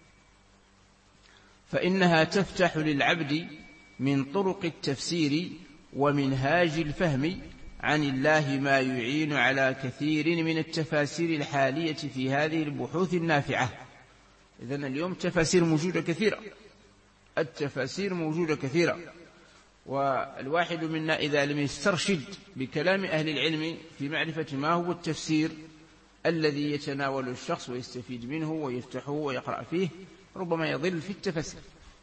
فإنها تفتح للعبد من طرق التفسير ومنهاج الفهم عن الله ما يعين على كثير من التفاسير الحالية في هذه البحوث النافعة. إذن اليوم تفاسير موجودة كثيرة، والواحد منا إذا لم يسترشد بكلام أهل العلم في معرفة ما هو التفسير الذي يتناول الشخص ويستفيد منه ويفتحه ويقرأ فيه، ربما يضل في التفسير.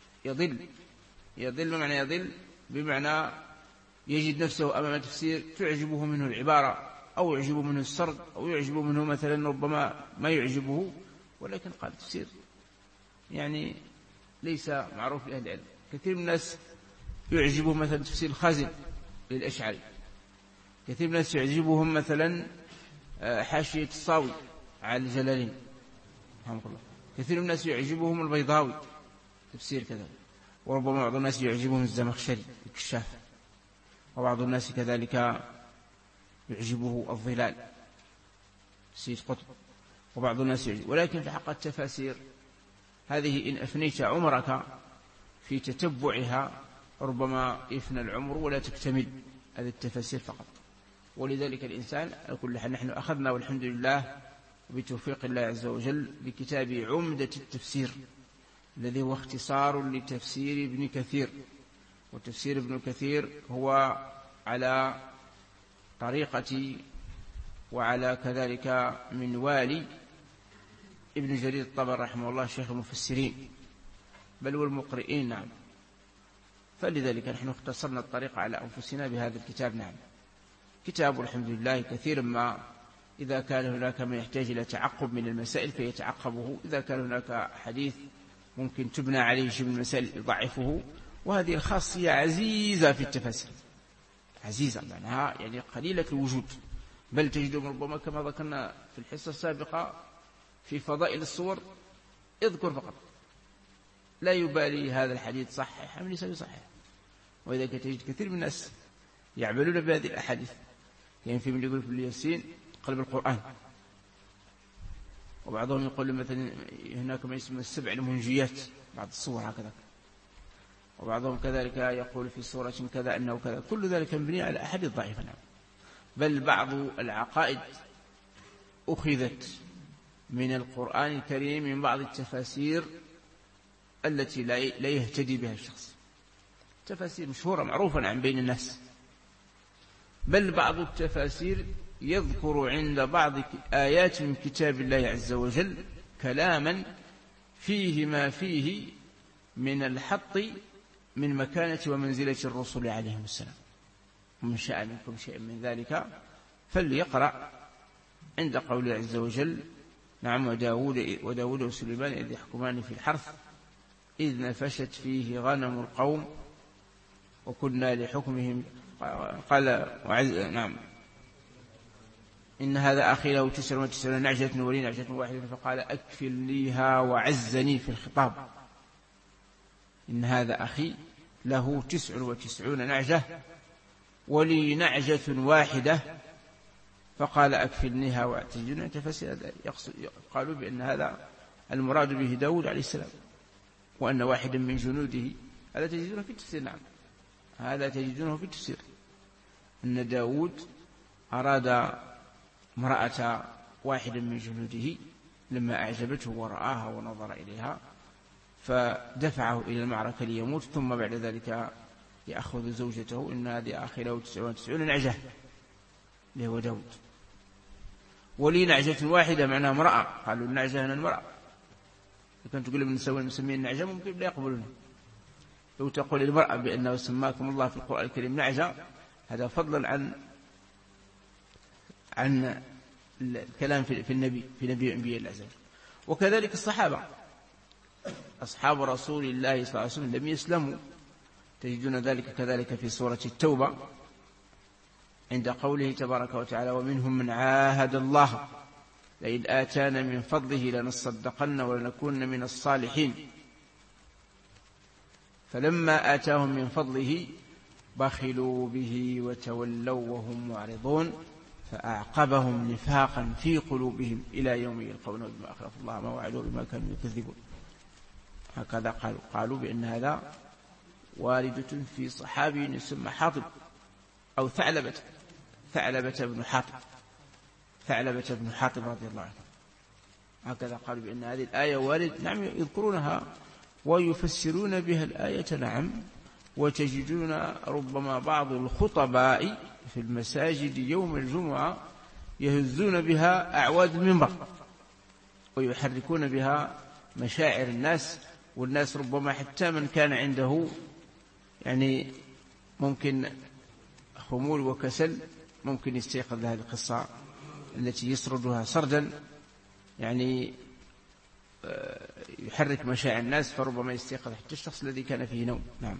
بمعنى يجد نفسه أمام تفسير تعجبه منه العبارة أو يعجبه منه السرد أو يعجبه منه مثلا ربما ما يعجبه، ولكن قال تفسير يعني ليس معروف لأهل العلم. كثير من الناس يعجبه مثلا تفسير الخازن للأشعري، كثير من الناس يعجبهم مثلا حاشية الصاوي على الجلالين رحمه الله، كثير من الناس يعجبهم البيضاوي تفسير كذا، وربما بعض الناس يعجبهم الزمخشري الكشاف، وبعض الناس كذلك يعجبه الظلال سيد قطب، وبعض الناس يعجب. ولكن في حق التفاسير هذه إن أفنيت عمرك في تتبعها ربما يفنى العمر ولا تكتمل هذه التفاسير فقط. ولذلك الإنسان كل حال نحن أخذنا والحمد لله بتوفيق الله عز وجل بكتاب عمدة التفسير الذي هو اختصار لتفسير ابن كثير. وتفسير ابن كثير هو على طريقة وعلى كذلك منوال ابن جرير الطبري رحمه الله شيخ المفسرين بل والمقرئين. نعم. فلذلك نحن اختصرنا الطريق على أنفسنا بهذا الكتاب. نعم. كتاب الحمد لله كثير ما إذا كان هناك ما يحتاج إلى تعقب من المسائل فيتعقبه، إذا كان هناك حديث ممكن تبنى عليه شيء من المسائل يضعفه. وهذه الخاصية عزيزة في التفاسير، عزيزة معناها يعني قليلة الوجود، بل تجدهم ربما كما ذكرنا في الحصة السابقة في فضائل الصور اذكر فقط، لا يبالي هذا الحديث صحيح أم ليس بصحيح. وإذا تجد كثير من الناس يعملون بهذه الأحاديث، يعني في من يقول في الياسين قلب القرآن، وبعضهم يقول مثلا هناك ما يسمى 7 المنجيات بعض الصور هكذا، وبعضهم كذلك يقول في صورة كذا أنه كذا، كل ذلك مبني على أحاديث ضعيفة. بل بعض العقائد أخذت من القرآن الكريم من بعض التفاسير التي لا يهتدي بها الشخص، تفاسير مشهورة معروفة عن بين الناس. بل بعض التفاسير يذكر عند بعض آيات من كتاب الله عز وجل كلاما فيه ما فيه من الحط من مكانة ومنزلة الرسل عليهم السلام. ومن شاء منكم شيء من ذلك فليقرأ عند قول الله عز وجل نعم وداود وسليمان إذ يحكمان في الحرث إذ نفشت فيه غنم القوم وكنا لحكمهم قال نعم إن هذا أخي له 99 نعجة ولي نعجة واحدة فقال أكفلنيها وعزني في الخطاب. إن هذا أخي له 99 نعجة ولي نعجة واحدة فقال أكفلنيها وأعتجنا. تفسير قالوا بأن هذا المراد به داود عليه السلام وأن واحدا من جنوده. هذا تجدونه في التفسير. نعم هذا تجدونه في التفسير أن داود أراد امرأة واحد من جنوده لما أعجبته ورآها ونظر إليها فدفعه إلى المعركة ليموت ثم بعد ذلك يأخذ زوجته. إن هذه أخي له 99 نعجة اللي هو داود ولي نعجة واحدة معناها امرأة. قالوا النعجة هنا المرأة. كنت تقول ابن سوي مسمين النعجة ممكن لا يقبلونه. لو تقول المرأة بأنه سماكم الله في القرآن الكريم نعجة هذا فضلا عن الكلام في النبي في نبي أنبياء الله عز وجل. وكذلك الصحابة أصحاب رسول الله صلى الله عليه وسلم لم يسلموا. تجدون ذلك كذلك في سورة التوبة عند قوله تبارك وتعالى ومنهم من عاهد الله لئن آتانا من فضله لنصدقن ولنكون من الصالحين فلما آتاهم من فضله بخلوا به وتولوا وهم معرضون فأعقبهم نفاقا في قلوبهم إلى يوم يلقونه بما أخلفوا الله ما وعدوا بما كانوا يكذبون. هكذا قالوا بأن هذا واردة في صحابي يسمى حاطب أو ثعلبة بن حاطب رضي الله عنه. هكذا قالوا بأن هذه الآية وارد. نعم يذكرونها ويفسرون بها الآية. نعم وتجدون ربما بعض الخطباء في المساجد يوم الجمعة يهزون بها أعواد المنبر ويحركون بها مشاعر الناس. والناس ربما حتى من كان عنده يعني ممكن خمول وكسل ممكن يستيقظ هذه القصة التي يسردها سردا يعني يحرك مشاعر الناس فربما يستيقظ حتى الشخص الذي كان فيه نوم. نعم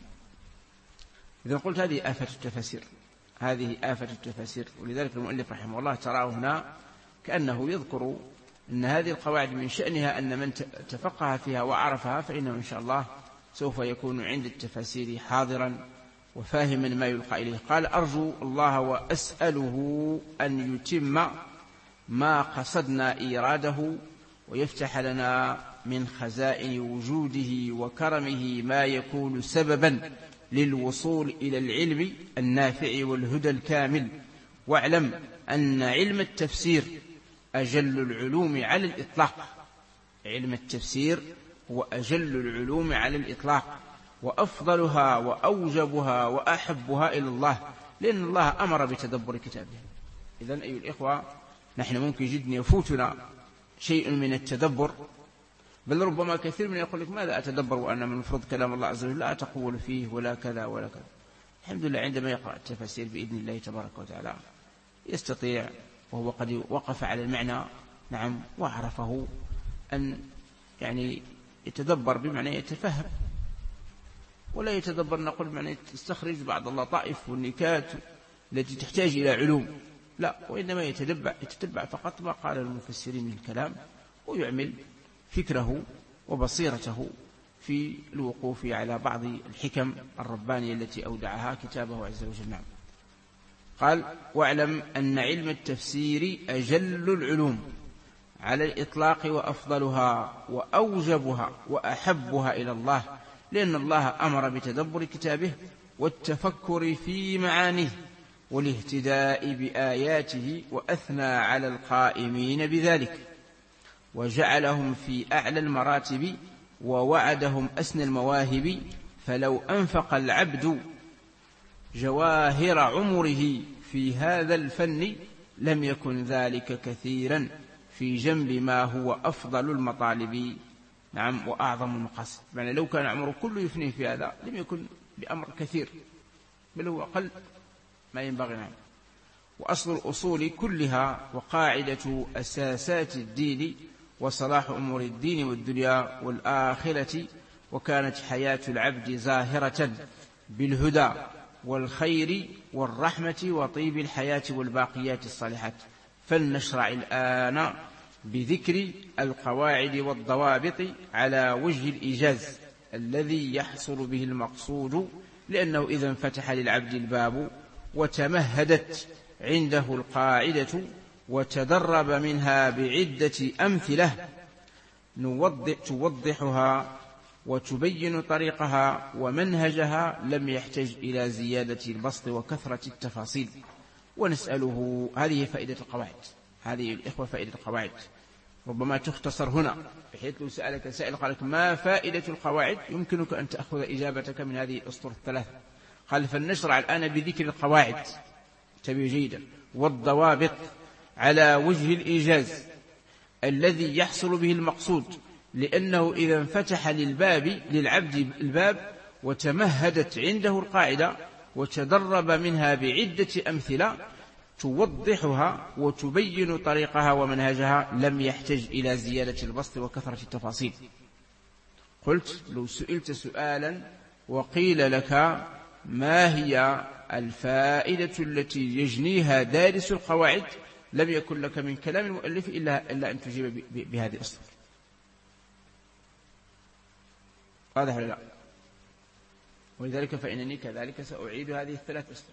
إذا قلت هذه آفة التفاسير. هذه آفة التفاسير. ولذلك المؤلف رحمه الله تراه هنا كأنه يذكر أن هذه القواعد من شأنها أن من تفقه فيها وعرفها فإنه إن شاء الله سوف يكون عند التفاسير حاضرا وفاهما ما يلقى إليه. قال أرجو الله وأسأله أن يتم ما قصدنا إيراده ويفتح لنا من خزائن وجوده وكرمه ما يكون سببا للوصول إلى العلم النافع والهدى الكامل. واعلم أن علم التفسير أجل العلوم على الإطلاق. علم التفسير هو أجل العلوم على الإطلاق وأفضلها وأوجبها وأحبها إلى الله لأن الله أمر بتدبر كتابه. إذن أيها الإخوة نحن ممكن جدا يفوتنا شيء من التدبر بل ربما كثير من يقول لك ماذا أتدبر وأنا من المفروض كلام الله عز وجل لا أتقول فيه ولا كذا ولا كذا. الحمد لله عندما يقرأ التفاسير بإذن الله تبارك وتعالى يستطيع وهو قد وقف على المعنى نعم وعرفه أن يعني يتدبر بمعنى يتفهم ولا يتدبر نقول بمعنى يستخرج بعض اللطائف والنكات التي تحتاج إلى علوم لا وإنما يتتبع فقط ما قال المفسرين من الكلام ويعمل فكره وبصيرته في الوقوف على بعض الحكم الربانية التي أودعها كتابه عز وجل. نعم قال واعلم أن علم التفسير أجل العلوم على الإطلاق وأفضلها وأوجبها وأحبها إلى الله لأن الله أمر بتدبر كتابه والتفكر في معانيه والاهتداء بآياته وأثنى على القائمين بذلك وجعلهم في أعلى المراتب ووعدهم أسنى المواهب فلو أنفق العبد جواهر عمره في هذا الفن لم يكن ذلك كثيرا في جنب ما هو أفضل المطالب نعم وأعظم المقاصد. يعني لو كان عمره كله يفنيه في هذا لم يكن بأمر كثير، بل هو أقل ما ينبغي. نعم. وأصل الأصول كلها وقاعدة أساسات الدين وصلاح أمور الدين والدنيا والآخرة، وكانت حياة العبد ظاهرة بالهدى والخير والرحمة وطيب الحياة والباقيات الصالحات. فلنشرع الآن بذكر القواعد والضوابط على وجه الإيجاز الذي يحصل به المقصود، لأنه إذا انفتح للعبد الباب وتمهدت عنده القاعدة وتدرب منها بعدة أمثلة توضحها وتبين طريقها ومنهجها، لم يحتج إلى زيادة البسط وكثرة التفاصيل. ونسأله، هذه فائدة القواعد، هذه الإخوة فائدة القواعد ربما تختصر هنا، بحيث لو سألك سائل قال لك ما فائدة القواعد يمكنك أن تأخذ إجابتك من هذه الأسطر الثلاثة. قال فلنشرع الآن بذكر القواعد، تبي جيدا، والضوابط على وجه الإيجاز الذي يحصل به المقصود، لأنه إذا انفتح للعبد الباب وتمهدت عنده القاعدة وتدرب منها بعدة أمثلة توضحها وتبين طريقها ومنهجها، لم يحتج إلى زيادة البسط وكثرة التفاصيل. قلت لو سئلت سؤالا وقيل لك ما هي الفائدة التي يجنيها دارس القواعد، لم يكن لك من كلام المؤلف إلا أن تجيب بهذه الأسطر. واضح ولا لا؟ ولذلك فإنني كذلك سأعيد هذه الثلاث أسطر.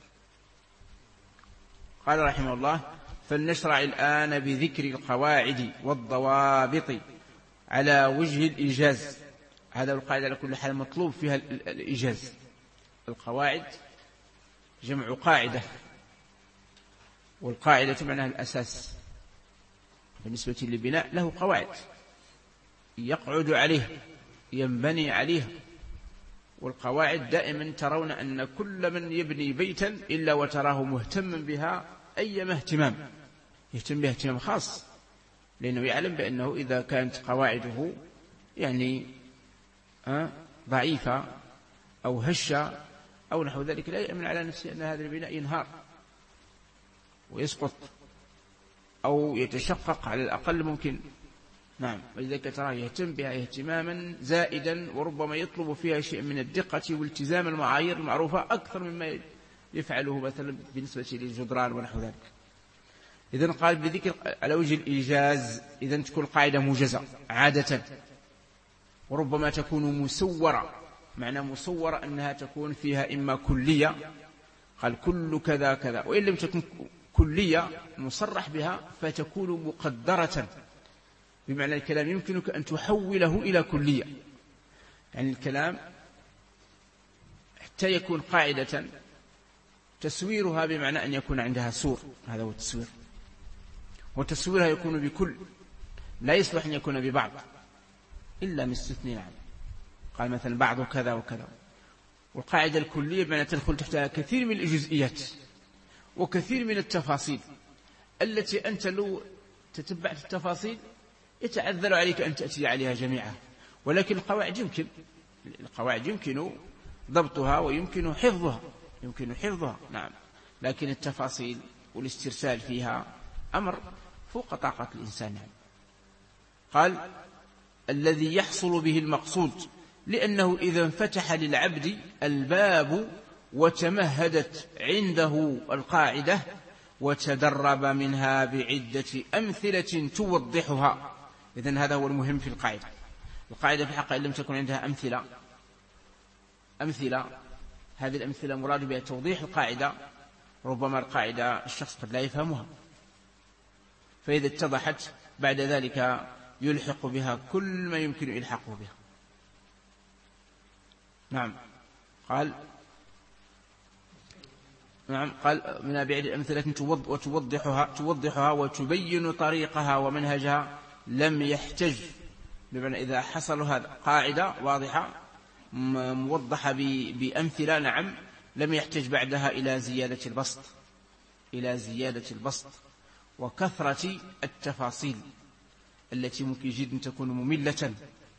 قال رحمه الله فلنشرع الآن بذكر القواعد والضوابط على وجه الإيجاز. هذا القاعدة على كل حال مطلوب فيها الإيجاز. القواعد جمع قاعدة، والقاعدة معناها الأساس. بالنسبة للبناء له قواعد يقعد عليه ينبني عليها، والقواعد دائما ترون أن كل من يبني بيتا إلا وتراه مهتما بها أيما اهتمام، يهتم بها اهتمام خاص، لأنه يعلم بأنه إذا كانت قواعده يعني ضعيفة أو هشة أو نحو ذلك لا يأمن على نفسه أن هذا البناء ينهار ويسقط أو يتشقق على الأقل ممكن. نعم. ولذلك تراه يهتم بها اهتماما زائدا، وربما يطلب فيها شيء من الدقة والتزام المعايير المعروفة أكثر مما يفعله مثلا بالنسبة للجدران ونحو ذلك. إذن قال بذكر على وجه الإيجاز، إذن تكون قاعدة موجزة عادة، وربما تكون مسورة. معنى مصورة أنها تكون فيها إما كلية، قال كل كذا كذا، وإن لم تكن كلية مصرح بها فتكون مقدرة، بمعنى الكلام يمكنك أن تحوله إلى كلية. يعني الكلام حتى يكون قاعدة تسويرها بمعنى أن يكون عندها سور، هذا هو التسوير. وتسويرها يكون بكل، لا يصلح أن يكون ببعض إلا مستثنين عنه. قال مثلا بعض كذا وكذا. والقاعدة الكلية بمعنى تدخل تحتها كثير من الجزئيات وكثير من التفاصيل التي أنت لو تتبعت التفاصيل يتعذر عليك أن تأتي عليها جميعها. ولكن القواعد يمكن ضبطها ويمكن حفظها نعم، لكن التفاصيل والاسترسال فيها أمر فوق طاقة الإنسان. نعم. قال الذي يحصل به المقصود، لأنه إذا انفتح للعبد الباب وتمهدت عنده القاعدة وتدرب منها بعدة أمثلة توضحها. إذن هذا هو المهم في القاعدة. القاعدة في الحقيقة لم تكن عندها أمثلة، هذه الأمثلة مراد بها توضيح القاعدة. ربما القاعدة الشخص قد لا يفهمها، فإذا اتضحت بعد ذلك يلحق بها كل ما يمكن إلحاقه بها. نعم. قال من بعد أمثلة توضحها وتبين طريقها ومنهجها، لم يحتج، بمعنى إذا حصل هذا قاعدة واضحة موضحة بأمثلة نعم، لم يحتج بعدها إلى زيادة البسط وكثرة التفاصيل. التي ممكن جدا تكون مملة،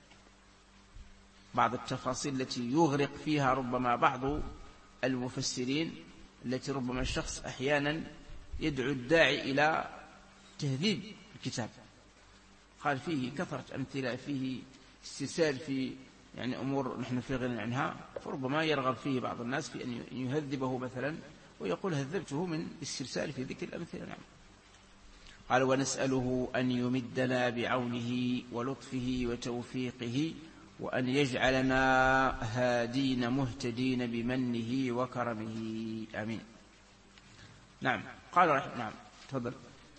بعض التفاصيل التي يغرق فيها ربما بعض المفسرين، التي ربما الشخص أحيانا يدعو الداعي إلى تهذيب الكتاب. قال فيه كثرة أمثلة، فيه استرسال في يعني أمور نحن في غنى عنها، فربما يرغب فيه بعض الناس في أن يهذبه مثلا ويقول هذبته من استرسال في ذكر الأمثلة. نعم. قال ونسأله أن يمدنا بعونه ولطفه وتوفيقه، وأن يجعلنا هادين مهتدين بمنه وكرمه، آمين. نعم. قال نعم تفضل.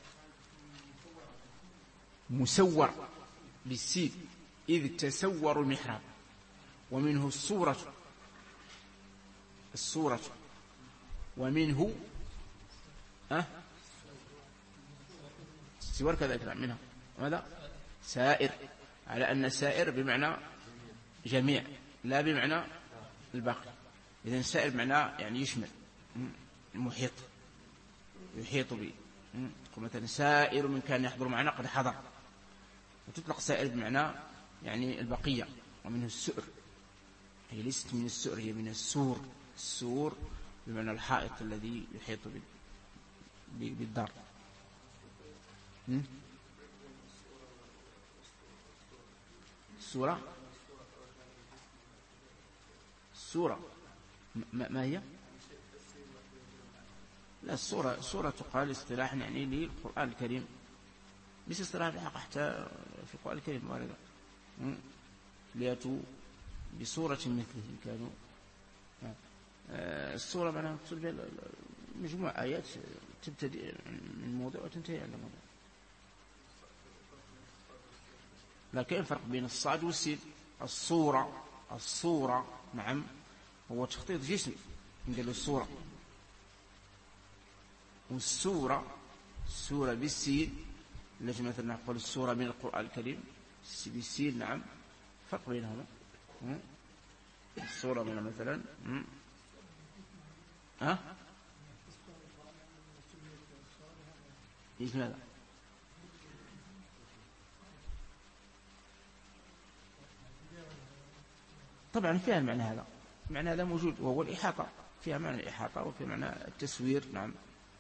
مسور بالسين، إذ تسور المحراب، ومنه الصورة ومنه سور كذا منها ماذا سائر، على أن سائر بمعنى جميع لا بمعنى الباقي. إذن سائر بمعنى يعني يشمل المحيط، يحيط به. مثلا سائر من كان يحضر معنا قد حضر، وتطلق سائر بمعنى يعني البقية. ومنه السؤر، هي ليست من السؤر، هي من السور بمعنى الحائط الذي يحيط بالدار. السورة ما هي؟ لا، السورة تقال اصطلاحا يعني للقرآن الكريم، ليس اصطلاحا الحق حتى في القرآن الكريم واردة. ليأتوا بصورة مثله كانوا. السورة معناها مقصود بها مجموعة آيات تبتدئ من موضوع وتنتهي عند موضوع. لكن الفرق بين الصاد والسين. الصورة نعم هو تخطيط جسمي، قالوا الصورة. والسورة بالسين التي مثلا نقول السورة من القرآن الكريم بالسين. نعم فرق بينهما. السورة من مثلا ايش ماذا؟ طبعا فيها المعنى هذا، المعنى هذا موجود، وهو الإحاطة، فيها معنى الإحاطة وفيها معنى التسوير. نعم.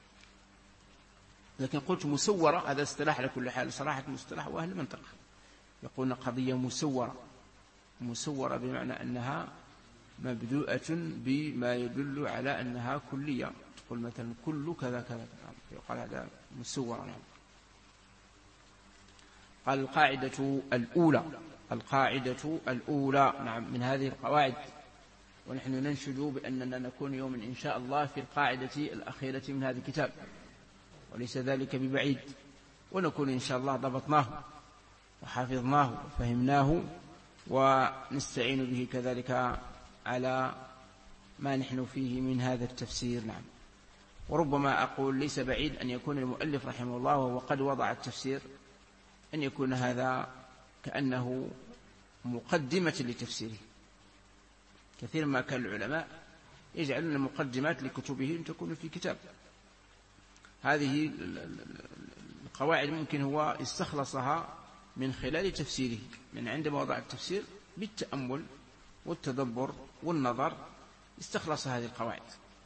لكن قلت مسورة هذا اصطلاح على كل حال، صراحة مصطلح وأهل المنطق يقولون قضية مسورة بمعنى أنها مبدوءة بما يدل على أنها كلية. تقول مثلا كل كذا كذا، يقال هذا مسورة. نعم. قال القاعدة الأولى نعم من هذه القواعد، ونحن ننشد بأننا نكون يوم إن شاء الله في القاعدة الأخيرة من هذا الكتاب، وليس ذلك ببعيد، ونكون إن شاء الله ضبطناه وحافظناه وفهمناه، ونستعين به كذلك على ما نحن فيه من هذا التفسير. نعم. وربما أقول ليس بعيد أن يكون المؤلف رحمه الله وهو قد وضع التفسير أن يكون هذا كأنه مقدمة لتفسيره. كثير ما كان العلماء يجعلون مقدمات لكتبهم تكون في كتاب. هذه القواعد ممكن هو استخلصها من خلال تفسيره، من عندما وضع التفسير بالتأمل والتدبر والنظر استخلص هذه القواعد.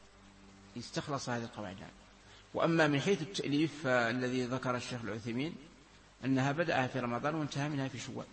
وأما من حيث التأليف الذي ذكر الشيخ العثيمين أنها بدأها في رمضان وانتهى منها في شوال،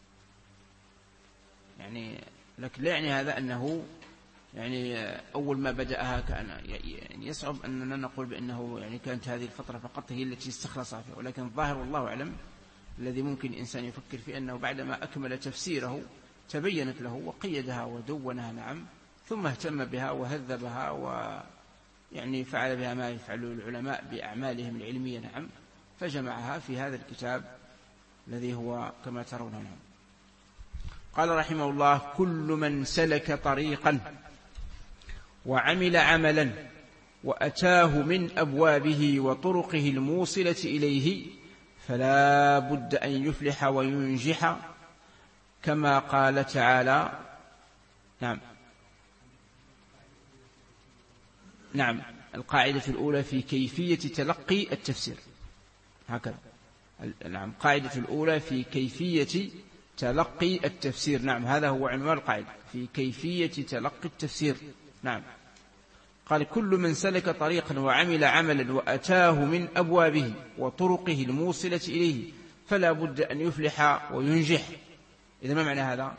يعني لكن لا يعني هذا أنه يعني أول ما بدأها كان يعني يصعب أننا نقول بأنه يعني كانت هذه الفترة فقط هي التي استخلصها فيها، ولكن الظاهر والله أعلم الذي ممكن الإنسان يفكر فيه أنه بعدما أكمل تفسيره تبينت له وقيدها ودونها. نعم. ثم اهتم بها وهذبها ويعني فعل بها ما يفعل العلماء بأعمالهم العلمية. نعم. فجمعها في هذا الكتاب الذي هو كما ترون. نعم. قال رحمه الله كل من سلك طريقا وعمل عملا وأتاه من أبوابه وطرقه الموصلة إليه فلا بد أن يفلح وينجح، كما قال تعالى. نعم. القاعدة الأولى في كيفية تلقي التفسير هكذا. نعم قاعدة الأولى في كيفية تلقي التفسير. نعم هذا هو عنوان القاعدة في كيفية تلقي التفسير. نعم قال كل من سلك طريقا وعمل عملا وأتاه من أبوابه وطرقه الموصلة إليه فلا بد أن يفلح وينجح. إذا ما معنى هذا؟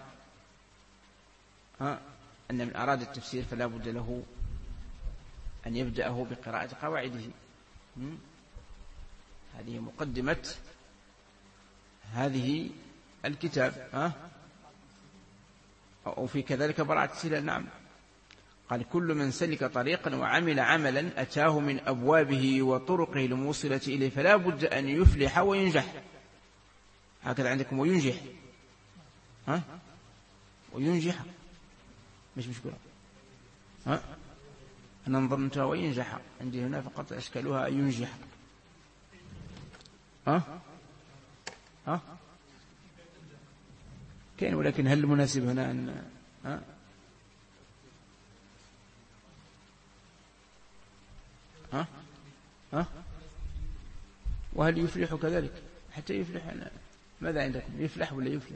أن من أراد التفسير فلا بد له أن يبدأه بقراءة قواعده. هذه مقدمة هذه الكتاب. أو في كذلك براءة السلال. نعم قال كل من سلك طريقا وعمل عملا أتاه من أبوابه وطرقه الموصلة إليه فلا بد أن يفلح وينجح. هكذا عندكم وينجح. وينجح مش مشكلة. أنا نظرت وينجح عندي هنا فقط أشكالها ينجح. كاين ولكن هل المناسب هنا أن وهل يفلح كذلك حتى يفلح؟ ماذا عندكم يفلح ولا يفلح؟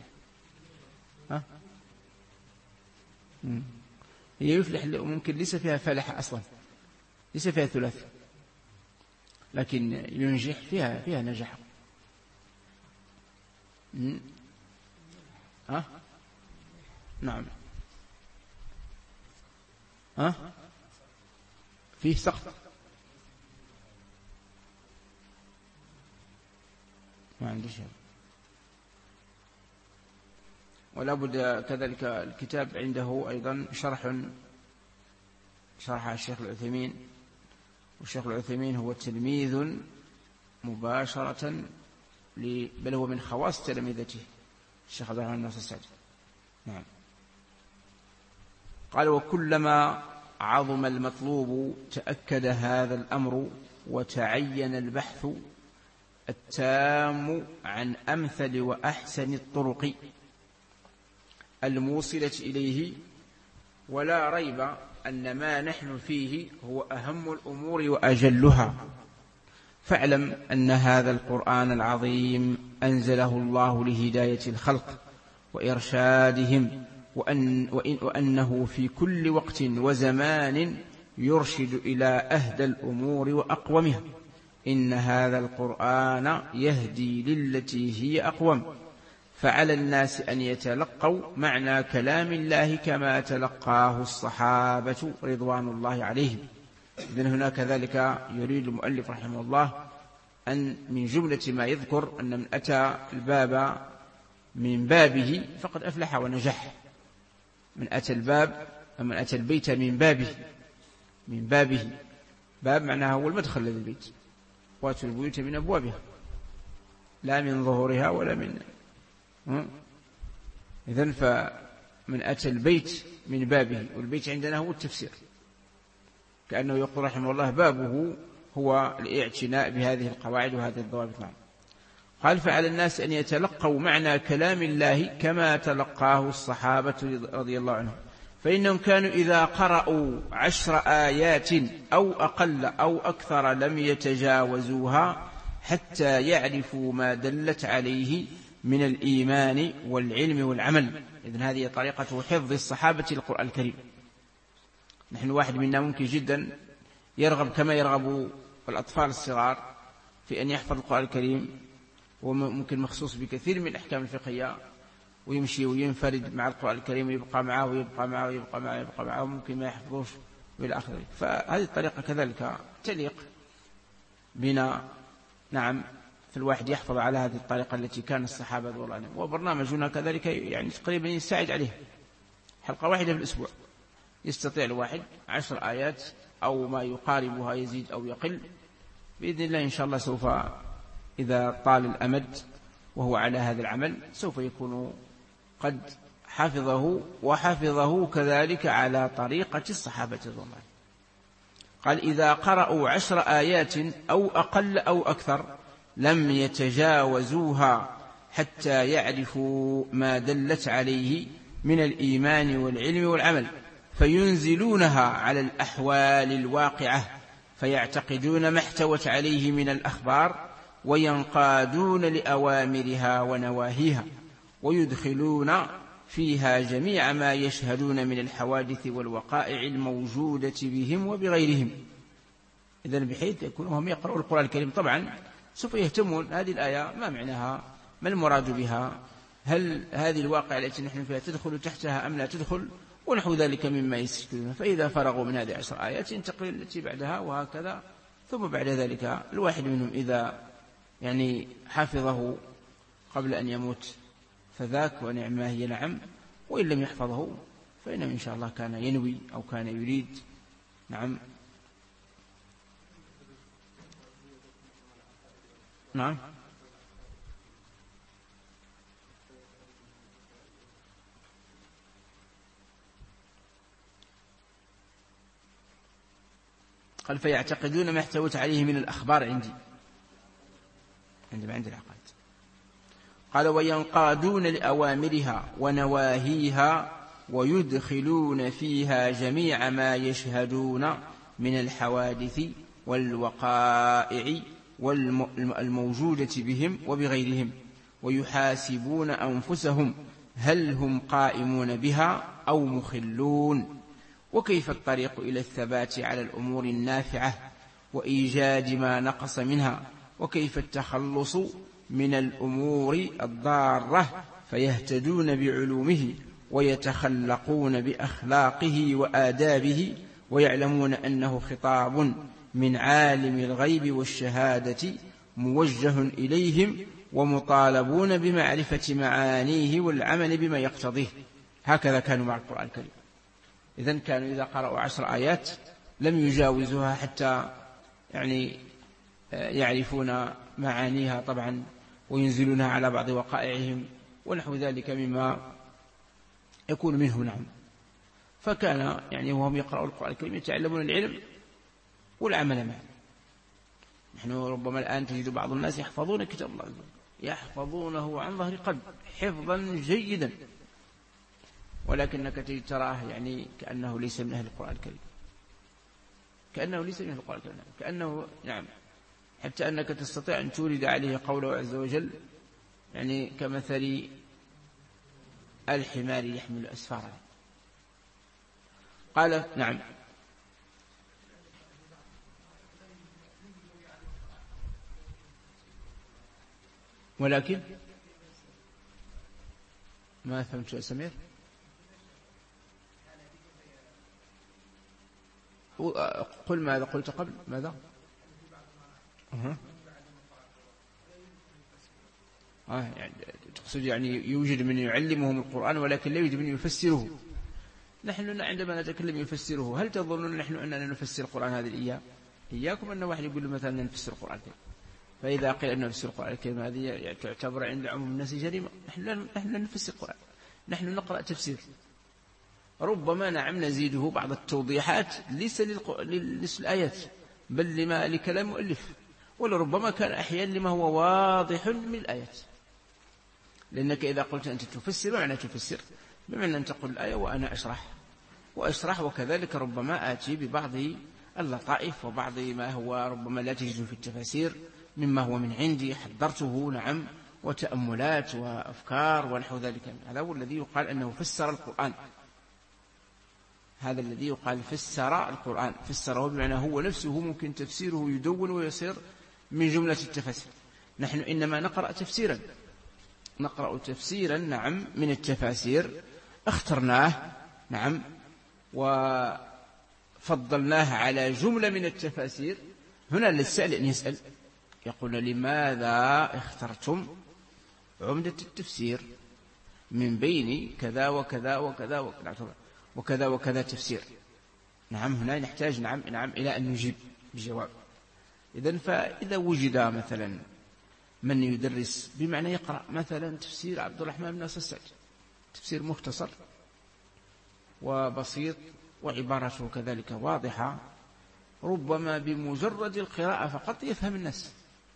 هي يفلح ممكن ليس فيها فلح أصلا، ليس فيها ثلاث، لكن ينجح فيها نجح. نعم فيه سقط ما عندي شيء. ولا بد كذلك الكتاب عنده أيضا شرح الشيخ العثيمين، والشيخ العثيمين هو تلميذ مباشرة بل هو من خواص تلامذته الشيخ عبد الرحمن الناصر السعدي. نعم قال وكلما عظم المطلوب تأكد هذا الأمر وتعين البحث التام عن أمثل وأحسن الطرق الموصلة إليه، ولا ريب أن ما نحن فيه هو أهم الأمور وأجلها. فاعلم أن هذا القرآن العظيم أنزله الله لهداية الخلق وإرشادهم، وأنه في كل وقت وزمان يرشد إلى أهدى الأمور وأقومها. إن هذا القرآن يهدي للتي هي أقوم، فعلى الناس أن يتلقوا معنى كلام الله كما تلقاه الصحابة رضوان الله عليهم. إذن هنا كذلك يريد المؤلف رحمه الله أن من جملة ما يذكر أن من أتى الباب من بابه فقد أفلح ونجح. من أتى الباب من أتى البيت من بابه باب معناها هو المدخل للبيت، واتوا البيوت من أبوابها لا من ظهورها ولا من إذن فمن أتى البيت من بابه، والبيت عندنا هو التفسير، كأنه يقول رحمه الله بابه هو الاعتناء بهذه القواعد وهذه الضوابط. نعم قال فعلى الناس أن يتلقوا معنى كلام الله كما تلقاه الصحابة رضي الله عنهم، فإنهم كانوا إذا قرأوا 10 آيات أو أقل أو أكثر لم يتجاوزوها حتى يعرفوا ما دلت عليه من الإيمان والعلم والعمل. إذن هذه طريقة حفظ الصحابة القرآن الكريم. نحن واحد منا ممكن جدا يرغب كما يرغب الأطفال الصغار في أن يحفظ القرآن الكريم، وممكن مخصوص بكثير من الأحكام الفقهية، ويمشي وينفرد مع القرآن الكريم ويبقى معه ويبقى معه ويبقى معه ويبقى معه، ممكن ما يحفظوش إلى آخره. فهذه الطريقة كذلك تليق بنا. نعم فالواحد يحفظ على هذه الطريقة التي كان الصحابة رضي الله عنهم، وبرنامجنا كذلك يعني تقريبا يساعد عليه. حلقة واحدة في الأسبوع يستطيع الواحد 10 آيات أو ما يقاربها، يزيد أو يقل بإذن الله. إن شاء الله سوف إذا طال الأمد وهو على هذا العمل سوف يكون قد حفظه، وحفظه كذلك على طريقة الصحابة رضي الله عنهم. قال إذا قرأوا 10 آيات أو أقل أو أكثر لم يتجاوزوها حتى يعرفوا ما دلت عليه من الإيمان والعلم والعمل، فينزلونها على الأحوال الواقعة، فيعتقدون ما احتوت عليه من الأخبار وينقادون لأوامرها ونواهيها ويدخلون فيها جميع ما يشهدون من الحوادث والوقائع الموجودة بهم وبغيرهم. إذن بحيث يكون هم يقرؤون القرآن الكريم طبعا سوف يهتمون هذه الآية ما معناها، ما المراد بها، هل هذه الواقع التي نحن فيها تدخل تحتها أم لا تدخل، ونحو ذلك مما يستشكلون. فإذا فرغوا من هذه 10 آيات ينتقل التي بعدها وهكذا. ثم بعد ذلك الواحد منهم إذا يعني حفظه قبل أن يموت فذاك ونعمه هي نعم، وإن لم يحفظه فإنه إن شاء الله كان ينوي أو كان يريد. نعم نعم قال فيعتقدون ما احتوت عليه من الأخبار عندي ما عندي العقائد. قال وينقادون لأوامرها ونواهيها ويدخلون فيها جميع ما يشهدون من الحوادث والوقائع الموجودة بهم وبغيرهم، ويحاسبون أنفسهم هل هم قائمون بها أو مخلون، وكيف الطريق إلى الثبات على الأمور النافعة وإيجاد ما نقص منها، وكيف التخلص من الأمور الضارة فيهتدون بعلومه ويتخلقون بأخلاقه وآدابه ويعلمون أنه خطاب من عالم الغيب والشهادة موجه إليهم ومطالبون بمعرفة معانيه والعمل بما يقتضيه. هكذا كانوا مع القرآن الكريم. إذن كانوا إذا قرأوا 10 آيات لم يجاوزوها حتى يعني يعرفون معانيها طبعا وينزلونها على بعض وقائعهم ونحو ذلك مما يكون منه. نعم. فكان يعني وهم يقرأوا القرآن الكريم يتعلمون العلم والعمل معه. نحن ربما الآن تجد بعض الناس يحفظون كتاب الله يحفظونه عن ظهر قلب حفظا جيدا، ولكنك تراه يعني كأنه ليس من أهل القرآن الكريم، كأنه ليس من أهل القرآن الكريم، كأنه نعم، حتى أنك تستطيع أن تورد عليه قوله عز وجل يعني كمثل الحمار يحمل أسفارا. قال نعم ولكن ما فهمت يا سمير. قل ماذا قلت قبل ماذا؟ يعني تقصد يعني يوجد من يعلمهم القرآن ولكن لا يوجد من يفسره. نحن عندما نتكلم يفسره هل تظنون نحن أننا نفسر القرآن هذه إياكم أن واحد يقول مثلا نفسر القرآن الكريم، فإذا قيل أن نفسر القرآن الكريم هذه تعتبر عند عموم الناس جريمة. نحن لا نفسر القرآن، نحن نقرأ تفسير، ربما نعم نزيده بعض التوضيحات ليس للآيات بل لكلام مؤلف، ولربما كان أحيانا لما هو واضح من الآيات. لأنك إذا قلت أنت تفسر معنى تفسر بمعنى أن تقول الآية وأنا أشرح وكذلك ربما آتي ببعض اللطائف وبعض ما هو ربما لا تجد في التفاسير مما هو من عندي حضرته نعم، وتأملات وأفكار ونحو ذلك. هذا هو الذي يقال أنه فسر القرآن، هذا الذي يقال فسر القرآن. فسره بمعنى هو نفسه ممكن تفسيره يدون ويصير من جملة التفاسير. نحن إنما نقرأ تفسيرا نعم من التفاسير اخترناه نعم وفضلناه على جملة من التفاسير. هنا للسائل أن يسأل يقول لماذا اخترتم عمدة التفسير من بين كذا وكذا وكذا وكذا وكذا تفسير. نعم هنا نحتاج نعم إلى أن نجيب بجواب. إذن فإذا وجد مثلا من يدرس بمعنى يقرأ مثلا تفسير عبد الرحمن بن ناصر السعدي، تفسير مختصر وبسيط وعبارته كذلك واضحة، ربما بمجرد القراءة فقط يفهم الناس.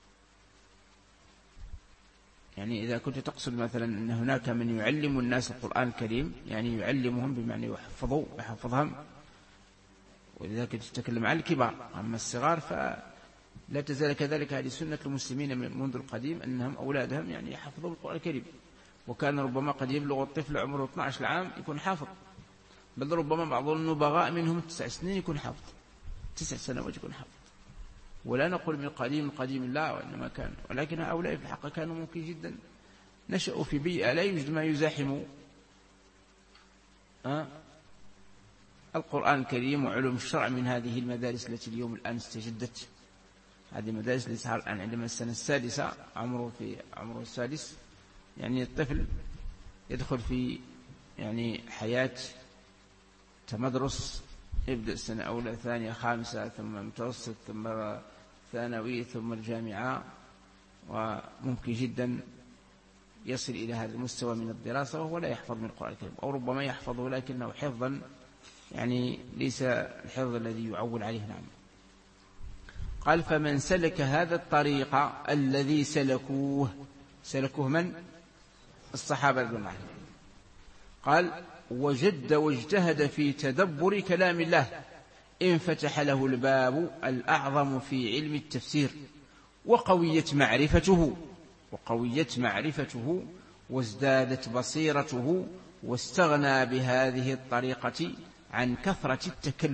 يعني إذا كنت تقصد مثلا أن هناك من يعلم الناس القرآن الكريم يعني يعلمهم بمعنى يحفظهم، ولذلك تتكلم عن الكبار، أما الصغار لا تزال كذلك هذه سنة المسلمين منذ القديم أنهم أولادهم يعني يحفظون القرآن الكريم، وكان ربما قد يبلغ الطفل عمره 12 عام يكون حافظ، بل ربما بعض النبغاء منهم 9 سنين يكون حافظ، 9 سنوات يكون حافظ. ولا نقول من قديم لا، وإنما كان، ولكن هؤلاء في الحق كانوا ممكن جدا نشأوا في بيئة لا يوجد ما يزاحم القرآن الكريم وعلوم الشرع من هذه المدارس التي اليوم الآن استجدت. هذه المدارس اللي صار الآن عندما السنة السادسة عمره السادس، يعني الطفل يدخل في يعني حياة تمدرس، يبدأ السنة أولى ثانية خامسة ثم متوسط ثم ثانوي ثم الجامعة، وممكن جدا يصل إلى هذا المستوى من الدراسة وهو لا يحفظ من القرآن الكريم، أو ربما يحفظ ولكنه حفظا يعني ليس الحفظ الذي يعول عليه. نعم. قال فمن سلك هذا الطريق الذي سلكوه من؟ الصحابة رضي الله عنهم. قال وجد واجتهد في تدبر كلام الله انفتح له الباب الأعظم في علم التفسير، وقويت معرفته وازدادت بصيرته، واستغنى بهذه الطريقة عن كثرة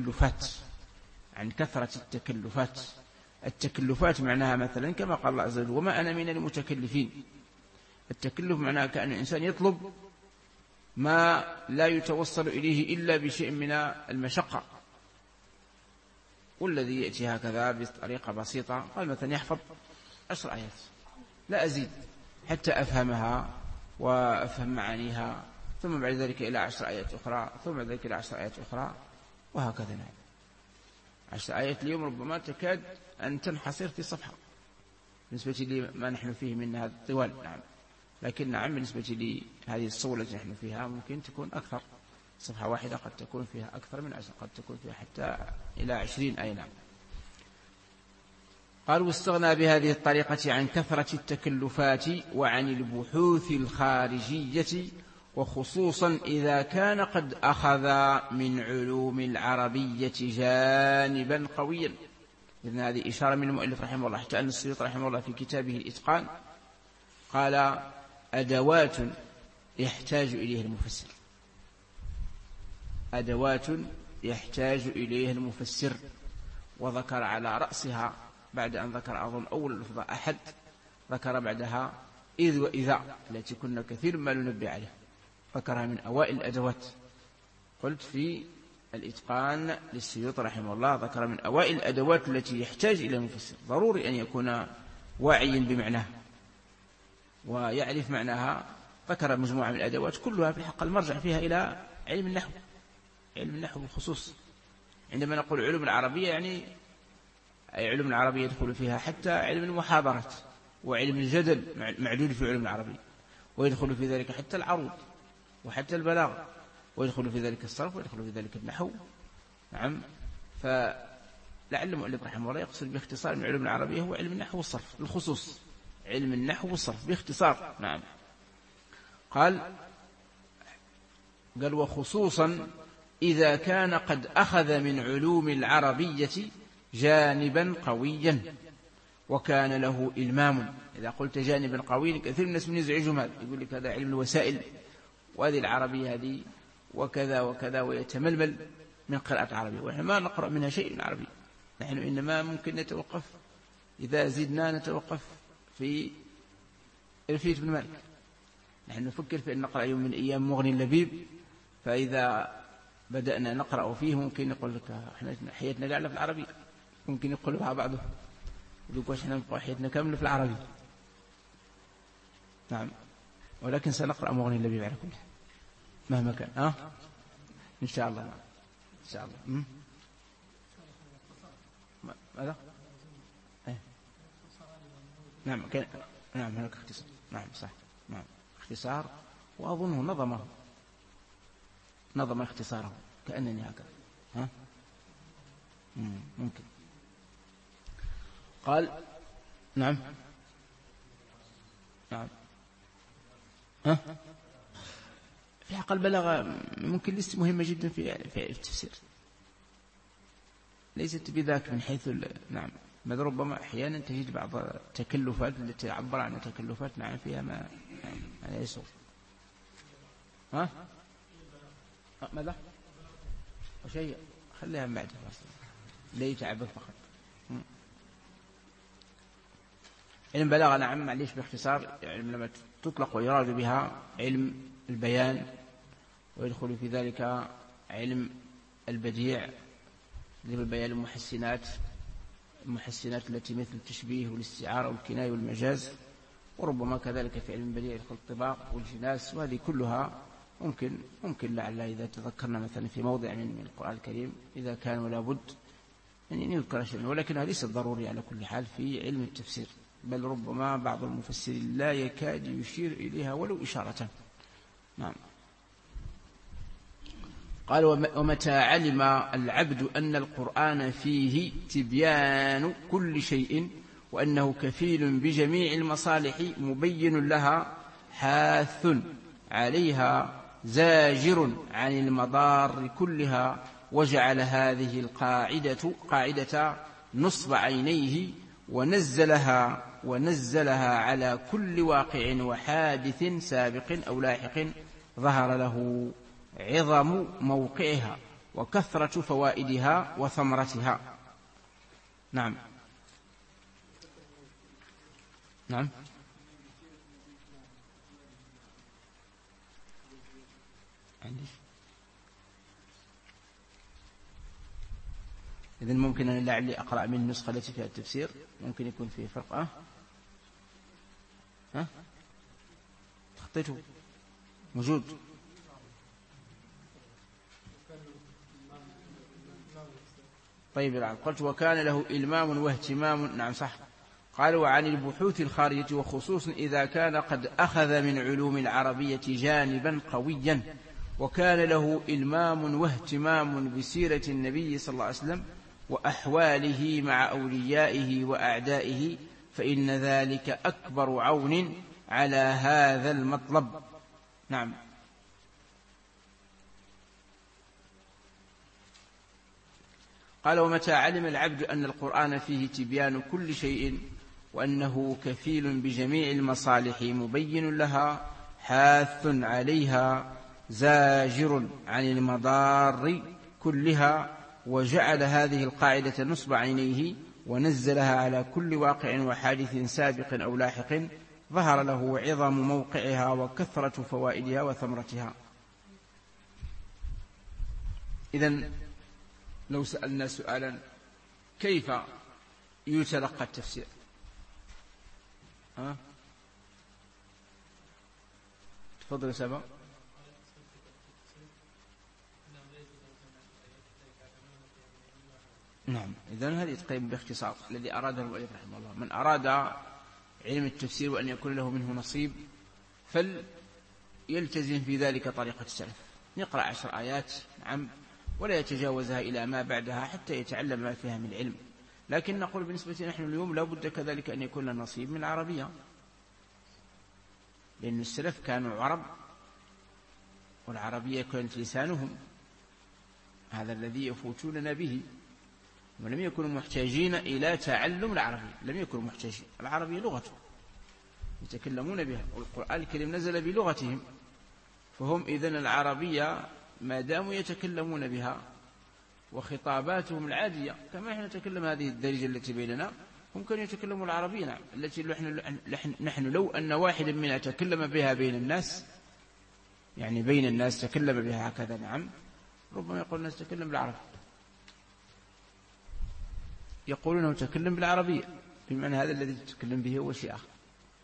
التكلفات. التكلفات معناها مثلا كما قال الله عز وجل وما أنا من المتكلفين. التكلف معناها كأن الإنسان يطلب ما لا يتوصل إليه إلا بشيء من المشقة، والذي يأتي هكذا بطريقة بسيطة. قال مثلا يحفظ 10 آيات لا أزيد حتى أفهمها وأفهم معانيها، ثم بعد ذلك إلى 10 آيات أخرى، ثم بعد ذلك إلى 10 آيات أخرى، وهكذا. نعم. 10 آيات اليوم ربما تكاد أن تنحصر في صفحة بالنسبة لما نحن فيه من هذا الطوال. نعم. لكن نعم بالنسبة لهذه الصورة التي نحن فيها ممكن تكون أكثر، صفحة واحدة قد تكون فيها أكثر من 10، قد تكون فيها حتى إلى 20 أي. نعم. قال واستغنى بهذه الطريقة عن كثرة التكلفات وعن البحوث الخارجية، وخصوصا إذا كان قد أخذ من علوم العربية جانبا قويا. إذن هذه إشارة من المؤلف رحمه الله، حتى أن السيوطي رحمه الله في كتابه الإتقان قال أدوات يحتاج إليه المفسر، وذكر على رأسها بعد أن ذكر أظن أول لفظة أحد، ذكر بعدها إذ وإذا التي كنا كثير ما ننبه عليها، ذكرها من أوائل الأدوات. قلت في الإتقان للسيوطي رحمه الله ذكر من أوائل الأدوات التي يحتاج إلى المفسر، ضروري أن يكون واعيا بمعناها ويعرف معناها. ذكر مجموعة من الأدوات كلها في الحق المرجع فيها إلى علم النحو بالخصوص. عندما نقول علوم العربية يعني أي علوم العربية يدخل فيها حتى علم المحاضرات وعلم الجدل معدود في علوم العربية، ويدخل في ذلك حتى العروض وحتى البلاغة، ويدخل في ذلك الصرف، ويدخل في ذلك النحو. نعم. فلعل المؤلف رحمه الله يقصد باختصار من علوم العربية هو علم النحو والصرف بالخصوص، علم النحو والصرف باختصار. نعم. قال وخصوصا إذا كان قد أخذ من علوم العربية جانبا قويا وكان له إلمام. إذا قلت جانبا قويا كثير من الناس من يزعجهم هذا، يقول لك هذا علم الوسائل وهذه العربية هذه وكذا وكذا، ويتململ من قراءة العربية، ونحن ما نقرأ منها شيء من العربية. نحن إنما ممكن نتوقف إذا زدنا نتوقف في ألفية بن مالك. نحن نفكر في أن نقرأ يوم من أيام مغني اللبيب، فإذا بدأنا نقرأ فيه ممكن نقول لك احنا حياتنا قاعدة في العربية، ممكن يقولها بعضهم يقول احنا نبقى حياتنا كاملة في العربية. نعم. ولكن سنقرأ مغني اللبيب على كل حال مهما كان. إن شاء الله. نعم. إن شاء الله. ماذا؟ نعم. نعم هناك اختصار. نعم صح. نعم اختصار، وأظنه نظم اختصاره كأنني هكذا. ممكن. قال نعم. في حق البلاغة ممكن ليست مهمة جدا في التفسير، ليست بذاك من حيث نعم بل ربما أحيانا تجد بعض التكلفات التي عبر عنها تكلفات نعم فيها ما يسوء. ها ماذا وشيء خليها بعد لا يتعب فقط. علم بلاغة نعم معليش باختصار، يعني لما تطلق ويراد بها علم البيان، ويدخل في ذلك علم البديع لبيان المحسنات التي مثل التشبيه والاستعارة والكناية والمجاز، وربما كذلك في علم البديع يدخل الطباق والجناس، وهذه كلها ممكن لعل إذا تذكرنا مثلا في موضع من القرآن الكريم إذا كان ولا بد أن يذكر شيء، ولكن هذا ليس ضروري على كل حال في علم التفسير، بل ربما بعض المفسرين لا يكاد يشير إليها ولو إشارة. نعم. قال ومتى علم العبد أن القرآن فيه تبيان كل شيء وأنه كفيل بجميع المصالح مبين لها حاث عليها زاجر عن المضار كلها، وجعل هذه القاعدة قاعدة نصب عينيه ونزلها على كل واقع وحادث سابق أو لاحق، ظهر له عظم موقعها وكثرة فوائدها وثمرتها. نعم. نعم. إذن ممكن أن لعلي أقرأ من النسخة التي فيها التفسير، ممكن يكون فيه فرق. تخطيته موجود. طيب الآن قلت وكان له إلمام واهتمام. نعم صح. قال وعن البحوث الخارجة وخصوصا إذا كان قد أخذ من علوم العربية جانبا قويا، وكان له إلمام واهتمام بسيرة النبي صلى الله عليه وسلم وأحواله مع أوليائه وأعدائه، فإن ذلك أكبر عون على هذا المطلب. نعم. قال ومتى علم العبد أن القرآن فيه تبيان كل شيء وأنه كفيل بجميع المصالح مبين لها حاث عليها زاجر عن المضار كلها، وجعل هذه القاعدة نصب عينيه ونزلها على كل واقع وحادث سابق أو لاحق، ظهر له عظم موقعها وكثرة فوائدها وثمرتها. إذن لو سألنا سؤالا كيف يتلقى التفسير؟ تفضل سبا. نعم. إذن هذه تقيم باختصار الذي أراده المؤلف رحمه الله. من أراد علم التفسير وأن يكون له منه نصيب فليلتزم في ذلك طريقة السلف، يقرأ 10 آيات نعم ولا يتجاوزها إلى ما بعدها حتى يتعلم ما فيها من علم. لكن نقول بالنسبة نحن اليوم لا بد كذلك أن يكون لنا نصيب من العربية، لأن السلف كانوا عرب والعربية كانت لسانهم، هذا الذي يفوتوننا به، ولم يكونوا محتاجين إلى تعلم العربية، لم يكونوا محتاجين. العربية لغته يتكلمون بها، والقرآن الكريم نزل بلغتهم، فهم إذن العربية ما داموا يتكلمون بها وخطاباتهم العادية كما نحن نتكلم هذه الدرجة التي بيننا، هم كانوا يتكلمون العربية. نعم. التي نحن لو أن واحد منا تكلم بها بين الناس، يعني بين الناس تكلم بها هكذا نعم، ربما يقول الناس تكلم بالعربي، يقولونه تكلم بالعربية، بمعنى هذا الذي تتكلم به هو شيء آخر.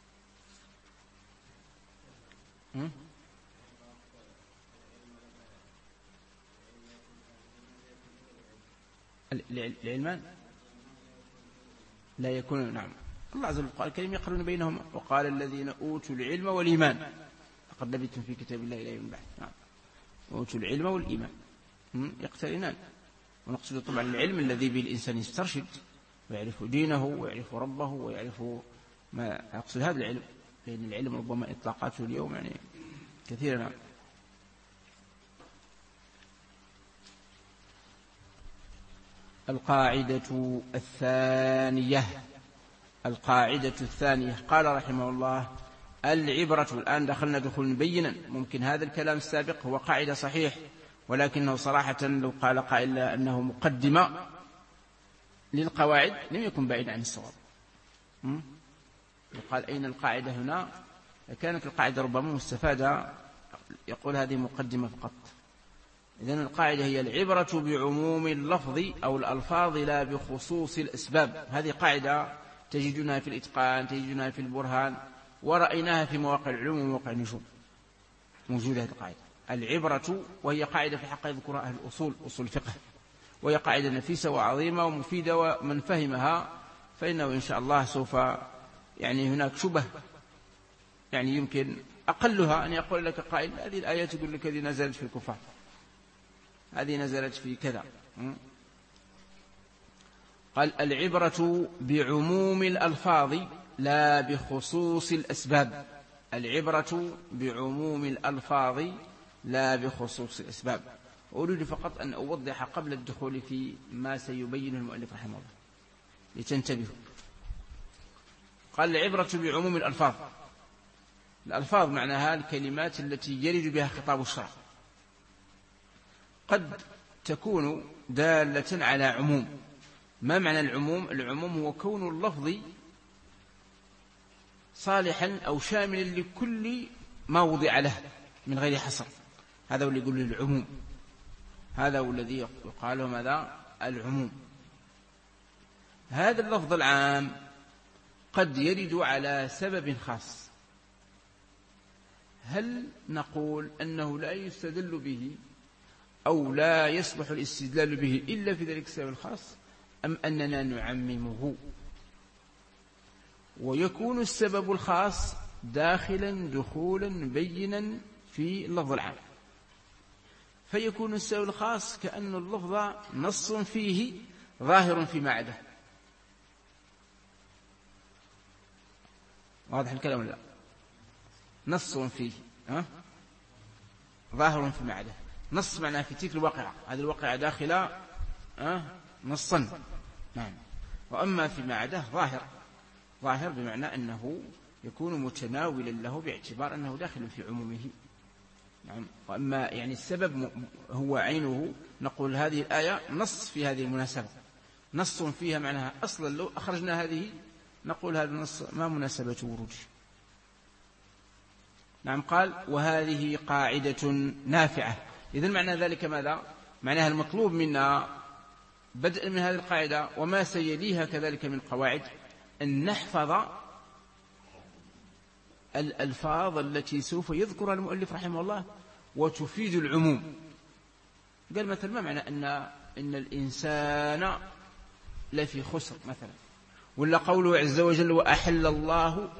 العلمان لا يكون. نعم. الله عز وجل قال الكريم يقرن بينهما وقال الذين أوتوا العلم والإيمان لقد لبثتم في كتاب الله إلى يوم البعث. نعم. أوتوا العلم والإيمان يقترنان، ونقصد طبعا العلم الذي به الإنسان يسترشد ويعرف دينه ويعرف ربه ويعرف ما يقصد هذا العلم، لأن العلم ربما إطلاقاته اليوم يعني كثيرا. نعم. القاعدة الثانية قال رحمه الله: العبرة. الآن دخلنا دخول بينا. ممكن هذا الكلام السابق هو قاعدة صحيح، ولكنه صراحة لو قال قائل أنه مقدمة للقواعد لم يكن بعيد عن الصواب. يقال أين القاعدة هنا؟ كانت القاعدة ربما مستفادة، يقول هذه مقدمة فقط. إذن القاعدة هي: العبرة بعموم اللفظ أو الألفاظ لا بخصوص الأسباب. هذه قاعدة تجدونها في الإتقان، تجدونها في البرهان، ورأيناها في مواقع العلوم ومواقع النجوم. موجودة هذه القاعدة العبرة، وهي قاعدة في حق يذكرها أهل الأصول، أصول الفقه، وهي قاعدة نفيسة وعظيمة ومفيدة، ومن فهمها فإنه إن شاء الله سوف هناك شبه يمكن أقلها أن يقول لك قائل: هذه الآية تقول لك هذه نزلت في الكفار، هذه نزلت في كذا. قال: العبرة بعموم الألفاظ لا بخصوص الأسباب. العبرة بعموم الألفاظ لا بخصوص الأسباب. أريد فقط أن أوضح قبل الدخول في ما سيبين المؤلف رحمه الله لتنتبهوا. قال: العبرة بعموم الألفاظ. الألفاظ معناها الكلمات التي يرد بها خطاب الشرع، قد تكون دالة على عموم. ما معنى العموم؟ العموم هو كون اللفظ صالحا أو شاملا لكل ما وضع له من غير حصر. هذا هو اللي يقول العموم، هذا هو الذي يقال له ماذا؟ العموم. هذا اللفظ العام قد يرد على سبب خاص. هل نقول أنه لا يستدل به أو لا يصلح الاستدلال به إلا في ذلك السبب الخاص، أم أننا نعممه ويكون السبب الخاص دخولا بينا في اللفظ العام، فيكون السبب الخاص كأن اللفظ نص فيه ظاهر فيما عداه؟ واضح الكلام؟ لا، نص فيه ظاهر فيما عداه. نص معناه في تلك الواقعة، هذه الواقعة داخلة نصا، نعم. وأما فيما عداه ظاهر بمعنى أنه يكون متناولا له باعتبار أنه داخل في عمومه، نعم. وأما السبب هو عينه، نقول هذه الآية نص في هذه المناسبة، نص فيها معناها أصلا لو أخرجنا هذه نقول هذا النص ما مناسبة وروده، نعم. قال: وهذه قاعدة نافعة. إذن معنى ذلك ماذا؟ معناها المطلوب منا بدءا من هذه القاعدة وما سيليها كذلك من قواعد أن نحفظ الألفاظ التي سوف يذكرها المؤلف رحمه الله وتفيد العموم. قال مثلا: ما معنى أن الإنسان لفي خسر مثلا، ولا قوله عز وجل: وأحل الله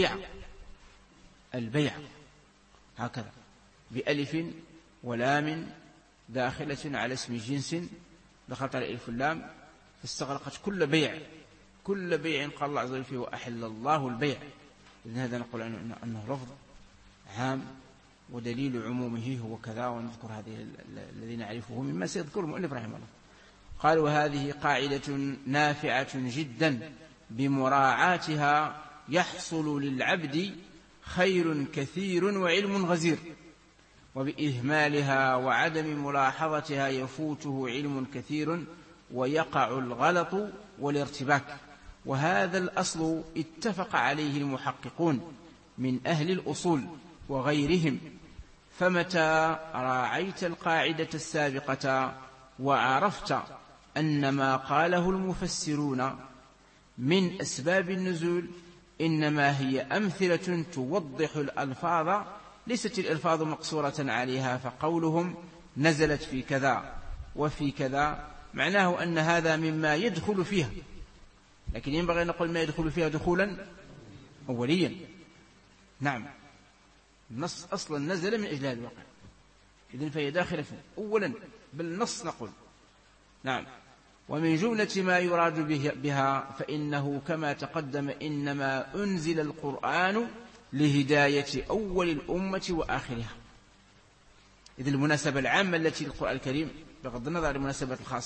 البيع هكذا بألف ولام داخلة على اسم جنس، دخلت على ألف اللام فاستغرقت كل بيع قال الله عز وجل فيه: وأحل الله البيع. إذن هذا نقول أنه لفظ عام ودليل عمومه هو كذا، ونذكر هذه الذي نعرفه مما سيذكر المؤلف رحمه الله. قال: وهذه قاعدة نافعة جدا بمراعاتها يحصل للعبد خير كثير وعلم غزير، وبإهمالها وعدم ملاحظتها يفوته علم كثير ويقع الغلط والارتباك. وهذا الأصل اتفق عليه المحققون من أهل الأصول وغيرهم. فمتى راعيت القاعدة السابقة وعرفت أن ما قاله المفسرون من أسباب النزول إنما هي أمثلة توضح الألفاظ، ليست الألفاظ مقصورة عليها، فقولهم نزلت في كذا وفي كذا معناه أن هذا مما يدخل فيها، لكن ينبغي أن نقول ما يدخل فيها دخولا أوليا، نعم. النص أصلا نزل من أجل هذا الواقع، إذن فهي داخلة فيه أولا بالنص نقول، نعم. ومن جملة ما يراد بها فإنه كما تقدم إنما أنزل القرآن لهداية أول الأمة وآخرها. إذن المناسبة العامة التي للقرآن الكريم بغض النظر عن المناسبة الخاصة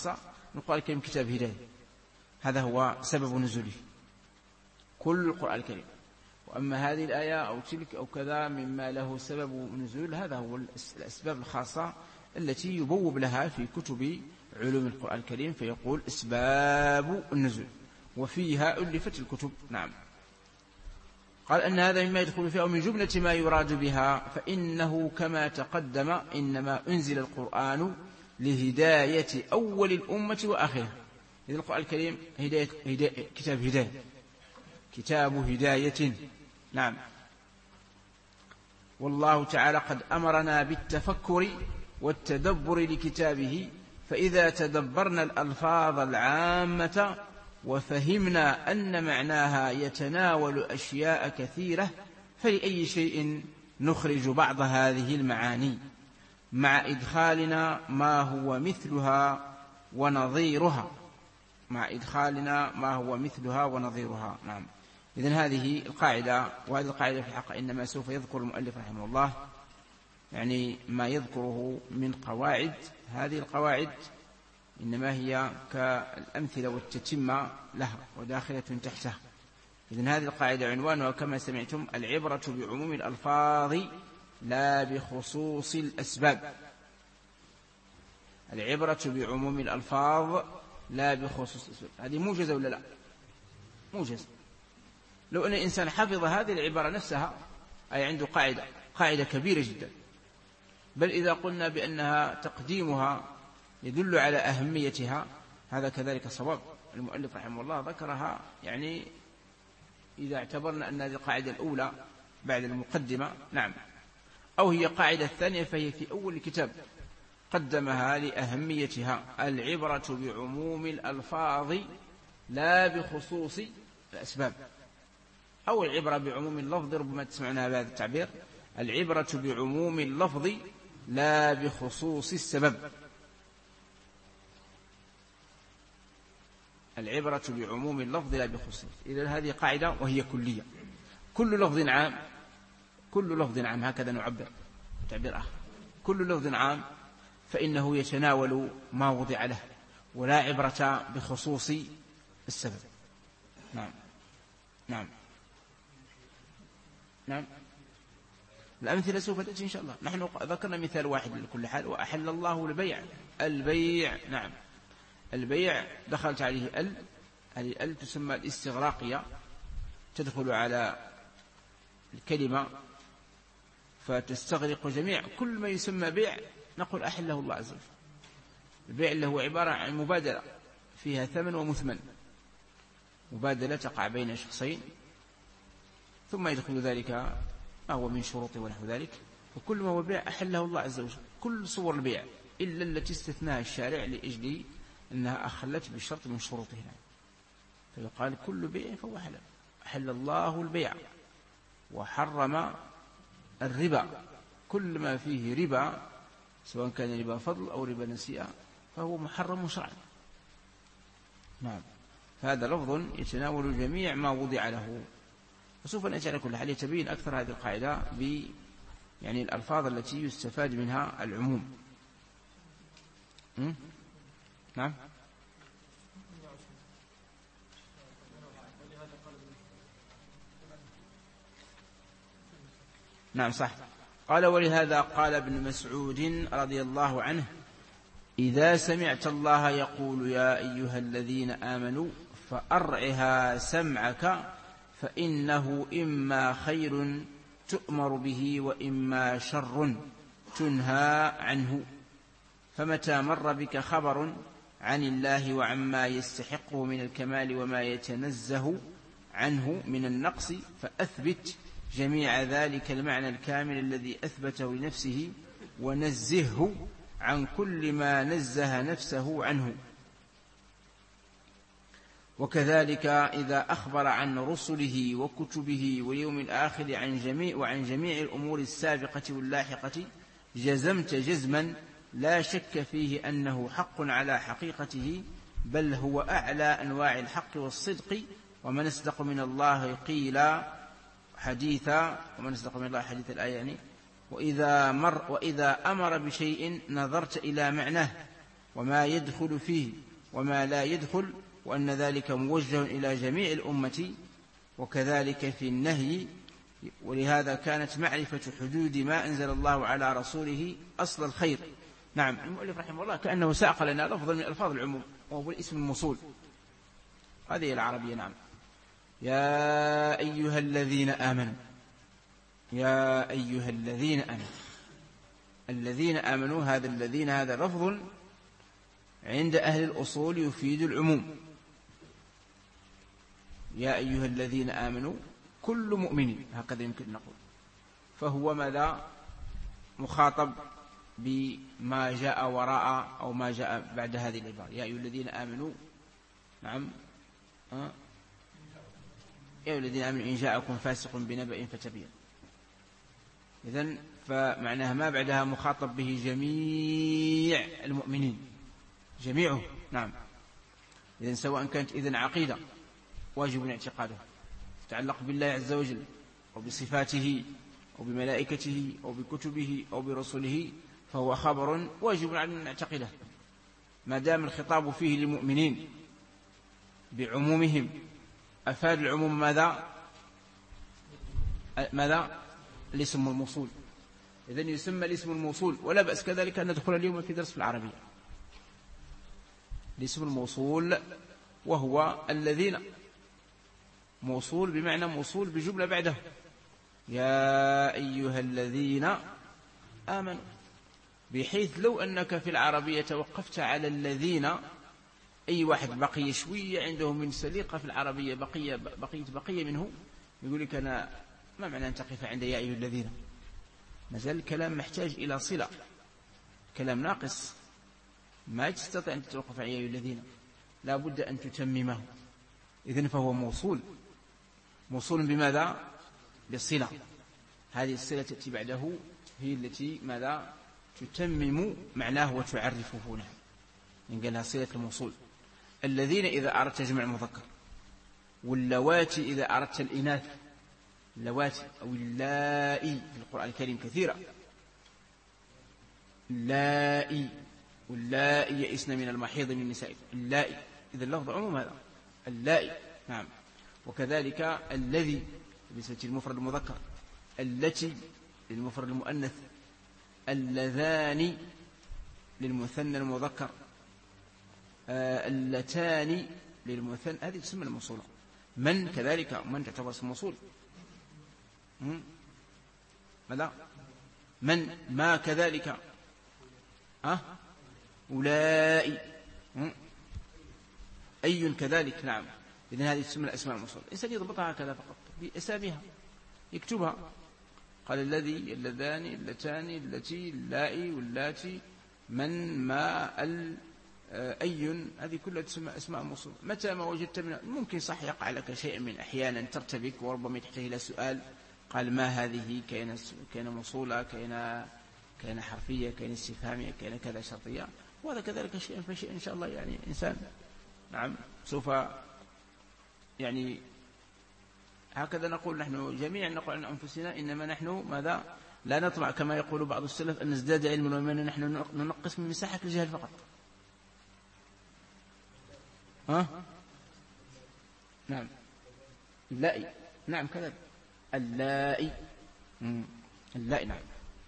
القرآن الكريم كتاب هداية، هذا هو سبب نزوله كل القرآن الكريم. وأما هذه الآية أو تلك أو كذا مما له سبب نزول، هذا هو الأسباب الخاصة التي يبوب لها في كتب علوم القرآن الكريم، فيقول أسباب النزول، وفيها ألفت الكتب. نعم. قال أن هذا مما يدخل فيها ومن جملة ما يراد بها، فإنه كما تقدم إنما أنزل القرآن لهداية أول الأمة وآخرها. إذن القرآن الكريم كتاب هداية، كتاب هداية. نعم. والله تعالى قد أمرنا بالتفكر والتدبر لكتابه، فإذا تدبرنا الألفاظ العامة وفهمنا أن معناها يتناول أشياء كثيرة، فلأي شيء نخرج بعض هذه المعاني مع إدخالنا ما هو مثلها ونظيرها، مع إدخالنا ما هو مثلها ونظيرها. نعم. إذن هذه القاعدة، وهذه القاعدة في الحق إنما سوف يذكر المؤلف رحمه الله يعني ما يذكره من قواعد. هذه القواعد إنما هي كالأمثلة والتتمة لها وداخلة تحتها. إذن هذه القاعدة عنوانها كما سمعتم: العبرة بعموم الألفاظ لا بخصوص الأسباب. العبرة بعموم الألفاظ لا بخصوص الأسباب. هذه موجزة ولا لا؟ موجزة. لو أن الإنسان حفظ هذه العبارة نفسها، أي عنده قاعدة كبيرة جدا. بل إذا قلنا بأنها تقديمها يدل على أهميتها، هذا كذلك صواب. المؤلف رحمه الله ذكرها يعني إذا اعتبرنا أن هذه القاعدة الأولى بعد المقدمة. نعم. أو هي قاعدة الثانية، فهي في أول الكتاب قدمها لأهميتها: العبرة بعموم الألفاظ لا بخصوص الأسباب. أو العبرة بعموم اللفظ، ربما تسمعنا بهذا التعبير: العبرة بعموم اللفظ لا بخصوص السبب. العبرة بعموم اللفظ لا بخصوص. إذن هذه قاعدة وهي كلية. كل لفظ عام، كل لفظ عام، هكذا نعبر تعبير آخر: كل لفظ عام فإنه يتناول ما وضع له، ولا عبرة بخصوص السبب. نعم. نعم. نعم. الأمثلة سوف تأتي إن شاء الله. نحن ذكرنا مثال واحد لكل حال: وأحل الله البيع. البيع، نعم، البيع دخلت عليه هذه ال تسمى الاستغراقية، تدخل على الكلمة فتستغرق جميع كل ما يسمى بيع. نقول أحله الله عز وجل. البيع اللي هو عبارة عن مبادلة فيها ثمن ومثمن، مبادلة تقع بين شخصين، ثم يدخل ذلك ما هو من شروط ونحو ذلك. وكل ما هو بيع أحله الله عز وجل، كل صور البيع إلا التي استثناها الشارع لأجل أنها أخلت بالشرط من شروطها، فيقال كل بيع فهو حلال. أحل الله البيع وحرم الربا. كل ما فيه ربا سواء كان ربا فضل أو ربا نسيئة فهو محرم شرعا. نعم. فهذا لفظ يتناول جميع ما وضع له. وسوف نأتي على كل حال يتبين أكثر هذه القاعدة يعني الألفاظ التي يستفاد منها العموم. نعم. نعم صح. قال: ولهذا قال ابن مسعود رضي الله عنه: إذا سمعت الله يقول يا أيها الذين آمنوا فأرعها سمعك، فإنه إما خير تؤمر به وإما شر تنهى عنه. فمتى مر بك خبر عن الله وعما يستحقه من الكمال وما يتنزه عنه من النقص، فأثبت جميع ذلك المعنى الكامل الذي أثبته لنفسه، ونزهه عن كل ما نزه نفسه عنه. وكذلك إذا أخبر عن رسله وكتبه واليوم الآخر وعن جميع الأمور السابقة واللاحقة، جزمت جزما لا شك فيه أنه حق على حقيقته، بل هو أعلى أنواع الحق والصدق. ومن أصدق من الله قيلا حديثا، ومن أصدق من الله حديث الآية يعني. وإذا أمر بشيء نظرت إلى معناه وما يدخل فيه، وما لا يدخل، وأن ذلك موجه إلى جميع الأمة، وكذلك في النهي. ولهذا كانت معرفة حدود ما أنزل الله على رسوله أصل الخير. نعم، المؤلف رحمه الله كأنه ساق لنا لفظا من ألفاظ العموم، وهو الاسم الموصول. هذه العربية. نعم. يا أيها الذين آمنوا، يا أيها الذين آمنوا، الذين آمنوا، هذا الذين هذا لفظ عند أهل الأصول يفيد العموم. يا أيها الذين آمنوا كل مؤمن، هكذا يمكن نقول، فهو ماذا؟ مخاطب بما جاء وراء أو ما جاء بعد هذه العبارة. يا أيها الذين آمنوا. نعم. يا أيها الذين آمنوا إن جاءكم فاسق بنبأ فتبين. إذن فمعناها ما بعدها مخاطب به جميع المؤمنين، جميعه. نعم. إذن سواء كانت إذن عقيدة واجب اعتقاده تتعلق بالله عز وجل أو بصفاته أو بملائكته أو بكتبه أو برسله، فهو خبر واجب علينا أن نعتقده، ما دام الخطاب فيه للمؤمنين بعمومهم. أفاد العموم ماذا؟ الاسم الموصول. إذن يسمى الاسم الموصول، ولا بأس كذلك أن ندخل اليوم في درس في العربية. الاسم الموصول وهو الذين، موصول بمعنى موصول بجملة بعده. يا أيها الذين آمنوا، بحيث لو أنك في العربية توقفت على الذين، أي واحد بقي شوية عنده من سليقة في العربية، بقية منه، يقول لك أنا ما معنى أن تقف عند يا أيها الذين؟ مازال الكلام محتاج إلى صلة، كلام ناقص، ما تستطيع أن تتوقف على يا أيها الذين، لا بد أن تتممه. إذن فهو موصول، موصول بماذا؟ بالصلة. هذه الصلة التي بعده هي التي ماذا؟ تتمم معناه وتعرفه. هنا قال لها صلة الموصول. الذين إذا أردت جمع المذكر، واللواتي إذا أردت الإناث، اللواتي أو اللائي في القرآن الكريم كثيرة، اللائي، واللائي يئسن من المحيض من النساء، اللائي. إذا اللفظ عموم هذا اللائي. نعم. وكذلك الذي بالنسبة للمفرد المذكر، التي للمفرد المؤنث، اللذان للمثنى المذكر، اللتان للمثنى، هذه تسمى الموصولة. من كذلك، من تعتبر اسم موصول. ماذا؟ من، ما كذلك، أولئك، أي كذلك. نعم. إذن هذه تسمى الأسماء الموصولة. الإنسان يضبطها هكذا فقط بأساميها، يكتبها. قال الذي، اللذان، اللتان، التي، اللائي، واللاتي، من، ما، أي، هذه كلها تسمى أسماء موصولة. متى ما وجدت منها، ممكن صح يقع لك شيء من أحيانا ترتبك، وربما تحتاج إلى سؤال، قال ما هذه، كان موصولة، كان حرفية، كان استفهامية، كان كذا شرطية، وهذا كذلك شيء فشيء إن شاء الله. يعني إنسان، نعم، سوف يعني هكذا نقول نحن جميعا، نقول عن أنفسنا إنما نحن ماذا؟ لا نطمع كما يقول بعض السلف أن نزداد علما، وما نحن ننقص من مساحة الجهل فقط. نعم. اللائي، نعم كذلك اللائي، اللائي. نعم.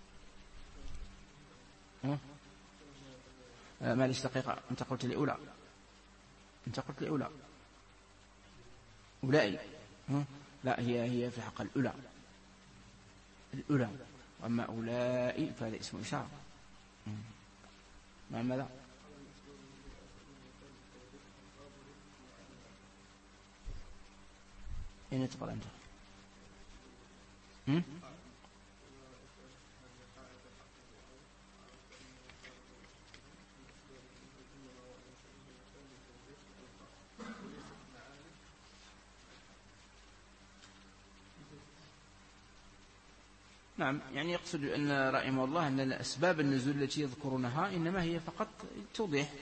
معلش دقيقة، أنت قلت لي أولى، أنت قلت لي أولى، أولئي. لا، هي في حق الأولى، الأولى. وأما أولئي فهذا اسم إشارة. مع ماذا؟ أين تقرأ أنت؟ نعم. يعني يقصد أن رحمه الله أن أسباب النزول التي يذكرونها إنما هي فقط توضيح،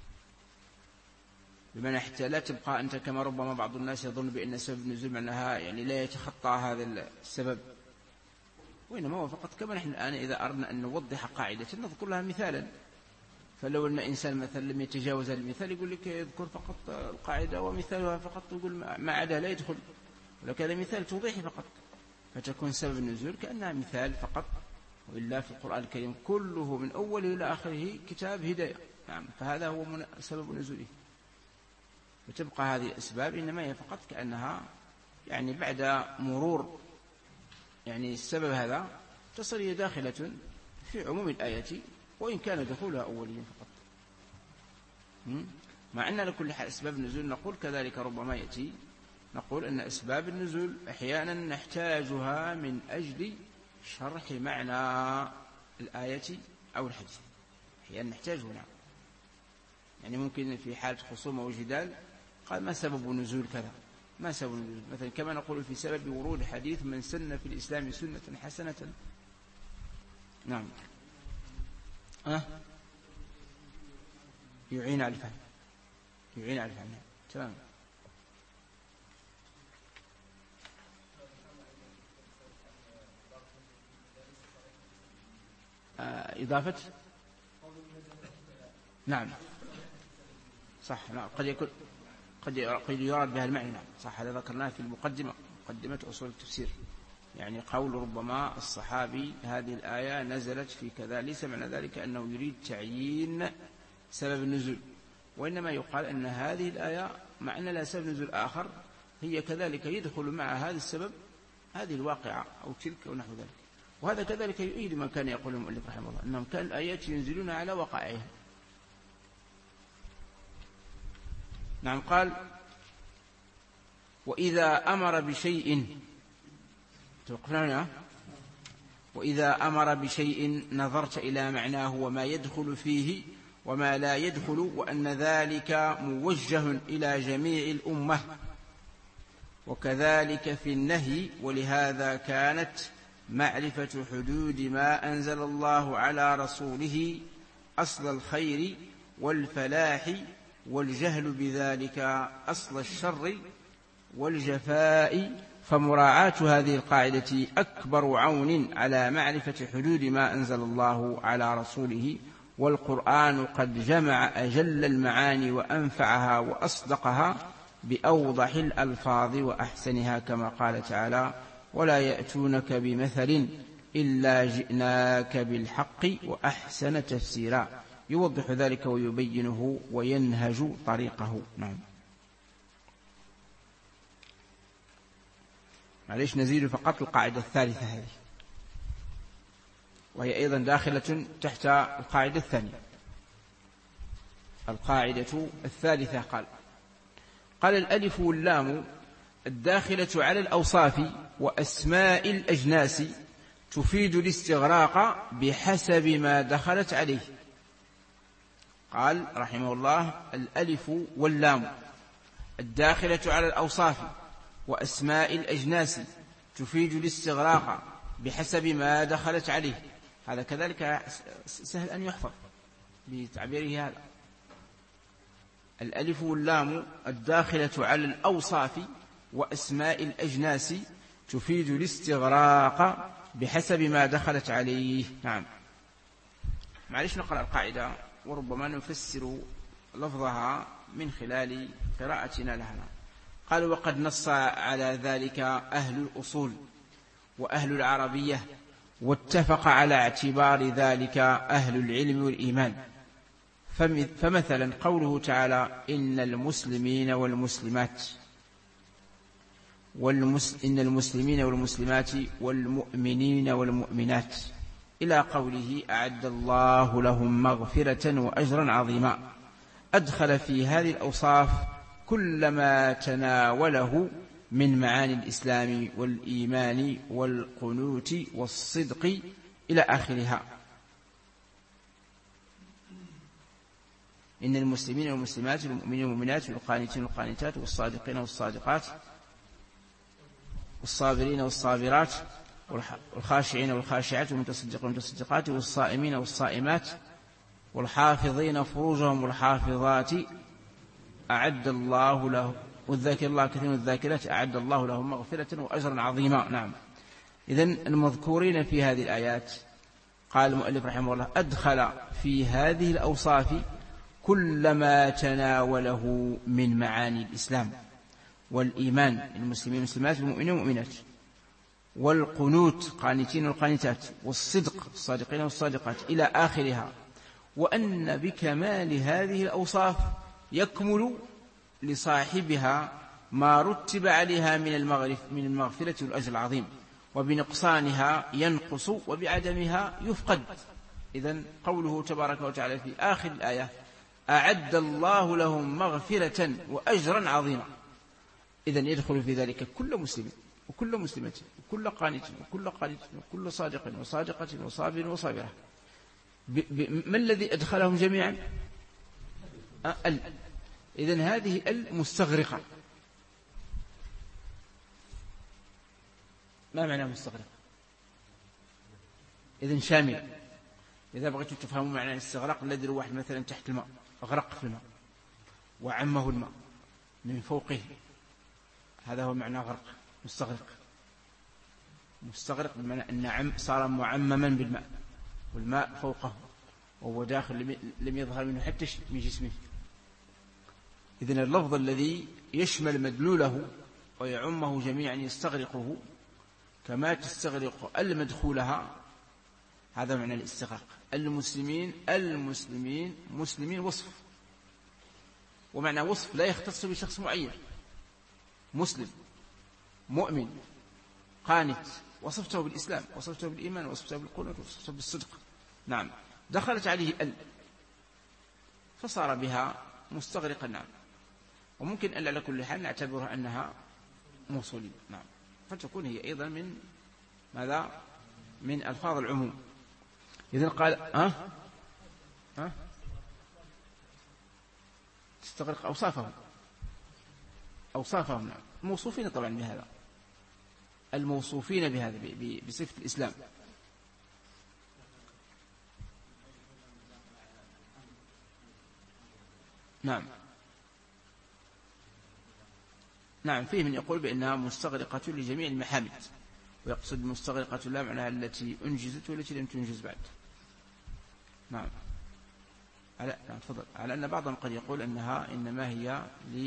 بمعنى حتى لا تبقى أنت كما ربما بعض الناس يظن بأن سبب النزول معناها يعني لا يتخطى هذا السبب، وإنما هو فقط كما نحن الآن إذا أردنا أن نوضح قاعدة نذكر لها مثالا، فلو أن إنسان مثلا لم يتجاوز المثال يقول لك يذكر فقط القاعدة ومثالها فقط، يقول ما عدا لا يدخل، ولكن هذا مثال توضيحي فقط، فتكون سبب النزول كأنها مثال فقط. وإلا في القرآن الكريم كله من أوله إلى آخره كتاب هداية، نعم، فهذا هو سبب نزوله. وتبقى هذه الأسباب إنما هي فقط كأنها يعني بعد مرور يعني السبب هذا تصل هي داخلة في عموم الآية، وإن كان دخولها أوليا فقط. مع أن لكل حال أسباب النزول نقول كذلك ربما يأتي نقول أن أسباب النزول أحيانا نحتاجها من أجل شرح معنى الآية أو الحديث، أحيانا نحتاجه، نعم. يعني ممكن في حالة خصومة وجدال قال ما سبب نزول كذا، ما سبب النزول، مثلا كما نقول في سبب ورود حديث من سن في الإسلام سنة حسنة، نعم، يعين على الفهم، يعين على الفهم، تمام. إضافة، نعم صح، نعم. قد يراد بها المعنى، نعم صح، هذا ذكرناه في مقدمة أصول التفسير. يعني قول ربما الصحابي هذه الآية نزلت في كذا، ليس معنى ذلك أنه يريد تعيين سبب النزول، وإنما يقال أن هذه الآية مع أن لها سبب نزول آخر هي كذلك يدخل مع هذا السبب هذه الواقعة أو تلك أو نحو ذلك. وهذا كذلك يؤيد ما كان يقول المؤلف رحمه الله، أنهم كان الآيات ينزلون على وقائعها. نعم. قال وإذا أمر بشيء، توقفنا هنا، وإذا أمر بشيء نظرت إلى معناه وما يدخل فيه وما لا يدخل، وأن ذلك موجه إلى جميع الأمة، وكذلك في النهي. ولهذا كانت معرفة حدود ما أنزل الله على رسوله أصل الخير والفلاح، والجهل بذلك أصل الشر والجفاء. فمراعاة هذه القاعدة أكبر عون على معرفة حدود ما أنزل الله على رسوله. والقرآن قد جمع أجل المعاني وأنفعها وأصدقها بأوضح الألفاظ وأحسنها، كما قال تعالى ولا يأتونك بمثل إلا جئناك بالحق وأحسن تفسيرا، يوضح ذلك ويبينه وينهج طريقه. نعم. معليش نزيد فقط القاعدة الثالثة هذه، وهي أيضا داخلة تحت القاعدة الثانية. القاعدة الثالثة قال الألف واللام الداخلة على الأوصاف وأسماء الأجناس تفيد الاستغراق بحسب ما دخلت عليه. قال رحمه الله الألف واللام الداخلة على الأوصاف وأسماء الأجناس تفيد الاستغراق بحسب ما دخلت عليه. هذا كذلك سهل أن يحفظ بتعبيره هذا. الألف واللام الداخلة على الأوصاف وأسماء الأجناس تفيد الاستغراق بحسب ما دخلت عليه. نعم. معلش نقرأ القاعدة وربما نفسر لفظها من خلال قراءتنا لها. قال وقد نص على ذلك أهل الأصول وأهل العربية، واتفق على اعتبار ذلك أهل العلم والإيمان. فمثلا قوله تعالى إن المسلمين والمسلمات إن المسلمين والمسلمات والمؤمنين والمؤمنات إلى قوله أعد الله لهم مغفرة وأجرا عظيما، أدخل في هذه الأوصاف كل ما تناوله من معاني الإسلام والإيمان والقنوت والصدق إلى آخرها. إن المسلمين والمسلمات والمؤمنين والمؤمنات والقانتين والقانتات والصادقين والصادقات والصابرين والصابرات والخاشعين والخاشعات والمتصدقين والمتصدقات والصائمين والصائمات والحافظين فروجهم والحافظات أعد الله له والذاكر الله كثيرا والذاكرات أعد الله لهم مغفرة وأجرا عظيما. نعم. إذن المذكورين في هذه الآيات قال المؤلف رحمه الله: أدخل في هذه الأوصاف كل ما تناوله من معاني الإسلام والإيمان المسلمين والمسلمات والمؤمنين والمؤمنات، والقنوت قانتين والقانتات، والصدق الصادقين والصادقات إلى آخرها، وأن بكمال هذه الأوصاف يكمل لصاحبها ما رتب عليها من المغفرة والأجر العظيم، وبنقصانها ينقص وبعدمها يفقد. إذن قوله تبارك وتعالى في آخر الآية: أعد الله لهم مغفرة وأجرا عظيما. إذن يدخل في ذلك كل مسلم وكل مسلمة وكل قانت وكل قانت وكل صادق وصادقة وصابر وصابرة. ما الذي أدخلهم جميعا؟ إذن هذه المستغرقة. ما معنى مستغرق؟ إذن شامل. إذا بغيتوا تفهموا معنى الاستغراق، الذي واحد مثلا تحت الماء أغرق في الماء وعمه الماء من فوقه، هذا هو معنى غرق. مستغرق بمعنى أن صار معمما بالماء والماء فوقه وهو داخل، لم يظهر منه حتى شيء من جسمه. إذن اللفظ الذي يشمل مدلوله ويعمه جميعا يستغرقه كما تستغرق المدخولها، هذا معنى الاستغراق. المسلمين مسلمين وصف، ومعنى وصف لا يختص بشخص معين. مسلم، مؤمن، قانت، وصفته بالإسلام، وصفته بالإيمان، وصفته بالقنوت، وصفته بالصدق. نعم، دخلت عليه فصار بها مستغرقا. نعم، وممكن أن على كل حال نعتبرها أنها موصولية. نعم، فتكون هي أيضا من ماذا؟ من ألفاظ العموم. إذن قال تستغرق أوصافهم. نعم، موصوفين طبعا بهذا، الموصوفين بهذا بصفة الإسلام. نعم، فيه من يقول بأنها مستغرقة لجميع المحامد، ويقصد مستغرقة لا معناها التي أنجزت والتي لم تنجز بعد. نعم، تفضل. على أن بعضهم قد يقول أنها إنما هي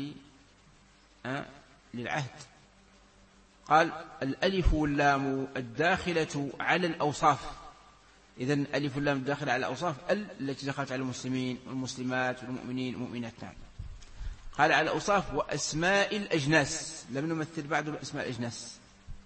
للعهد. قال: الألف واللام الداخلة على الأوصاف. إذن الألف واللام الداخلة على الأوصاف التي دخلت على المسلمين والمسلمات والمؤمنين والمؤمنات. نعم، قال على الأوصاف وأسماء الأجناس، لم نمثل بعد أسماء الأجناس.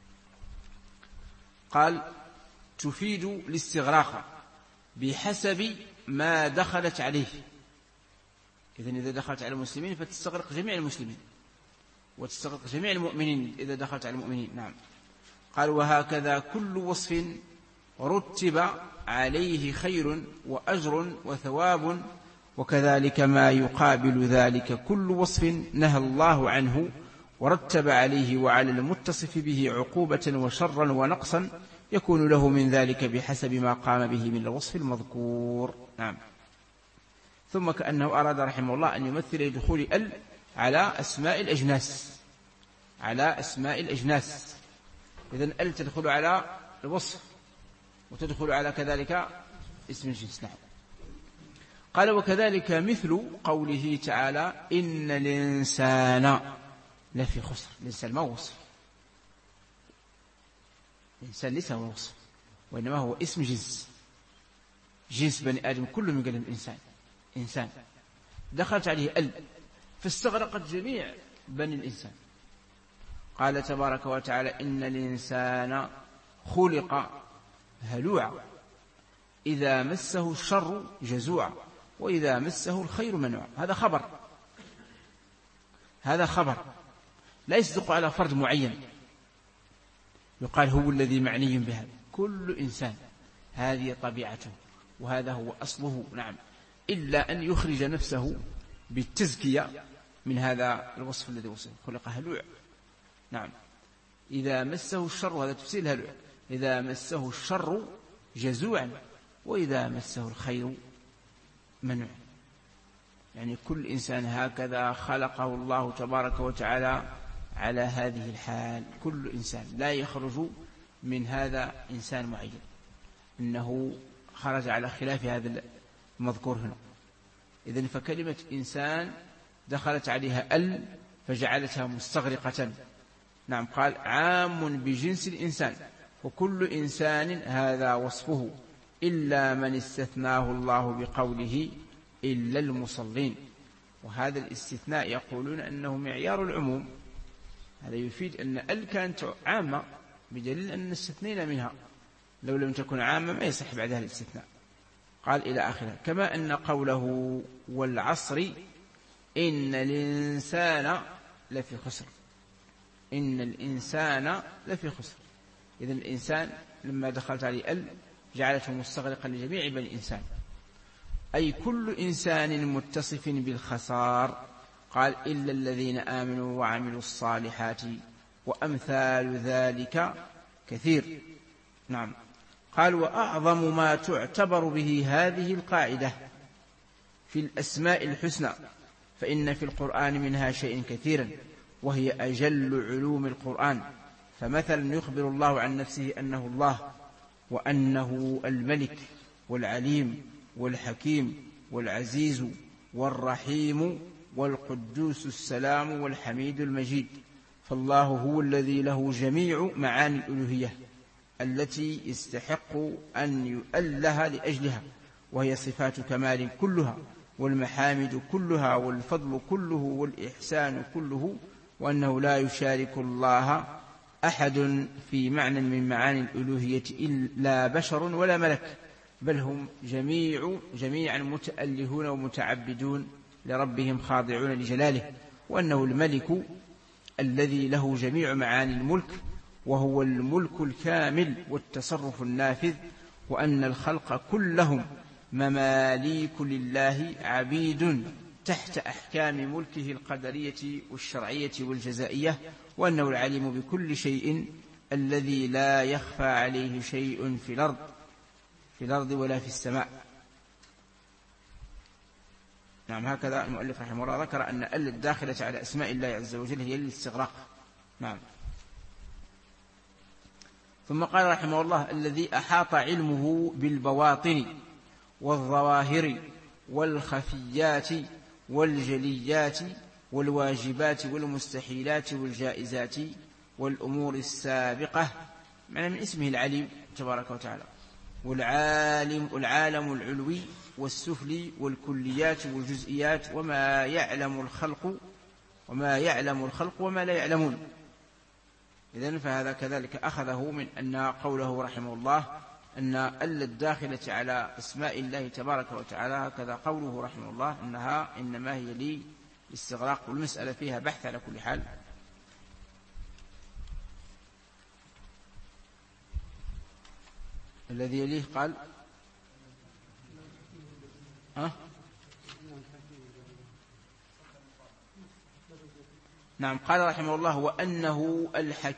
قال: تفيد الاستغراق بحسب ما دخلت عليه. إذن إذا دخلت على المسلمين فتستغرق جميع المسلمين، وتستغرق جميع المؤمنين إذا دخلت على المؤمنين. نعم، قال: وهكذا كل وصف رتب عليه خير وأجر وثواب، وكذلك ما يقابل ذلك كل وصف نهى الله عنه ورتب عليه وعلى المتصف به عقوبة وشرا ونقصا يكون له من ذلك بحسب ما قام به من الوصف المذكور. نعم. ثم كأنه أراد رحمه الله أن يمثل دخول على أسماء الأجناس. إذن تدخل على الوصف وتدخل على كذلك اسم الجنس. نعم. قال: وكذلك مثل قوله تعالى: إن الإنسان لفي خسر. الإنسان ما هو وصف، الإنسان ليس هو وصف، وإنما هو اسم جنس بني آدم كل من قال الإنسان إنسان، دخلت عليه فاستغرقت جميع بني الإنسان. قال تبارك وتعالى: إن الإنسان خلق هلوعا إذا مسه الشر جزوعا وإذا مسه الخير منوعا. هذا خبر لا يصدق على فرد معين يقال هو الذي معني بهذا. كل إنسان هذه طبيعته وهذا هو أصله. نعم، إلا أن يخرج نفسه بالتزكية من هذا الوصف الذي وصف. خلق هلوع. نعم، إذا مسه الشر، هذا تفسير الهلوع، إذا مسه الشر جزوعا وإذا مسه الخير منوعا. يعني كل إنسان هكذا خلقه الله تبارك وتعالى على هذه الحال. كل إنسان لا يخرج من هذا إنسان معين، إنه خرج على خلاف هذا المذكور هنا. إذن فكلمة إنسان دخلت عليها ال فجعلتها مستغرقة. نعم، قال عام بجنس الإنسان، وكل إنسان هذا وصفه إلا من استثناه الله بقوله إلا المصلين. وهذا الاستثناء يقولون أنه معيار العموم، هذا يفيد أن ال كانت عامة بدليل أن استثنينا منها، لو لم تكن عامة ما يصح بعدها الاستثناء. قال إلى آخره. كما أن قوله والعصر إن الإنسان لفي خسر، إن الإنسان لفي خسر. إذن الإنسان لما دخلت عليه ال جعلته مستغرقا لجميع بني الإنسان، أي كل إنسان متصف بالخسار. قال إلا الذين آمنوا وعملوا الصالحات وأمثال ذلك كثير. نعم. قال وأعظم ما تعتبر به هذه القاعدة في الأسماء الحسنى، فإن في القرآن منها شيء كثيرا، وهي أجل علوم القرآن. فمثلا يخبر الله عن نفسه أنه الله، وأنه الملك والعليم والحكيم والعزيز والرحيم والقدوس السلام والحميد المجيد. فالله هو الذي له جميع معاني الألوهية التي يستحق أن يؤله لأجلها، وهي صفات كمال كلها، والمحامد كلها، والفضل كله، والإحسان كله، وأنه لا يشارك الله أحد في معنى من معاني الألوهية إلا بشر ولا ملك، بل هم جميعا متألهون ومتعبدون لربهم خاضعون لجلاله. وأنه الملك الذي له جميع معاني الملك، وهو الملك الكامل والتصرف النافذ. وأن الخلق كلهم مماليك لله عبيد تحت أحكام ملكه القدرية والشرعية والجزائية. وأنه العليم بكل شيء الذي لا يخفى عليه شيء في الأرض ولا في السماء. نعم، هكذا المؤلف رحمه الله ذكر أن ال الداخلة على أسماء الله عز وجل هي الاستغراق. نعم. ثم قال رحمه الله الذي أحاط علمه بالبواطن والظواهر والخفيات والجليات والواجبات والمستحيلات والجائزات والأمور السابقة، معنى من اسمه العليم تبارك وتعالى. والعالم العلوي والسفلي والكليات والجزئيات، وما يعلم الخلق وما لا يعلمون. إذن فهذا كذلك أخذه من أن قوله رحمه الله أن ال الداخلة على اسماء الله تبارك وتعالى، هكذا قوله رحمه الله أنها إنما هي لي استغراق، والمسألة فيها بحث على كل حال. الذي يليه قال نعم، قال رحمه الله وأنه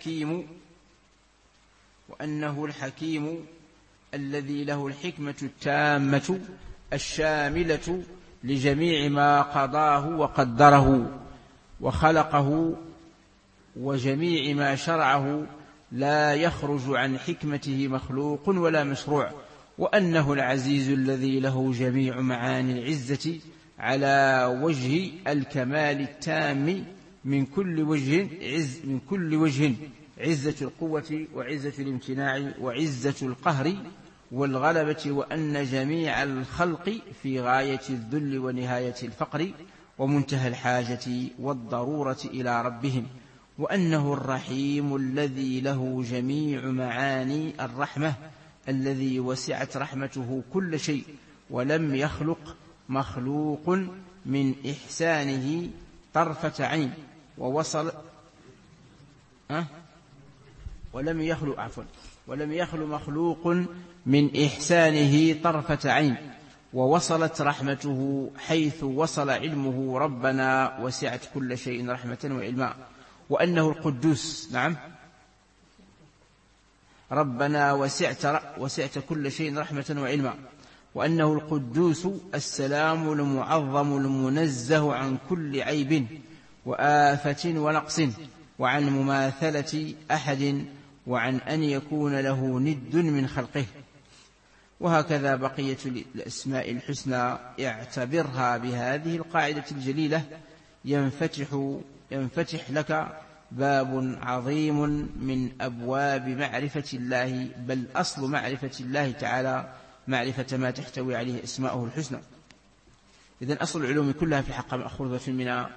الحكيم الذي له الحكمة التامة الشاملة لجميع ما قضاه وقدره وخلقه، وجميع ما شرعه لا يخرج عن حكمته مخلوق ولا مشروع. وأنه العزيز الذي له جميع معاني العزة على وجه الكمال التام من كل وجه، عزة القوة وعزة الامتناع وعزة القهر والغلبة. وأن جميع الخلق في غاية الذل ونهاية الفقر ومنتهى الحاجة والضرورة إلى ربهم. وأنه الرحيم الذي له جميع معاني الرحمة الذي وسعت رحمته كل شيء، ولم يخلق مخلوق من إحسانه طرفة عين ولم يخلق مخلوق من إحسانه طرفة عين، ووصلت رحمته حيث وصل علمه. ربنا وسعت كل شيء رحمة وعلما. وأنه القدوس، نعم، ربنا وسعت كل شيء رحمة وعلما. وأنه القدوس السلام المعظم المنزه عن كل عيب وآفة ونقص، وعن مماثلة أحد، وعن أن يكون له ند من خلقه. وهكذا بقية الأسماء الحسنى اعتبرها بهذه القاعدة الجليلة ينفتح لك باب عظيم من أبواب معرفة الله، بل أصل معرفة الله تعالى معرفة ما تحتوي عليه أسماؤه الحسنى. إذن أصل العلوم كلها في حق مأخوذة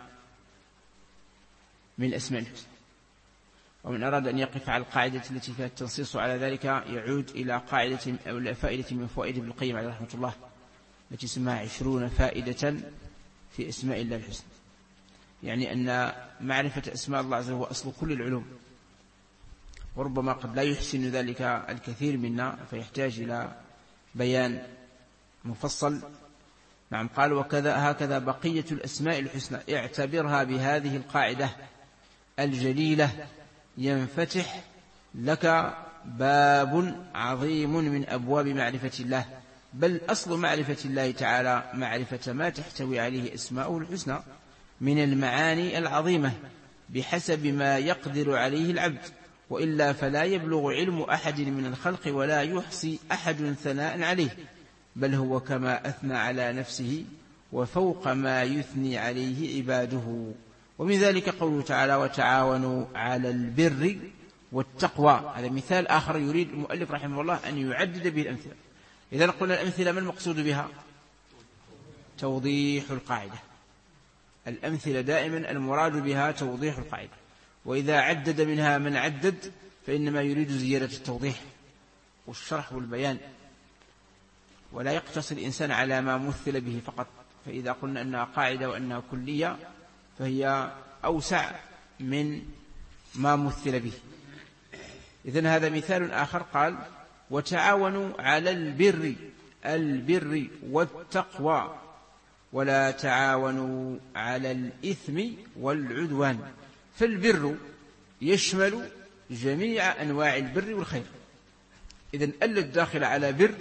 من الأسماء الحسنى. ومن أراد أن يقف على القاعدة التي فيها التنصيص على ذلك يعود إلى قاعدة أو إلى فائدة من فوائد ابن القيم عليه رحمة الله التي سماها 20 فائدة في أسماء الله الحسنى، يعني أن معرفة أسماء الله عز وجل هو أصل كل العلوم، وربما قد لا يحسن ذلك الكثير منا فيحتاج إلى بيان مفصل. نعم، قال هكذا بقية الأسماء الحسنى اعتبرها بهذه القاعدة الجليلة ينفتح لك باب عظيم من أبواب معرفة الله، بل أصل معرفة الله تعالى معرفة ما تحتوي عليه أسماؤه الحسنى من المعاني العظيمة بحسب ما يقدر عليه العبد، وإلا فلا يبلغ علم أحد من الخلق ولا يحصي أحد ثناء عليه، بل هو كما أثنى على نفسه وفوق ما يثني عليه عباده. ومن ذلك قوله تعالى: وتعاونوا على البر والتقوى. هذا مثال آخر يريد المؤلف رحمه الله أن يعدد به الأمثلة. إذا قلنا الأمثلة ما المقصود بها؟ توضيح القاعدة. الأمثلة دائما المراد بها توضيح القاعدة، وإذا عدد منها من عدد فإنما يريد زيادة التوضيح والشرح والبيان، ولا يقتصر الإنسان على ما مثل به فقط. فإذا قلنا أنها قاعدة وأنها كلية فهي أوسع من ما مثل به. إذن هذا مثال آخر، قال: وتعاونوا على البر والتقوى ولا تعاونوا على الإثم والعدوان. فالبر يشمل جميع أنواع البر والخير. إذن الداخل على بر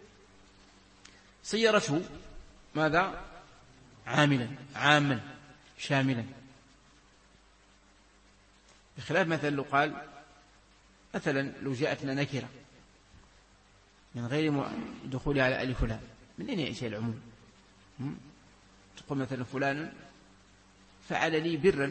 صيرته ماذا؟ عاما شاملا، بخلاف مثلا لو قال مثلا لو جاءتنا نكرة من غير دخولها على ألف ولام، من أين يأتي العموم؟ تقول مثلا فلان فعل لي برا،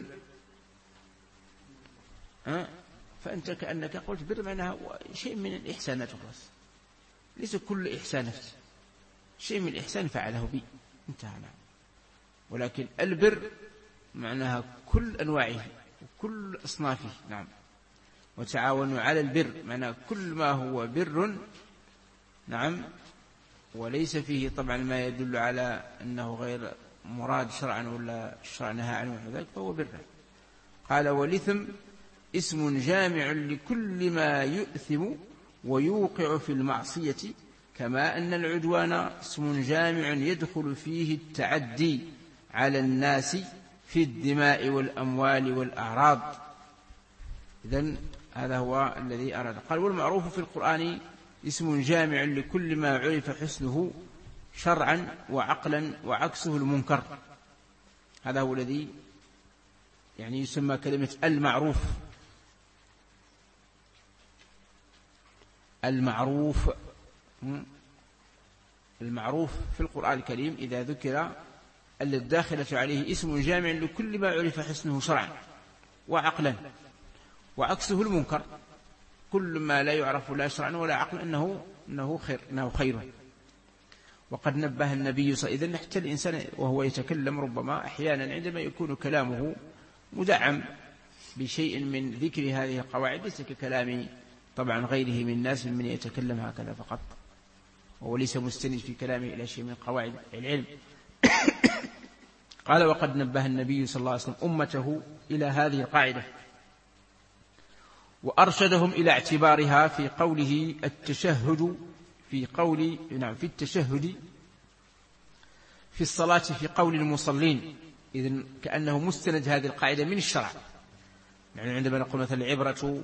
فأنت كأنك قلت بر معناها شيء من الإحسانات وخلاص، ليس كل إحسانات، شيء من الإحسان فعله بي انتهى. ولكن البر معناها كل أنواعه وكل أصنافه. نعم، وتعاونوا على البر معناها كل ما هو بر، نعم، وليس فيه طبعا ما يدل على أنه غير مراد شرعا ولا الشرع نهى عنه وذلك فهو بر. قال: والإثم اسم جامع لكل ما يؤثم ويوقع في المعصية، كما أن العدوان اسم جامع يدخل فيه التعدي على الناس في الدماء والأموال والأعراض. إذن هذا هو الذي أراد. قال: والمعروف في القرآن اسم جامع لكل ما عرف حسنه شرعا وعقلا وعكسه المنكر. هذا هو الذي يعني يسمى كلمة المعروف. المعروف في القرآن الكريم إذا ذكر الداخلة عليه اسم جامع لكل ما عرف حسنه شرعا وعقلا وعكسه المنكر، كل ما لا يعرف لا شرعا ولا عقلا أنه خير. وقد نبه النبي صلى الله عليه وسلم حتى الإنسان وهو يتكلم ربما أحيانا عندما يكون كلامه مدعم بشيء من ذكر هذه القواعد ليس ككلام طبعا غيره من الناس من يتكلم هكذا فقط، وهو ليس مستند في كلامه إلى شيء من قواعد العلم. قال: وقد نبه النبي صلى الله عليه وسلم أمته إلى هذه القاعدة وأرشدهم إلى اعتبارها في قوله التشهد في التشهد في الصلاة في قول المصلين. إذن كأنه مستند هذه القاعدة من الشرع. يعني عندما نقول مثلا العبرة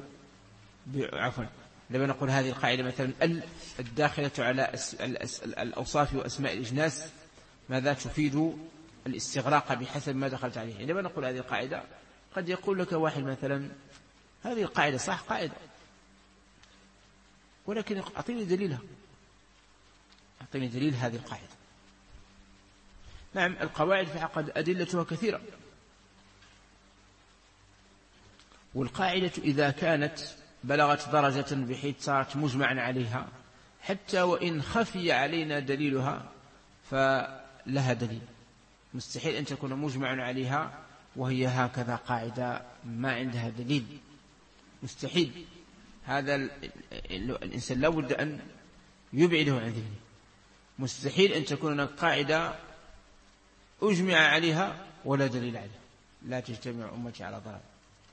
لما نقول هذه القاعدة مثلا الداخلة على الأوصاف وأسماء الإجناس ماذا تفيد؟ الاستغراق بحسب ما دخلت عليه. عندما نقول هذه القاعدة قد يقول لك واحد مثلا هذه القاعدة صح قاعدة، ولكن أعطيني دليلها. أعطيني دليل هذه القاعدة. نعم، القواعد في العقد أدلتها كثيرة، والقاعدة إذا كانت بلغت درجة بحيث صارت مجمعا عليها حتى وإن خفي علينا دليلها فلها دليل. مستحيل أن تكون مجمع عليها وهي هكذا قاعدة ما عندها دليل، مستحيل. هذا الإنسان لا بد أن يبعده عن ذهنه. مستحيل أن تكون هناك قاعدة أجمع عليها ولا دليل عليها، لا تجتمع أمتي على ضلال.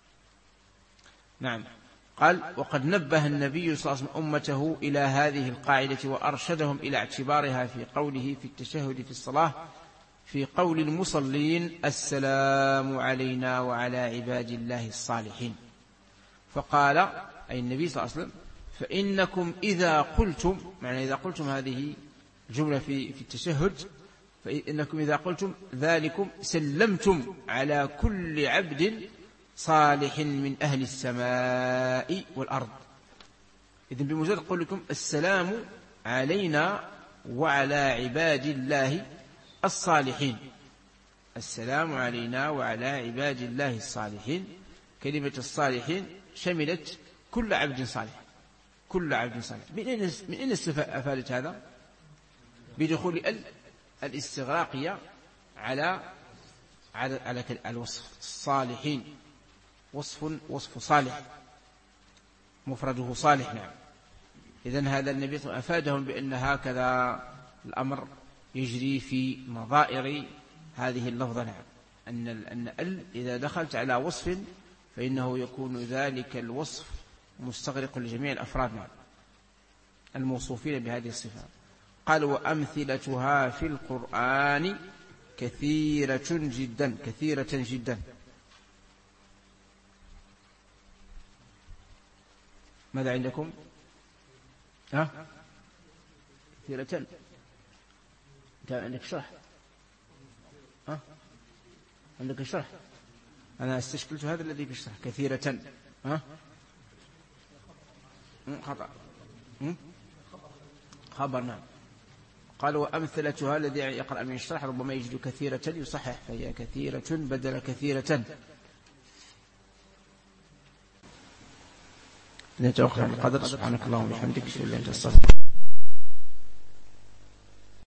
نعم. قال: وقد نبه النبي صلى الله عليه وسلم أمته إلى هذه القاعدة وأرشدهم إلى اعتبارها في قوله في التشهد في الصلاة في قول المصلين: السلام علينا وعلى عباد الله الصالحين. فقال أي النبي صلى الله عليه وسلم: فإنكم إذا قلتم، معنى إذا قلتم هذه الجملة في التشهد، فإنكم إذا قلتم ذلكم سلمتم على كل عبد صالح من أهل السماء والأرض. إذن بمجرد قول لكم السلام علينا وعلى عباد الله الصالحين، السلام علينا وعلى عباد الله الصالحين، كلمة الصالحين شملت كل عبد صالح، كل عبد صالح. من أين أفادت هذا؟ بدخول الاستغراقية على الوصف. الصالحين وصف صالح، مفرده صالح. نعم. إذن هذا النبي أفادهم بأن هكذا الأمر يجري في نظائر هذه اللفظة. نعم. أن إذا دخلت على وصف فإنه يكون ذلك الوصف مستغرق لجميع الأفراد الموصوفين بهذه الصفات. قال: وأمثلتها في القرآن كثيرة جدا، كثيرة جدا. ماذا عندكم؟ كثيرة. أنت عندك شرح؟ عندك شرح؟ أنا استشكلت هذا الذي في الشرح كثيرة. خطأ. خبر. نعم. قال: وأمثلتها الذي يقرأ من الشرح ربما يجد كثيرة يصحح، فهي كثيرة بدل كثيرة. نتوقف عن القدر. سبحانك اللهم وبحمدك، أشهد أن لا إله إلا أنت، أستغفرك.